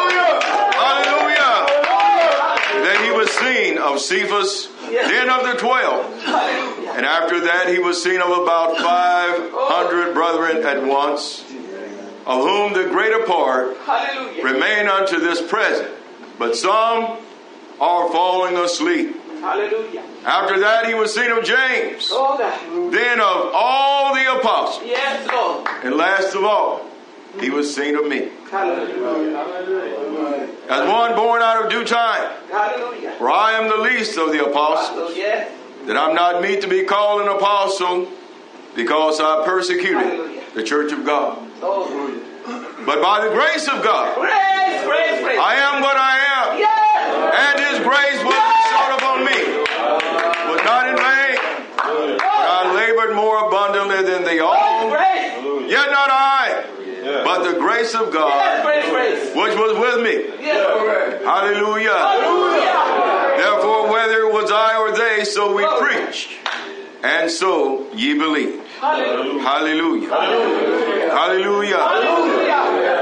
Hallelujah. That He was seen of Cephas, then of the 12. Hallelujah. And after that He was seen of about 500 brethren at once, of whom the greater part Hallelujah. remain unto this present, but some are falling asleep. Hallelujah. After that He was seen of James, Oh, God. then of all the apostles, Yes, Lord. and last of all He was seen of me, Hallelujah. as one born out of due time. Hallelujah. For I am the least of the apostles, Yes. that I'm not meet to be called an apostle, because I persecuted the church of God. Oh, But by the grace of God, praise, praise, praise. I am what I am, Yes. and His grace was bestowed upon me, but not in vain. But I labored more abundantly than they all, Praise. yet not I, but the grace of Yes, God, praise, praise. which was with me. Yes, Lord. Hallelujah. Hallelujah. Therefore, whether it was I or they, so we preached, and so ye believed. Hallelujah. Hallelujah. Hallelujah. Hallelujah.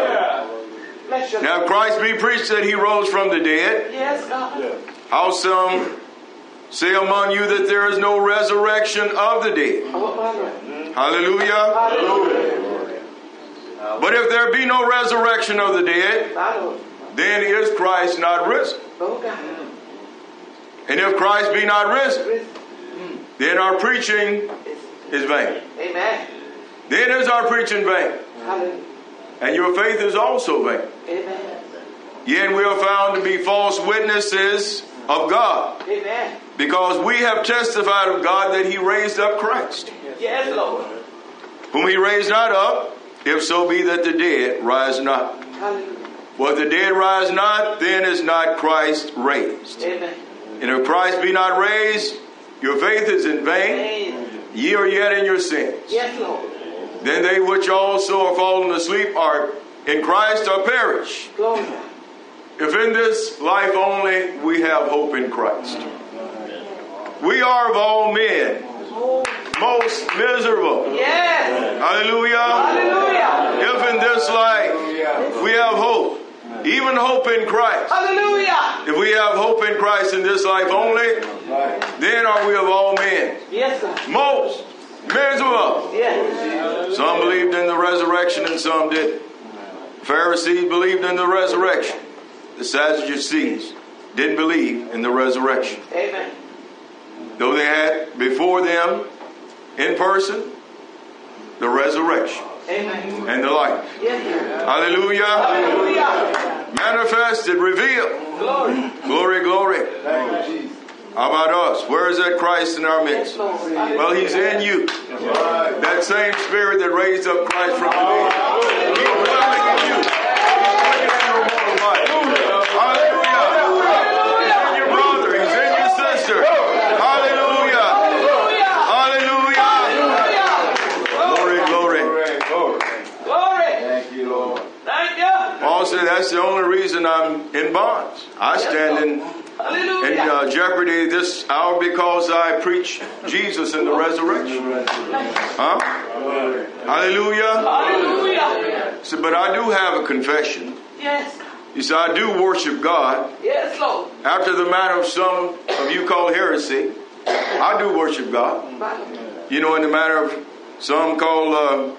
Bless you. Now, if Christ be preached that he rose from the dead, Yes, God. how some say among you that there is no resurrection of the dead? Hallelujah. Hallelujah. But if there be no resurrection of the dead, then is Christ not risen? Oh, God. And if Christ be not risen, then our preaching is vain. Amen. Then is our preaching vain. Hallelujah. And your faith is also vain. Amen. Yea, and we are found to be false witnesses of God, Amen. because we have testified of God that he raised up Christ, Yes, Lord. whom he raised not up, if so be that the dead rise not. Hallelujah. For if the dead rise not, then is not Christ raised. Amen. And if Christ be not raised, your faith is in vain. Amen. Ye are yet in your sins. Yes, Lord. Then they which also are fallen asleep are in Christ are perished. Glory. If in this life only we have hope in Christ. We are of all men most miserable. Yes. Hallelujah. Hallelujah. If in this life we have hope, even hope in Christ. Hallelujah. If we have hope in Christ in this life only, then are we of all men Yes, sir. most miserable. Yes. Some believed in the resurrection and some didn't. Pharisees believed in the resurrection. The Sadducees didn't believe in the resurrection. Amen. Though they had before them in person the resurrection Amen. and the life. Yes, sir. Hallelujah. Hallelujah. Manifested, revealed. Glory. Glory, glory. How about us? Where is that Christ in our midst? Yes, Lord. Well, he's in you. That same spirit that raised up Christ from the dead. He's dwelling in you. He's working in your mortal body. Hallelujah. He's in your brother. He's in your sister. Hallelujah. Hallelujah. Glory, glory. Glory. Thank you, Lord. Thank you. Paul said that's the only reason I'm in bonds. I stand in Hallelujah. jeopardy this hour because I preach Jesus in the resurrection. Huh? Hallelujah. Hallelujah. So, but I do have a confession. Yes. You see, I do worship God Yes, Lord. after the manner of some of you call heresy. I do worship God. You know, in the manner of some call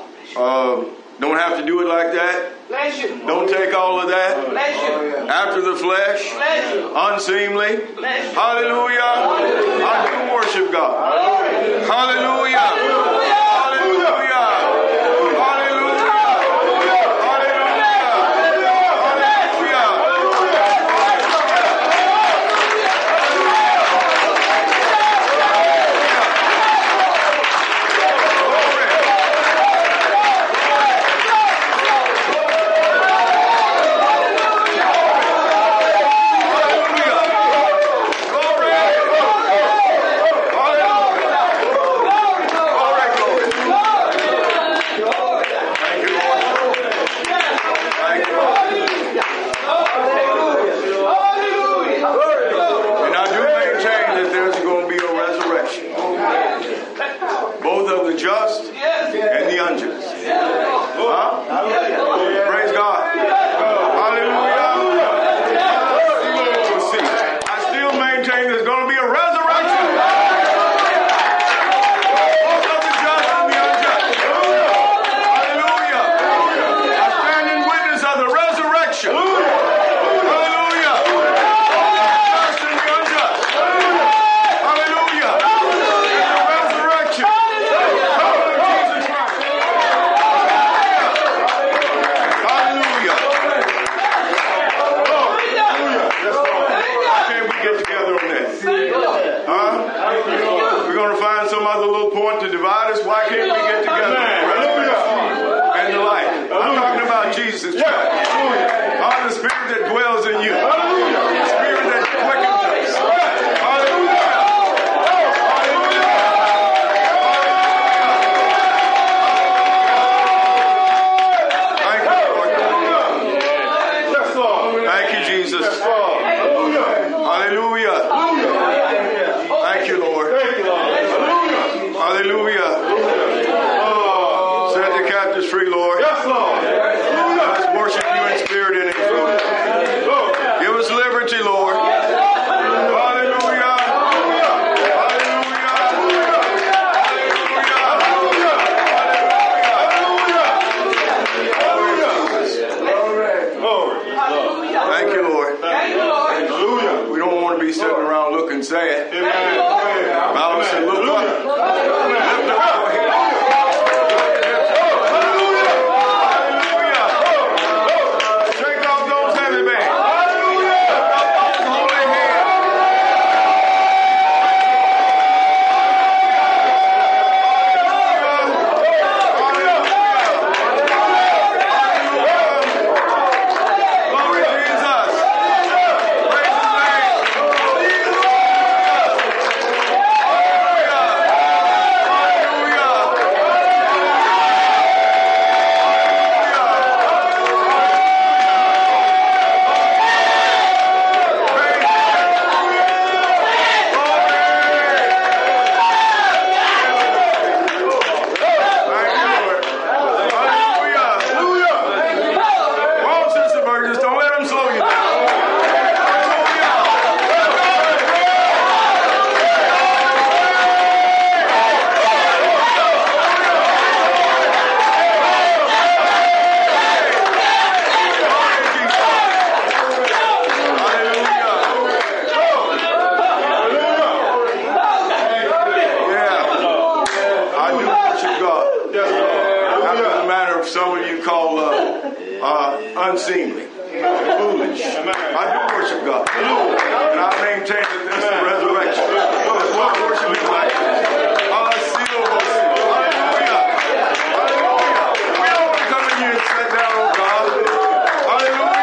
don't have to do it like that. Bless you. Don't take all of that. Bless you. After the flesh, Bless you. unseemly. Bless you. Hallelujah. I do worship God. Hallelujah. Hallelujah. Hallelujah. Free, Lord. Yes, Lord. Let's worship you in unseemly, foolish. I do worship God. And I maintain that this is the resurrection. That's why I worship Him like this. Hallelujah. Hallelujah. We don't want to come in here and sit down, oh God. Hallelujah.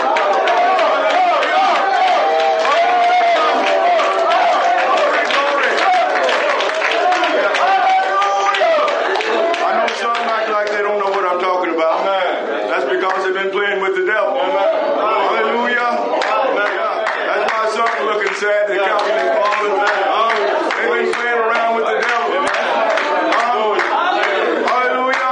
Sad that Calvin and fallen. They've been playing around with the devil. Hallelujah.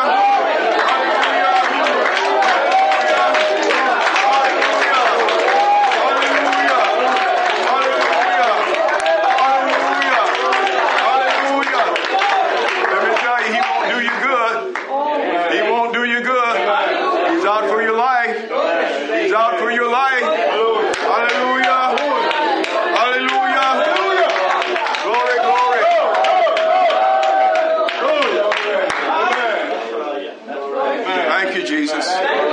Hallelujah. Let me tell you, he won't do you good. He won't do you good. He's out for your life. He's out for your life. Hallelujah. Jesus.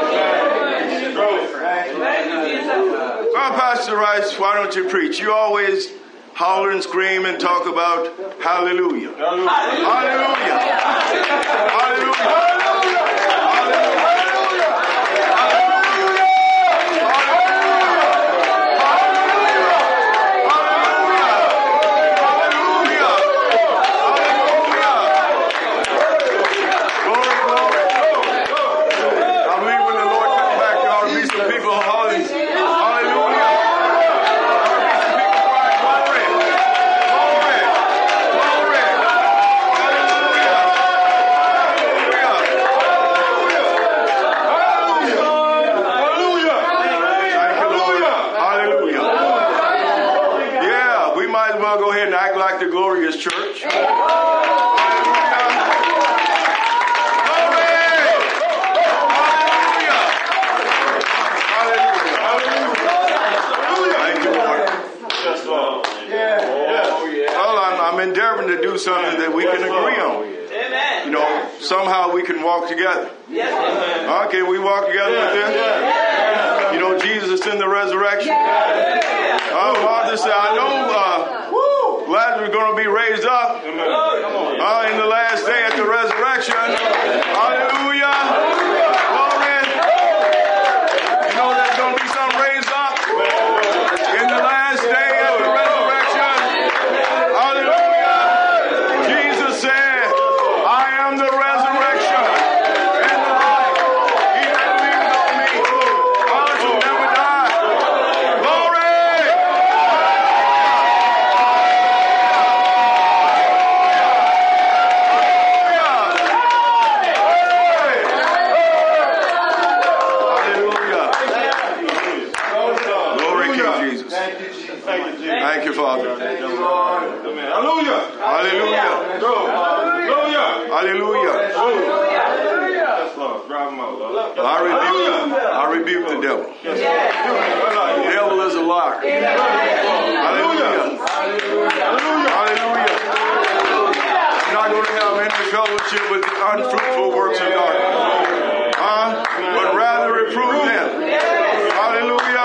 Well, Pastor Rice, why don't you preach? You always holler and scream and talk about hallelujah. Hallelujah. Hallelujah. The glorious church. Well, I'm endeavoring to do something that we can agree on. You know, somehow we can walk together. Okay, we walk together with this. You know, Jesus in the resurrection. Martha said, I know Lazarus is going to be raised up in the last day at the resurrection. Hallelujah. Glory. You know there's going to be some raised up in the last day at the resurrection. Hallelujah. Jesus said, I am the resurrection and the life. He that believes on me shall never die. Glory. Thank you, Father. Hallelujah. Hallelujah. Hallelujah. I rebuke the devil. The devil is a liar. Hallelujah. Hallelujah. I'm not going to have any fellowship with the unfruitful works of darkness. But rather reprove them. Hallelujah.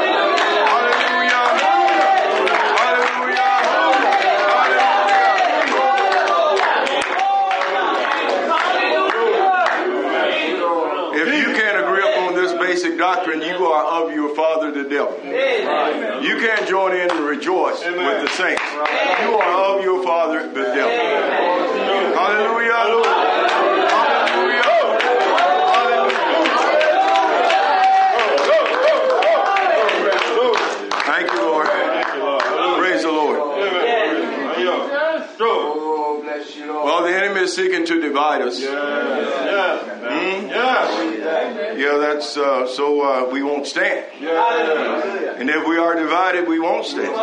Basic doctrine, you are of your father the devil. You can't join in and rejoice with the saints. You are of your father the devil. Hallelujah. Hallelujah. Thank you, Lord. Praise the Lord. Well, the enemy is seeking to divide us. Yeah, that's so we won't stand. And if we are divided, we won't stand.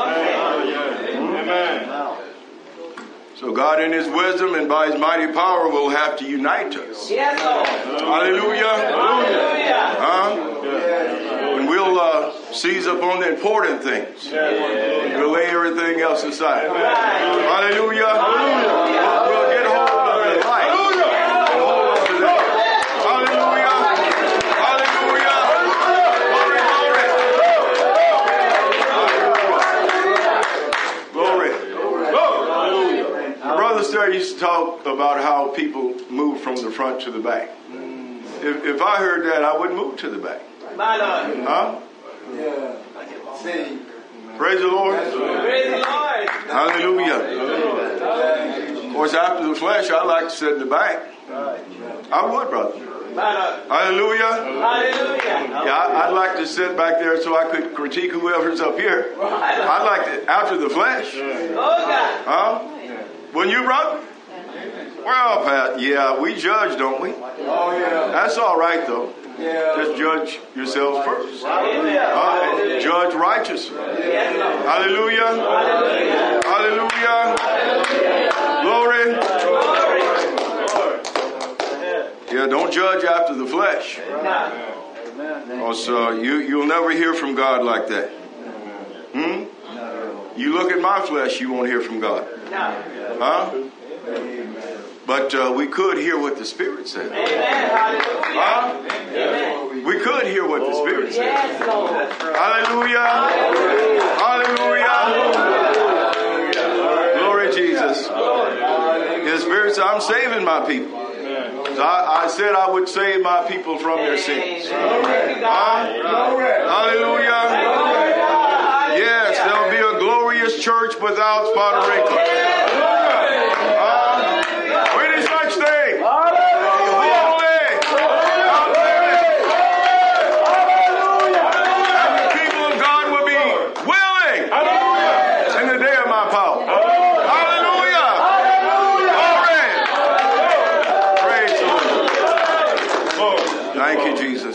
So God in His wisdom and by His mighty power will have to unite us. Hallelujah. And we'll seize upon the important things. We'll lay everything else aside. Hallelujah. We'll get hold of the light. Hold on to that. Hallelujah. Hallelujah. talk about how people move from the front to the back. If I heard that, I wouldn't move to the back. Huh? Praise the Lord. Praise the Lord. Hallelujah. Of course, after the flesh, I like to sit in the back. I would, brother. Hallelujah. Hallelujah. Yeah, I'd like to sit back there so I could critique whoever's up here. I'd like to, after the flesh. Oh, God. Huh? Wouldn't you, brother? Well, Pat, yeah, we judge, don't we? Oh, yeah. That's all right, though. Yeah. Just judge yourselves first. Hallelujah. And judge righteously. Hallelujah. Hallelujah. Glory. Yeah, don't judge after the flesh. Because you'll never hear from God like that. You look at my flesh, you won't hear from God. Huh? But we could hear what the Spirit said. Huh? We could hear what the Spirit said. Hallelujah. Hallelujah. Glory Jesus. His Spirit said, I'm saving my people. So I said I would save my people from their sins. Hallelujah. Yes, there'll be a glorious church without spot or wrinkle. Any such thing. Holy. And the people of God will be willing in the day of my power. Hallelujah. Glory. Praise the Lord. Thank you, Jesus.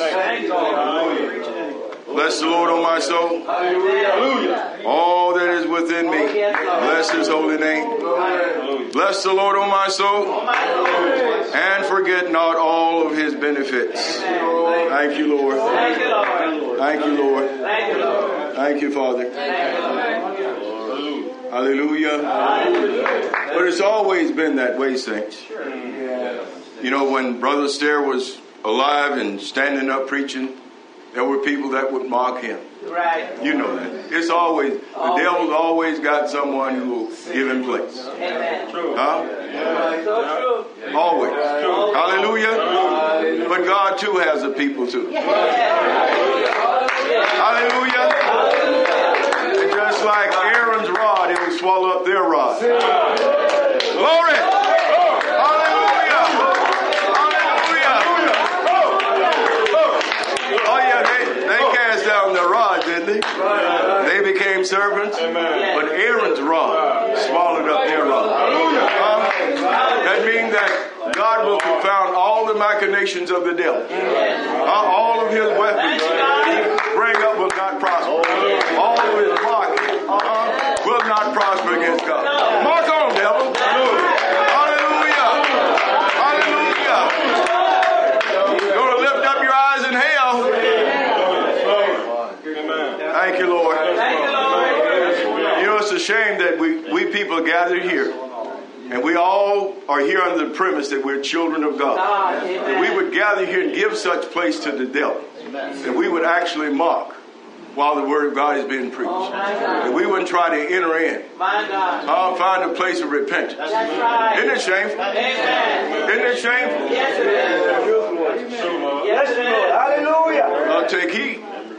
Bless the Lord, O my soul. All that is within me. Bless his holy name. Bless the Lord, O my soul. And forget not all of his benefits. Thank you, Lord. Thank you, Lord. Thank you, Father. Hallelujah. But it's always been that way, saints. You know, when Brother Stair was alive and standing up preaching, there were people that would mock him. Right. You know that. It's always, the devil's always got someone who will give him place. Amen. Huh? So true. Always. Hallelujah. But God too has a people too. Hallelujah. And just like Aaron's rod, it will swallow up their rod. Glory. Hallelujah. Oh yeah, they cast down their rod, didn't they? They became servants, but Aaron's rod swallowed up their rod. That means that God will confound all the machinations of the devil. All of his weapons he bring up will not prosper. All of his mocking will not prosper against God. Mark on, devil. Hallelujah. Hallelujah. You're going to lift up your eyes in hell. Thank you, Lord. You know, it's a shame that we people gathered here, and we all are here under the premise that we're children of God. That we would gather here and give such place to the devil, that we would actually mock while the word of God is being preached. That we wouldn't try to enter in. Find a place of repentance. Isn't it shameful? Isn't it shameful? Yes, it is. Yes, it is. Hallelujah. Take heed.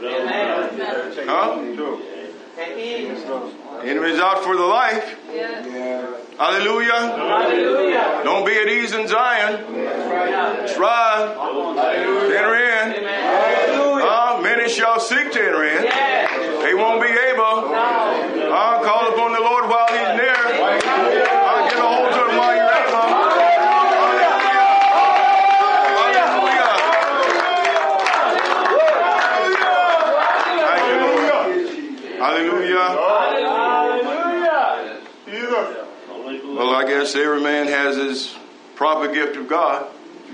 Take heed. Enemies out for the life. Hallelujah. Hallelujah. Don't be at ease in Zion. Strive. Enter in. Many shall seek to enter in. They won't be able. Call upon the Lord while he's near. Get a hold to him while you're able. Hallelujah. Well, I guess every man has his proper gift of God.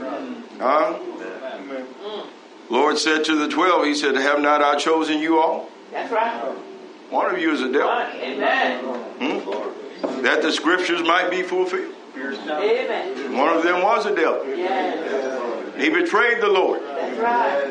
Lord said to the 12, he said, have not I chosen you all? That's right. One of you is a devil. Amen. That the scriptures might be fulfilled. Amen. One of them was a devil. Yes. He betrayed the Lord. That's right.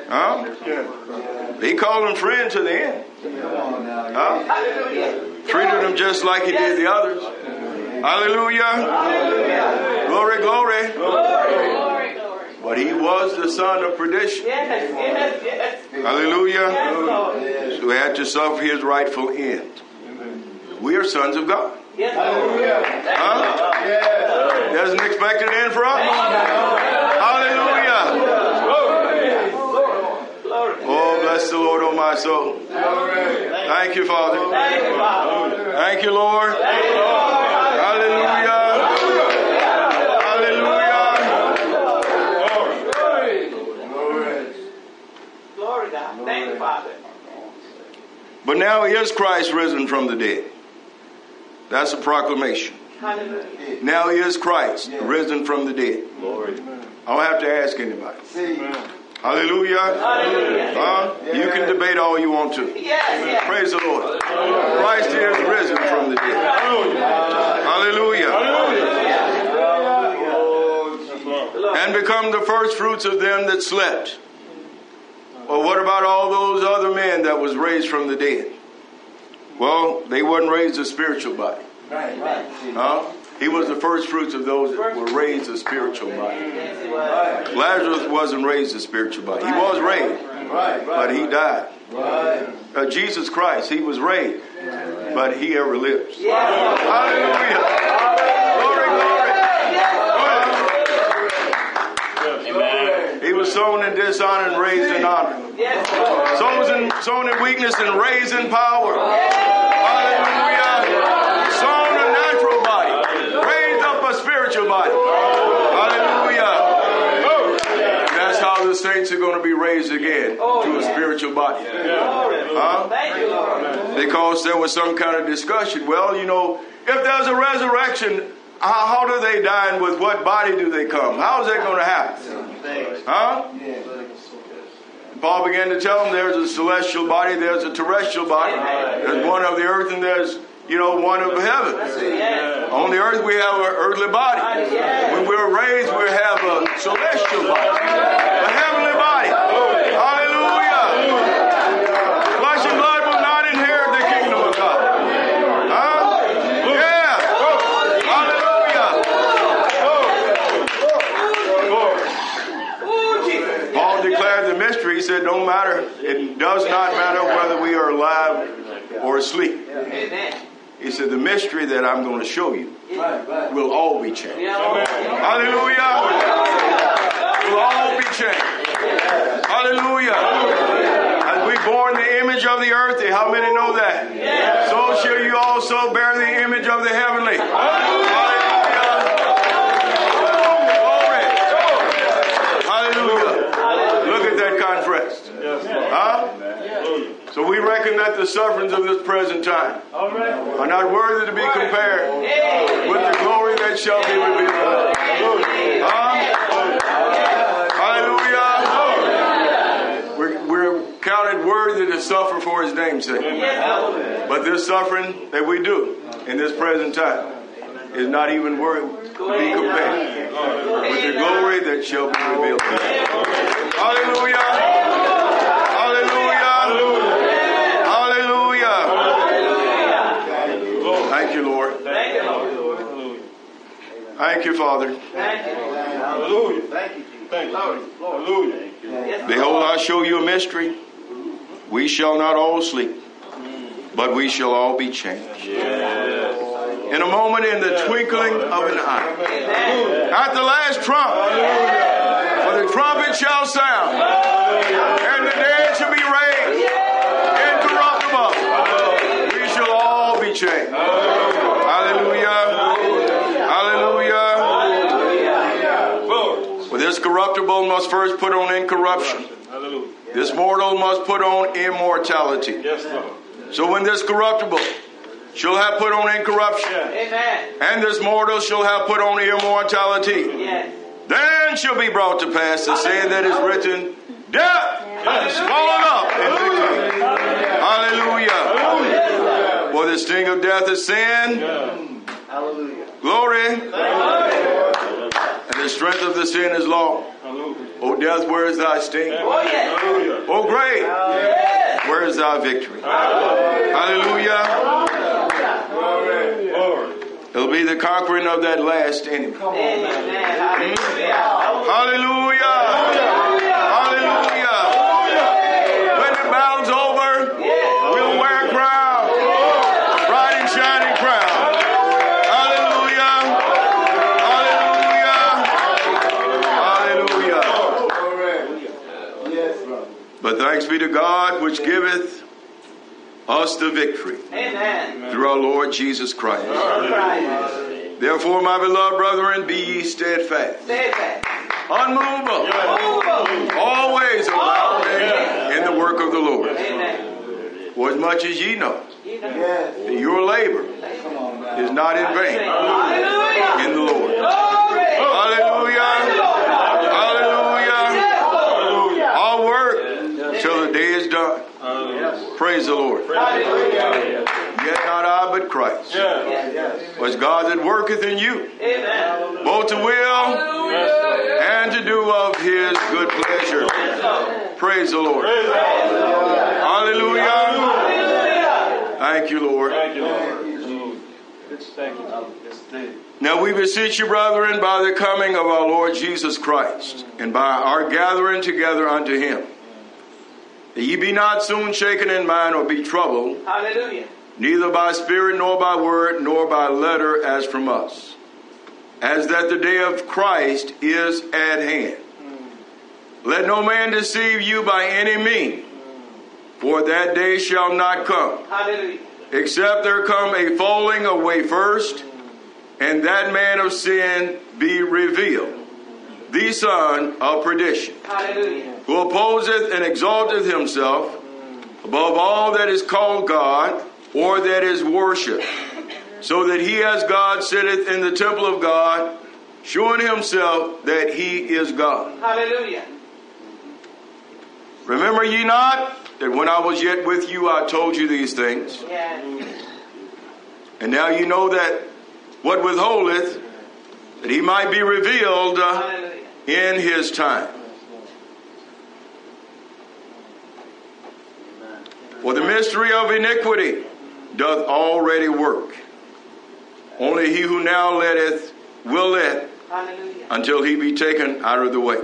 He called him friend to the end. Hallelujah. Treated him just like he did the others. Hallelujah. Glory, glory. But he was the son of perdition. Hallelujah. So he had to suffer his rightful end. We are sons of God. Huh? There's an expected end for us. Hallelujah. Oh, bless the Lord, oh my soul. Thank you, Father. Thank you, Lord. Hallelujah. Glory God. Thank you, Father. But now is Christ risen from the dead. That's a proclamation. Hallelujah. Now is Christ risen from the dead. I don't have to ask anybody. Hallelujah. You can debate all you want to. Praise the Lord. Christ is risen from the dead. Hallelujah. And become the first fruits of them that slept. Well, what about all those other men that was raised from the dead? Well, they wasn't raised a spiritual body. He was the first fruits of those that were raised a spiritual body. Lazarus wasn't raised a spiritual body. He was raised, but he died. Jesus Christ, he was raised, but he ever lives. Hallelujah. Glory, glory. He was sown in dishonor and raised in honor. Sown in weakness and raised in power. Hallelujah. Sown a natural body, raised up a spiritual body. Hallelujah. That's how the saints are going to be raised again to a spiritual body. Because there was some kind of discussion. Well, you know, if there's a resurrection, how do they die and with what body do they come? How is that going to happen? Paul began to tell them there's a celestial body, there's a terrestrial body, there's one of the earth, and there's, one of heaven. On the earth we have an earthly body. When we're raised, we have a celestial body, a heavenly body. Hallelujah. Flesh and blood will not inherit the kingdom of God. Yeah. Hallelujah. Paul declared the mystery. He said, don't matter. It does not matter whether we are alive or asleep. He said, the mystery that I'm going to show you will all be changed. Hallelujah. Will all be changed. Hallelujah. As we born the image of the earthly, how many know that? So shall you also bear the image of the heavenly. Hallelujah. Glory. Hallelujah. Look at that contrast. So we reckon that the sufferings of this present time are not worthy to be compared with the glory that shall be revealed. Hallelujah. We're counted worthy to suffer for his name's sake. But this suffering that we do in this present time is not even worthy to be compared with the glory that shall be revealed. Hallelujah. Thank you, Lord. Thank you, Father. Hallelujah. Thank you, Jesus. Hallelujah. Behold, I show you a mystery. We shall not all sleep, but we shall all be changed. In a moment, in the twinkling of an eye. At the last trump, for the trumpet shall sound, and the dead shall be raised incorruptible. We shall all be changed. Hallelujah. Hallelujah. For this corruptible must first put on incorruption. This mortal must put on immortality. So when this corruptible shall have put on incorruption, and this mortal shall have put on immortality, then shall be brought to pass the saying that is written, death is swallowed up in victory. Hallelujah. For the sting of death is sin. Glory. And the strength of the sin is law. O death, where is thy sting? O grave, where is thy victory? Hallelujah. It'll be the conquering of that last enemy. Hallelujah. Hallelujah. When the battle's over, we'll wear a crown. A bright and shining crown. Hallelujah. Hallelujah. Hallelujah. But thanks be to God which giveth us the victory through our Lord Jesus Christ. Therefore, my beloved brethren, be ye steadfast, unmovable, always abounding in the work of the Lord. For as much as ye know that your labor is not in vain in the Lord. Hallelujah. Hallelujah. I'll work till the day is done. Praise the Lord. Yet not I, but Christ. Was God that worketh in you, both to will and to do of his good pleasure. Praise the Lord. Hallelujah. Thank you, Lord. Now we beseech you, brethren, by the coming of our Lord Jesus Christ, and by our gathering together unto him, that ye be not soon shaken in mind or be troubled, neither by spirit, nor by word, nor by letter as from us, as that the day of Christ is at hand. Let no man deceive you by any means, for that day shall not come, except there come a falling away first, and that man of sin be revealed, the son of perdition, who opposeth and exalteth himself above all that is called God, or that is worshipped, so that he as God sitteth in the temple of God, showing himself that he is God. Hallelujah. Remember ye not that when I was yet with you, I told you these things? Yes. And now you know that what withholdeth, that he might be revealed in his time. For the mystery of iniquity doth already work. Only he who now letteth will let, until he be taken out of the way.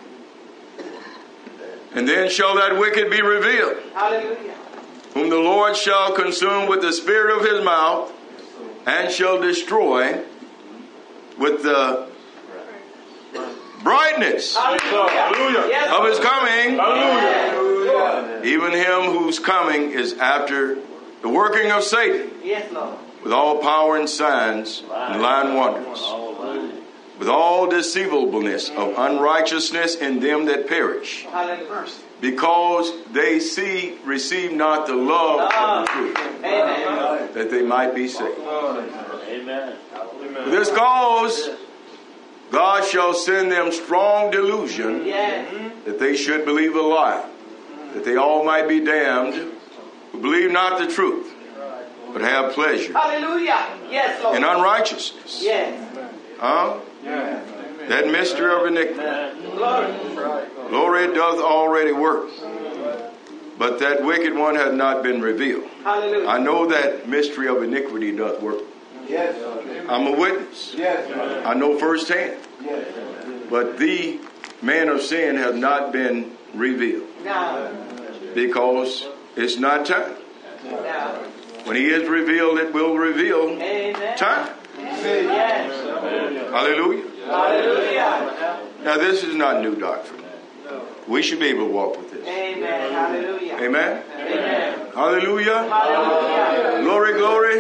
And then shall that wicked be revealed, whom the Lord shall consume with the spirit of his mouth, and shall destroy with the brightness of his coming, even him whose coming is after the working of Satan, with all power and signs and lying wonders, with all deceivableness of unrighteousness in them that perish, because they receive not the love of the truth, that they might be saved. For this cause God shall send them strong delusion, that they should believe a lie, that they all might be damned, who believe not the truth, but have pleasure in unrighteousness. That mystery of iniquity, glory doth already work, but that wicked one hath not been revealed. I know that mystery of iniquity doth work. I'm a witness. I know firsthand. But the man of sin has not been revealed, because it's not time. When he is revealed, it will reveal time. Hallelujah. Now this is not new doctrine. We should be able to walk with this. Amen. Hallelujah. Glory, glory.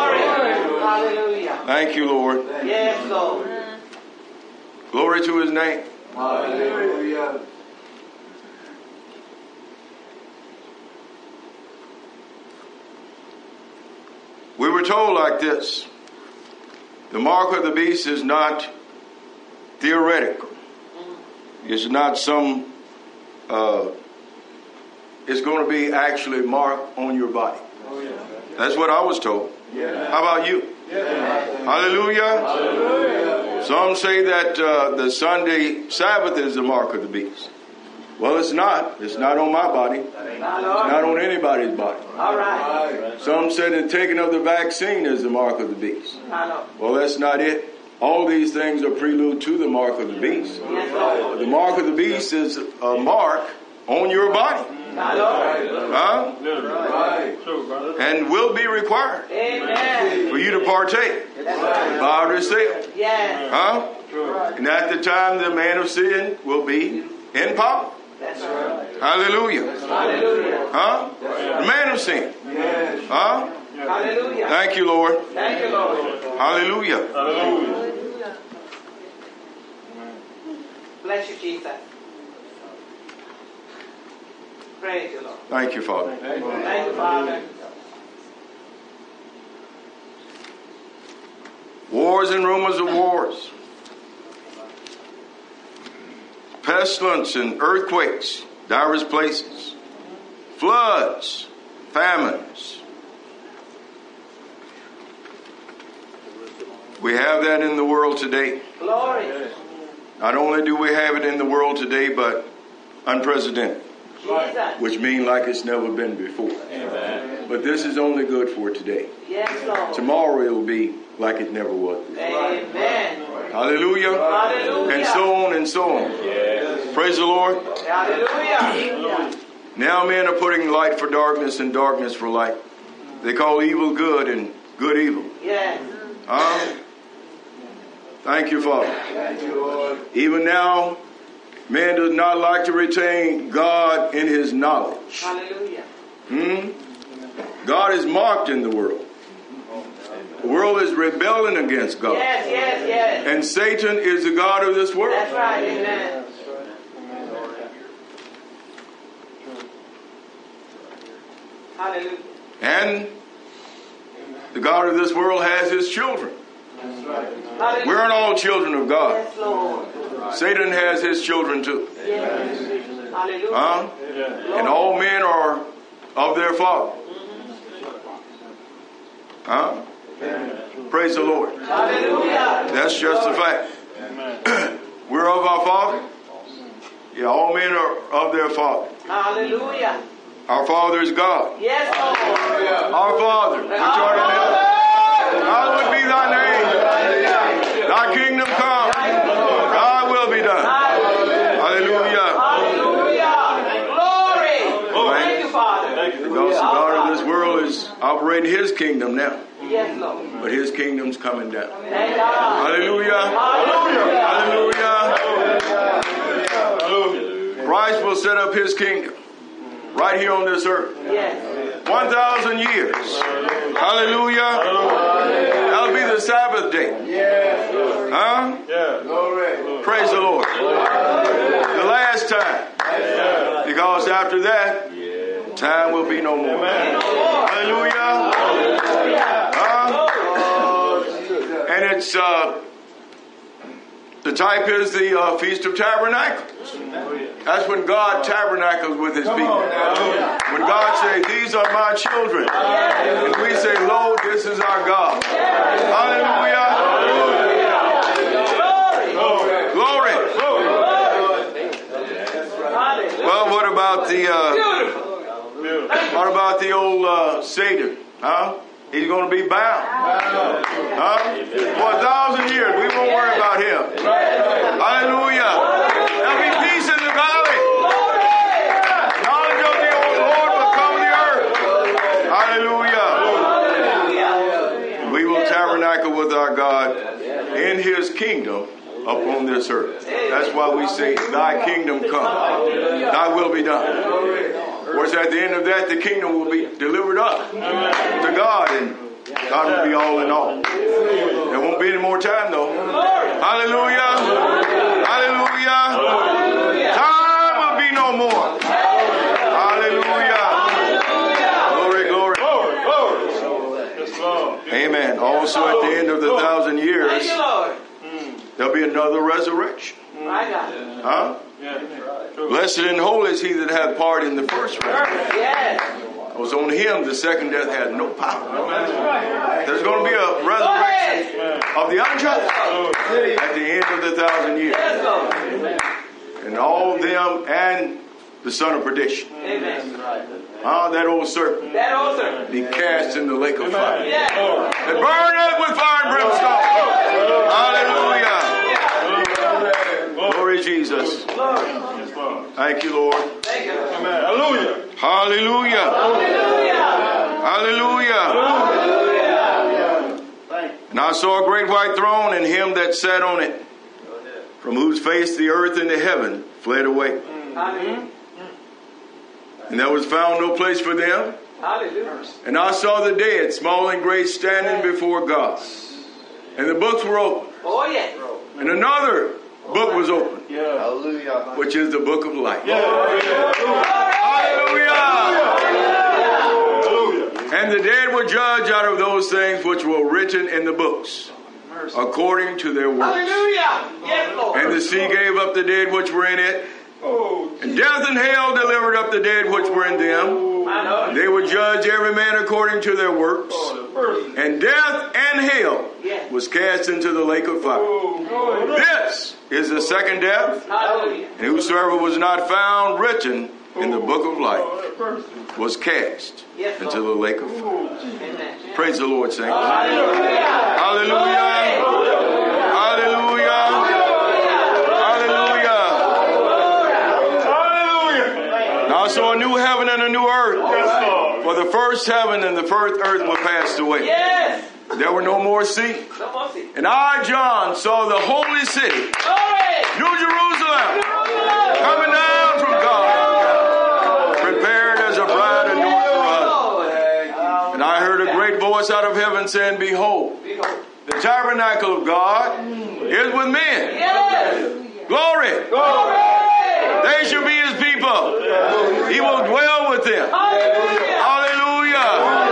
Thank you, Lord. Yes, Lord. Glory to his name. Hallelujah. We were told like this: the mark of the beast is not theoretical. It's not some, it's going to be actually marked on your body. That's what I was told. How about you? Hallelujah. Some say that the Sunday Sabbath is the mark of the beast. Well, it's not. It's not on my body. It's not on anybody's body. All right. Some said the taking of the vaccine is the mark of the beast. Well, that's not it. All these things are prelude to the mark of the beast. The mark of the beast is a mark on your body. Huh? And will be required for you to partake. By yourself. Huh? And at the time the man of sin will be in power. Hallelujah. Huh? The man of sin. Huh? Hallelujah. Thank you, Lord. Thank you, Lord. Hallelujah. Bless you, Jesus. Praise you, Lord. Thank you, Father. Thank you, Father. Wars and rumors of wars. Pestilence and earthquakes, diverse places. Floods, famines. We have that in the world today. Glory. Not only do we have it in the world today, but unprecedented. Jesus. Which means like it's never been before. Amen. But this is only good for today. Yes, Lord. Tomorrow it will be like it never was before. Amen. Hallelujah. Hallelujah. And so on and so on. Yes. Praise the Lord. Hallelujah. Now men are putting light for darkness and darkness for light. They call evil good and good evil. Yes. Thank you, Father. Thank you, Lord. Even now, man does not like to retain God in his knowledge. Hallelujah. God is mocked in the world. The world is rebelling against God. Yes, yes, yes. And Satan is the God of this world. That's right. Amen. Hallelujah. And the God of this world has his children. Hallelujah. We're not all children of God. Yes, Lord. Satan has his children too. Yes. Hallelujah. And all men are of their father. Praise the Lord. Hallelujah. That's just a fact. We're of our Father. Yeah, all men are of their Father. Hallelujah. Our Father is God. Yes, Lord. Our Father, which art in heaven, hallowed be thy name. Thy kingdom come. Thy will be done. Hallelujah. Hallelujah. Glory. Thank you, Father. Because the God of this world is operating his kingdom now. Yes, Lord. But his kingdom's coming down. Thank God. Hallelujah. Hallelujah. Christ will set up his kingdom right here on this earth. Yes. 1,000 years. Hallelujah. That'll be the Sabbath day. Huh? Praise the Lord. The last time. Because after that, time will be no more. Hallelujah. And it's the type is the Feast of Tabernacles. That's when God tabernacles with his people. When God says, these are my children. And we say, lo, this is our God. Hallelujah. Glory. Well, what about the old Satan? Huh? He's going to be bound. For 1,000 years, we won't worry about him. Hallelujah. There'll be peace in the valley. Knowledge of the Lord will cover the earth. Hallelujah. We will tabernacle with our God in his kingdom upon this earth. That's why we say, thy kingdom come. Thy will be done. Of course, at the end of that, the kingdom will be delivered up to God, and God will be all in all. There won't be any more time, though. Hallelujah. Hallelujah. Time will be no more. Hallelujah. Glory. Amen. Also, at the end of the 1,000 years, there'll be another resurrection. Huh? Blessed and holy is he that hath part in the first resurrection. It was on him the second death had no power. There's going to be a resurrection of the unjust at the end of the 1,000 years. And all them and the son of perdition. Amen. That old serpent. That old serpent. Be cast in the lake of fire. Yes. And burn up with fire and brimstone. Hallelujah. Glory Jesus. Thank you, Lord. Thank you. Hallelujah. Hallelujah. Hallelujah. And I saw a great white throne and him that sat on it, from whose face the earth and the heaven fled away. And there was found no place for them. And I saw the dead, small and great, standing before God. And the books were open. Oh, yes. And another book was open, Hallelujah. which is the book of life. Hallelujah. And the dead were judged out of those things which were written in the books, according to their works. Hallelujah. Yes, Lord. And the sea gave up the dead which were in it, and death and hell delivered up the dead which were in them. They were judged every man according to their works. And death and hell was cast into the lake of fire. This is the second death. Hallelujah. And whosoever was not found written in the book of life was cast into the lake of fire. Praise the Lord, saints. Hallelujah. Hallelujah. Hallelujah. I saw a new heaven and a new earth. For the first heaven and the first earth were passed away. Yes. There were no more sea. No more sea. And I, John, saw the holy city, Glory. New Jerusalem, coming down from God, prepared as a bride adorned for us. And I heard a great voice out of heaven saying, Behold, the tabernacle of God is with men. Yes. Glory. Glory. They shall be his people. He will dwell with them. Hallelujah.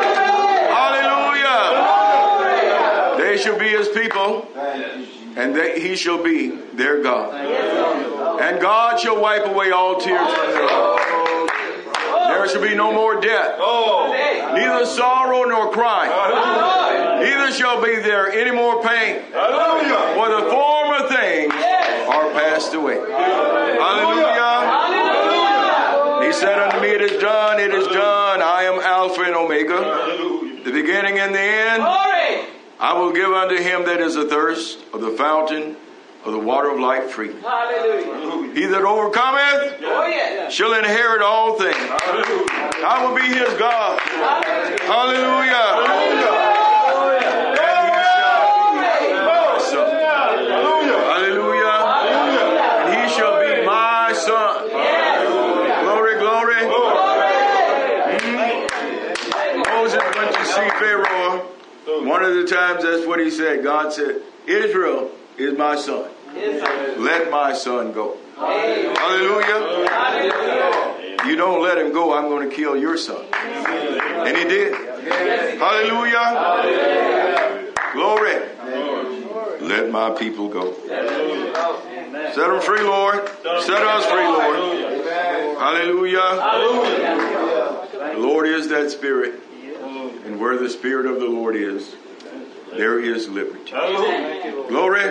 Hallelujah. They shall be his people, and he shall be their God. And God shall wipe away all tears from their eyes. There shall be no more death, neither sorrow nor crying. Neither shall be there any more pain, for the former things are passed away. Hallelujah. He said unto me, It is done, it is done. I am Alpha and Omega, the beginning and the end. I will give unto him that is athirst of the fountain of the water of life free. Hallelujah. He that overcometh shall inherit all things. I will be his God. Hallelujah. Pharaoh, one of the times that's what he said. God said, Israel is my son. Let my son go. Hallelujah. You don't let him go, I'm going to kill your son. And he did. Hallelujah. Glory. Let my people go. Set them free, Lord. Set us free, Lord. Hallelujah. The Lord is that Spirit. And where the Spirit of the Lord is, there is liberty. Glory.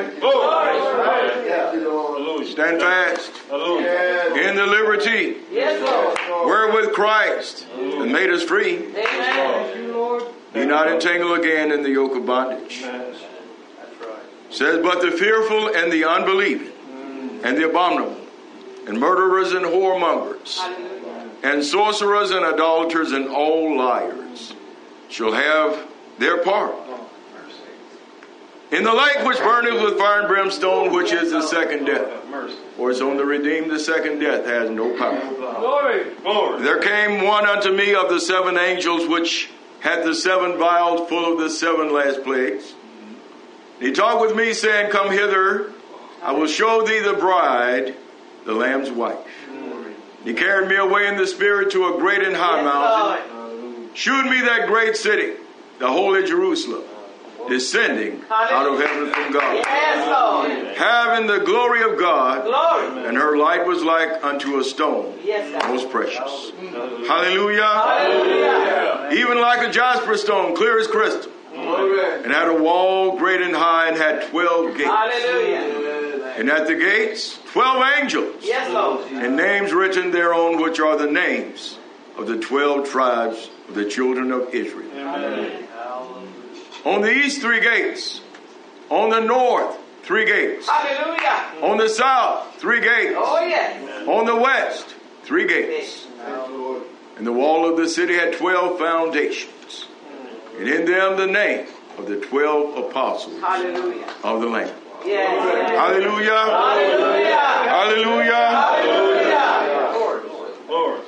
Stand fast in the liberty wherewith Christ has made us free. Be not entangled again in the yoke of bondage. Says, but the fearful and the unbelieving and the abominable and murderers and whoremongers and sorcerers and idolaters and all liars shall have their part in the lake which burneth with fire and brimstone, which is the second death. For it's on the redeemed the second death has no power. There came one unto me of the seven angels which had the seven vials full of the seven last plagues. He talked with me, saying, Come hither, I will show thee the bride, the Lamb's wife. He carried me away in the Spirit to a great and high mountain, shewed me that great city, the holy Jerusalem, descending out of heaven from God, having the glory of God, and her light was like unto a stone, most precious. Hallelujah. Even like a jasper stone, clear as crystal, and had a wall great and high, and had 12 gates. And at the gates, 12 angels. Yes, Lord. And names written thereon, which are the names of the 12 tribes of the children of Israel. Amen. On the east, 3 gates. On the north, 3 gates. Hallelujah. On the south, 3 gates. Oh, yes. On the west, 3 gates. And the wall of the city had 12 foundations. And in them the name of the 12 apostles Hallelujah. of the Lamb. Yes. Hallelujah. Hallelujah. Hallelujah. Hallelujah.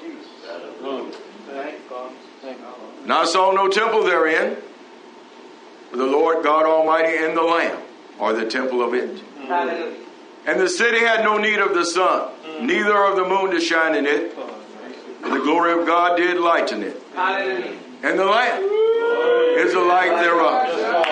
And I saw no temple therein, for the Lord God Almighty and the Lamb are the temple of it. Hallelujah. And the city had no need of the sun, neither of the moon to shine in it, for the glory of God did lighten it. Hallelujah. And the Lamb is the light thereof.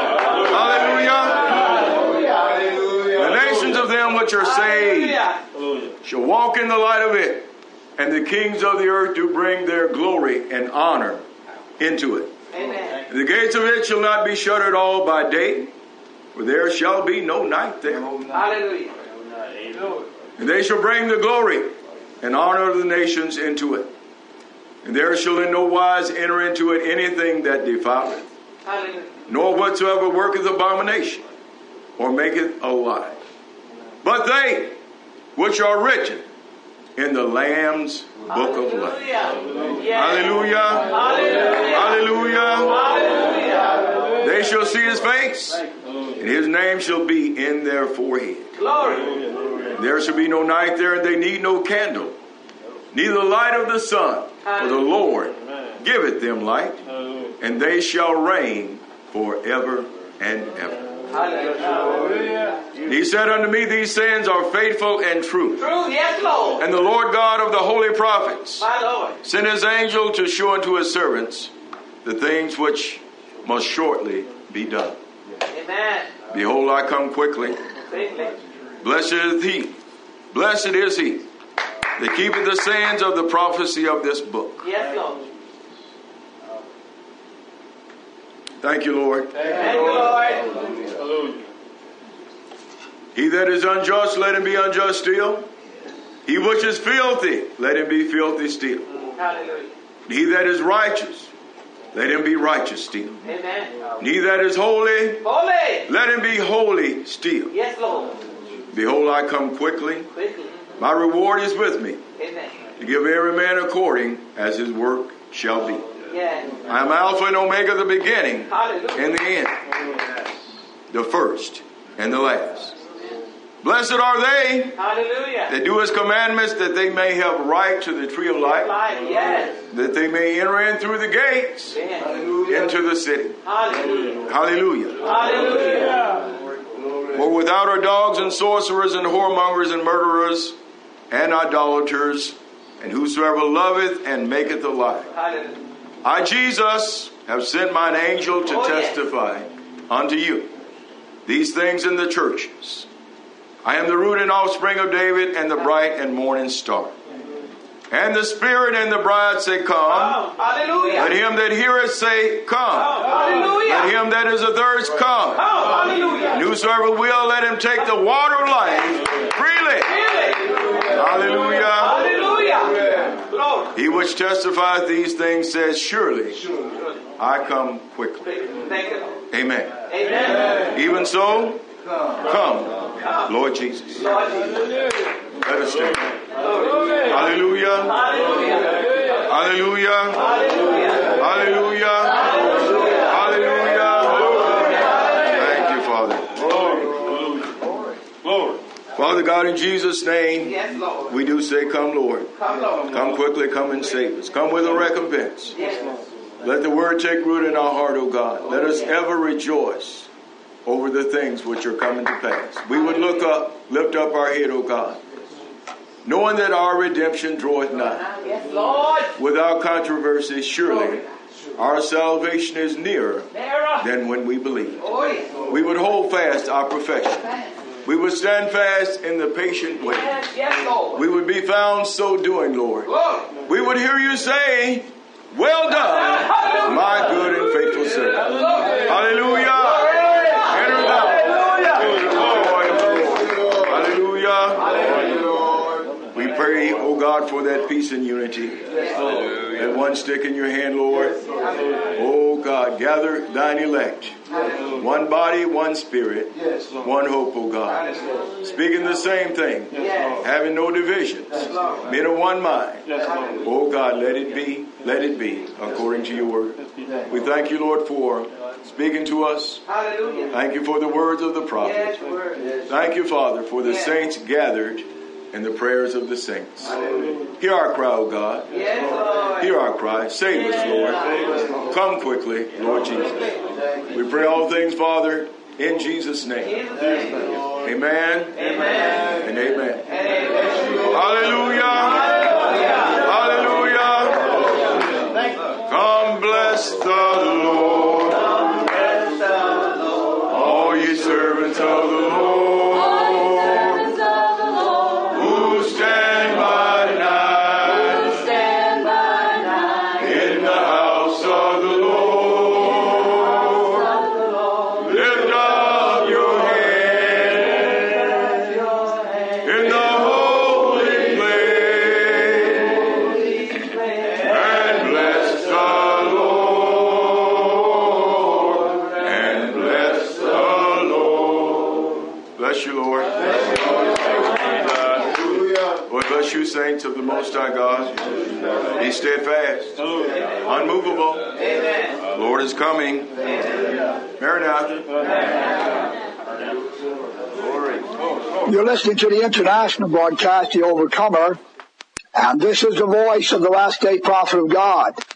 Hallelujah. The nations of them which are saved shall walk in the light of it, and the kings of the earth do bring their glory and honor into it. Amen. The gates of it shall not be shut at all by day, for there shall be no night there. Hallelujah. And they shall bring the glory and honor of the nations into it. And there shall in no wise enter into it anything that defileth, Hallelujah. nor whatsoever worketh abomination, or maketh a lie. But they which are written in the Lamb's book of life. Hallelujah. Hallelujah. Hallelujah. Hallelujah. They shall see his face, and his name shall be in their forehead. Glory. There shall be no night there, and they need no candle, neither light of the sun, for the Lord giveth them light, and they shall reign forever and ever. Hallelujah. And he said unto me, these sayings are faithful and true. True. Yes, Lord. And the Lord God of the holy prophets My Lord. sent his angel to show unto his servants the things which must shortly be done. Amen. Behold, I come quickly. Quickly. Blessed is he that keepeth the sayings of the prophecy of this book. Yes, Lord. Thank you, Lord. Thank you, Lord. He that is unjust, let him be unjust still. He which is filthy, let him be filthy still. Hallelujah. He that is righteous, let him be righteous still. Amen. And he that is holy, Holy. let him be holy still. Yes, Lord. Behold, I come quickly. Quickly. My reward is with me, Amen. to give every man according as his work shall be. Yes. I am Alpha and Omega, the beginning Hallelujah. and the end, the first and the last. Blessed are they Hallelujah. that do his commandments, that they may have right to the tree of life, Life. Yes. that they may enter in through the gates Yes. into the city. Hallelujah. Hallelujah. Hallelujah. For without are dogs and sorcerers and whoremongers and murderers and idolaters, and whosoever loveth and maketh a lie. Hallelujah. I, Jesus, have sent mine angel to Oh, yes. testify unto you these things in the churches. I am the root and offspring of David, and the bright and morning star. And the Spirit and the bride say, Come. Oh, hallelujah. Let him that heareth say, Come. Oh, hallelujah. Let him that is athirst come. Oh, hallelujah. And whosoever will, let him take the water of life freely. Hallelujah. Hallelujah. Lord. He which testifieth these things says, Surely I come quickly. Thank you, Lord. Amen. Amen. Even so, come, Lord Jesus. Lord Jesus. Let us stand. Hallelujah. Hallelujah. Hallelujah. Hallelujah. Hallelujah. Thank you, Father. Father God, in Jesus' name, Yes, Lord. we do say, Come, Lord. Come, Lord. Come quickly, come and save us. Come with a recompense. Yes, Lord. Let the word take root in our heart, O God. Let us ever rejoice over the things which are coming to pass. We would lift up our head, O God, knowing that our redemption draweth nigh. Yes, Lord. Without controversy, surely our salvation is nearer Nearer. than when we believe. Oh, yes. We would hold fast our profession. We would stand fast in the patient way. Yes, yes, Lord. We would be found so doing, Lord. Lord. We would hear you say, Well done, my good and faithful servant. Hallelujah. Enter thou. Hallelujah. that peace and unity. That one stick in your hand, Lord. Oh God, gather thine elect. One body, one spirit, one hope, oh God. Speaking the same thing, having no divisions, men of one mind. Oh God, let it be according to your word. We thank you, Lord, for speaking to us. Thank you for the words of the prophet. Thank you, Father, for the saints gathered and the prayers of the saints. Hear our cry, O God. Hear our cry. Save us, Lord. Come quickly, Lord Jesus. We pray all things, Father, in Jesus' name. Amen. And amen. Hallelujah. Hallelujah. Come bless the Lord. All ye servants of the Lord. You saints of the Most High God, be steadfast, unmovable. The Lord is coming. Maranatha. You're listening to the international broadcast, The Overcomer, and this is the voice of the last day prophet of God.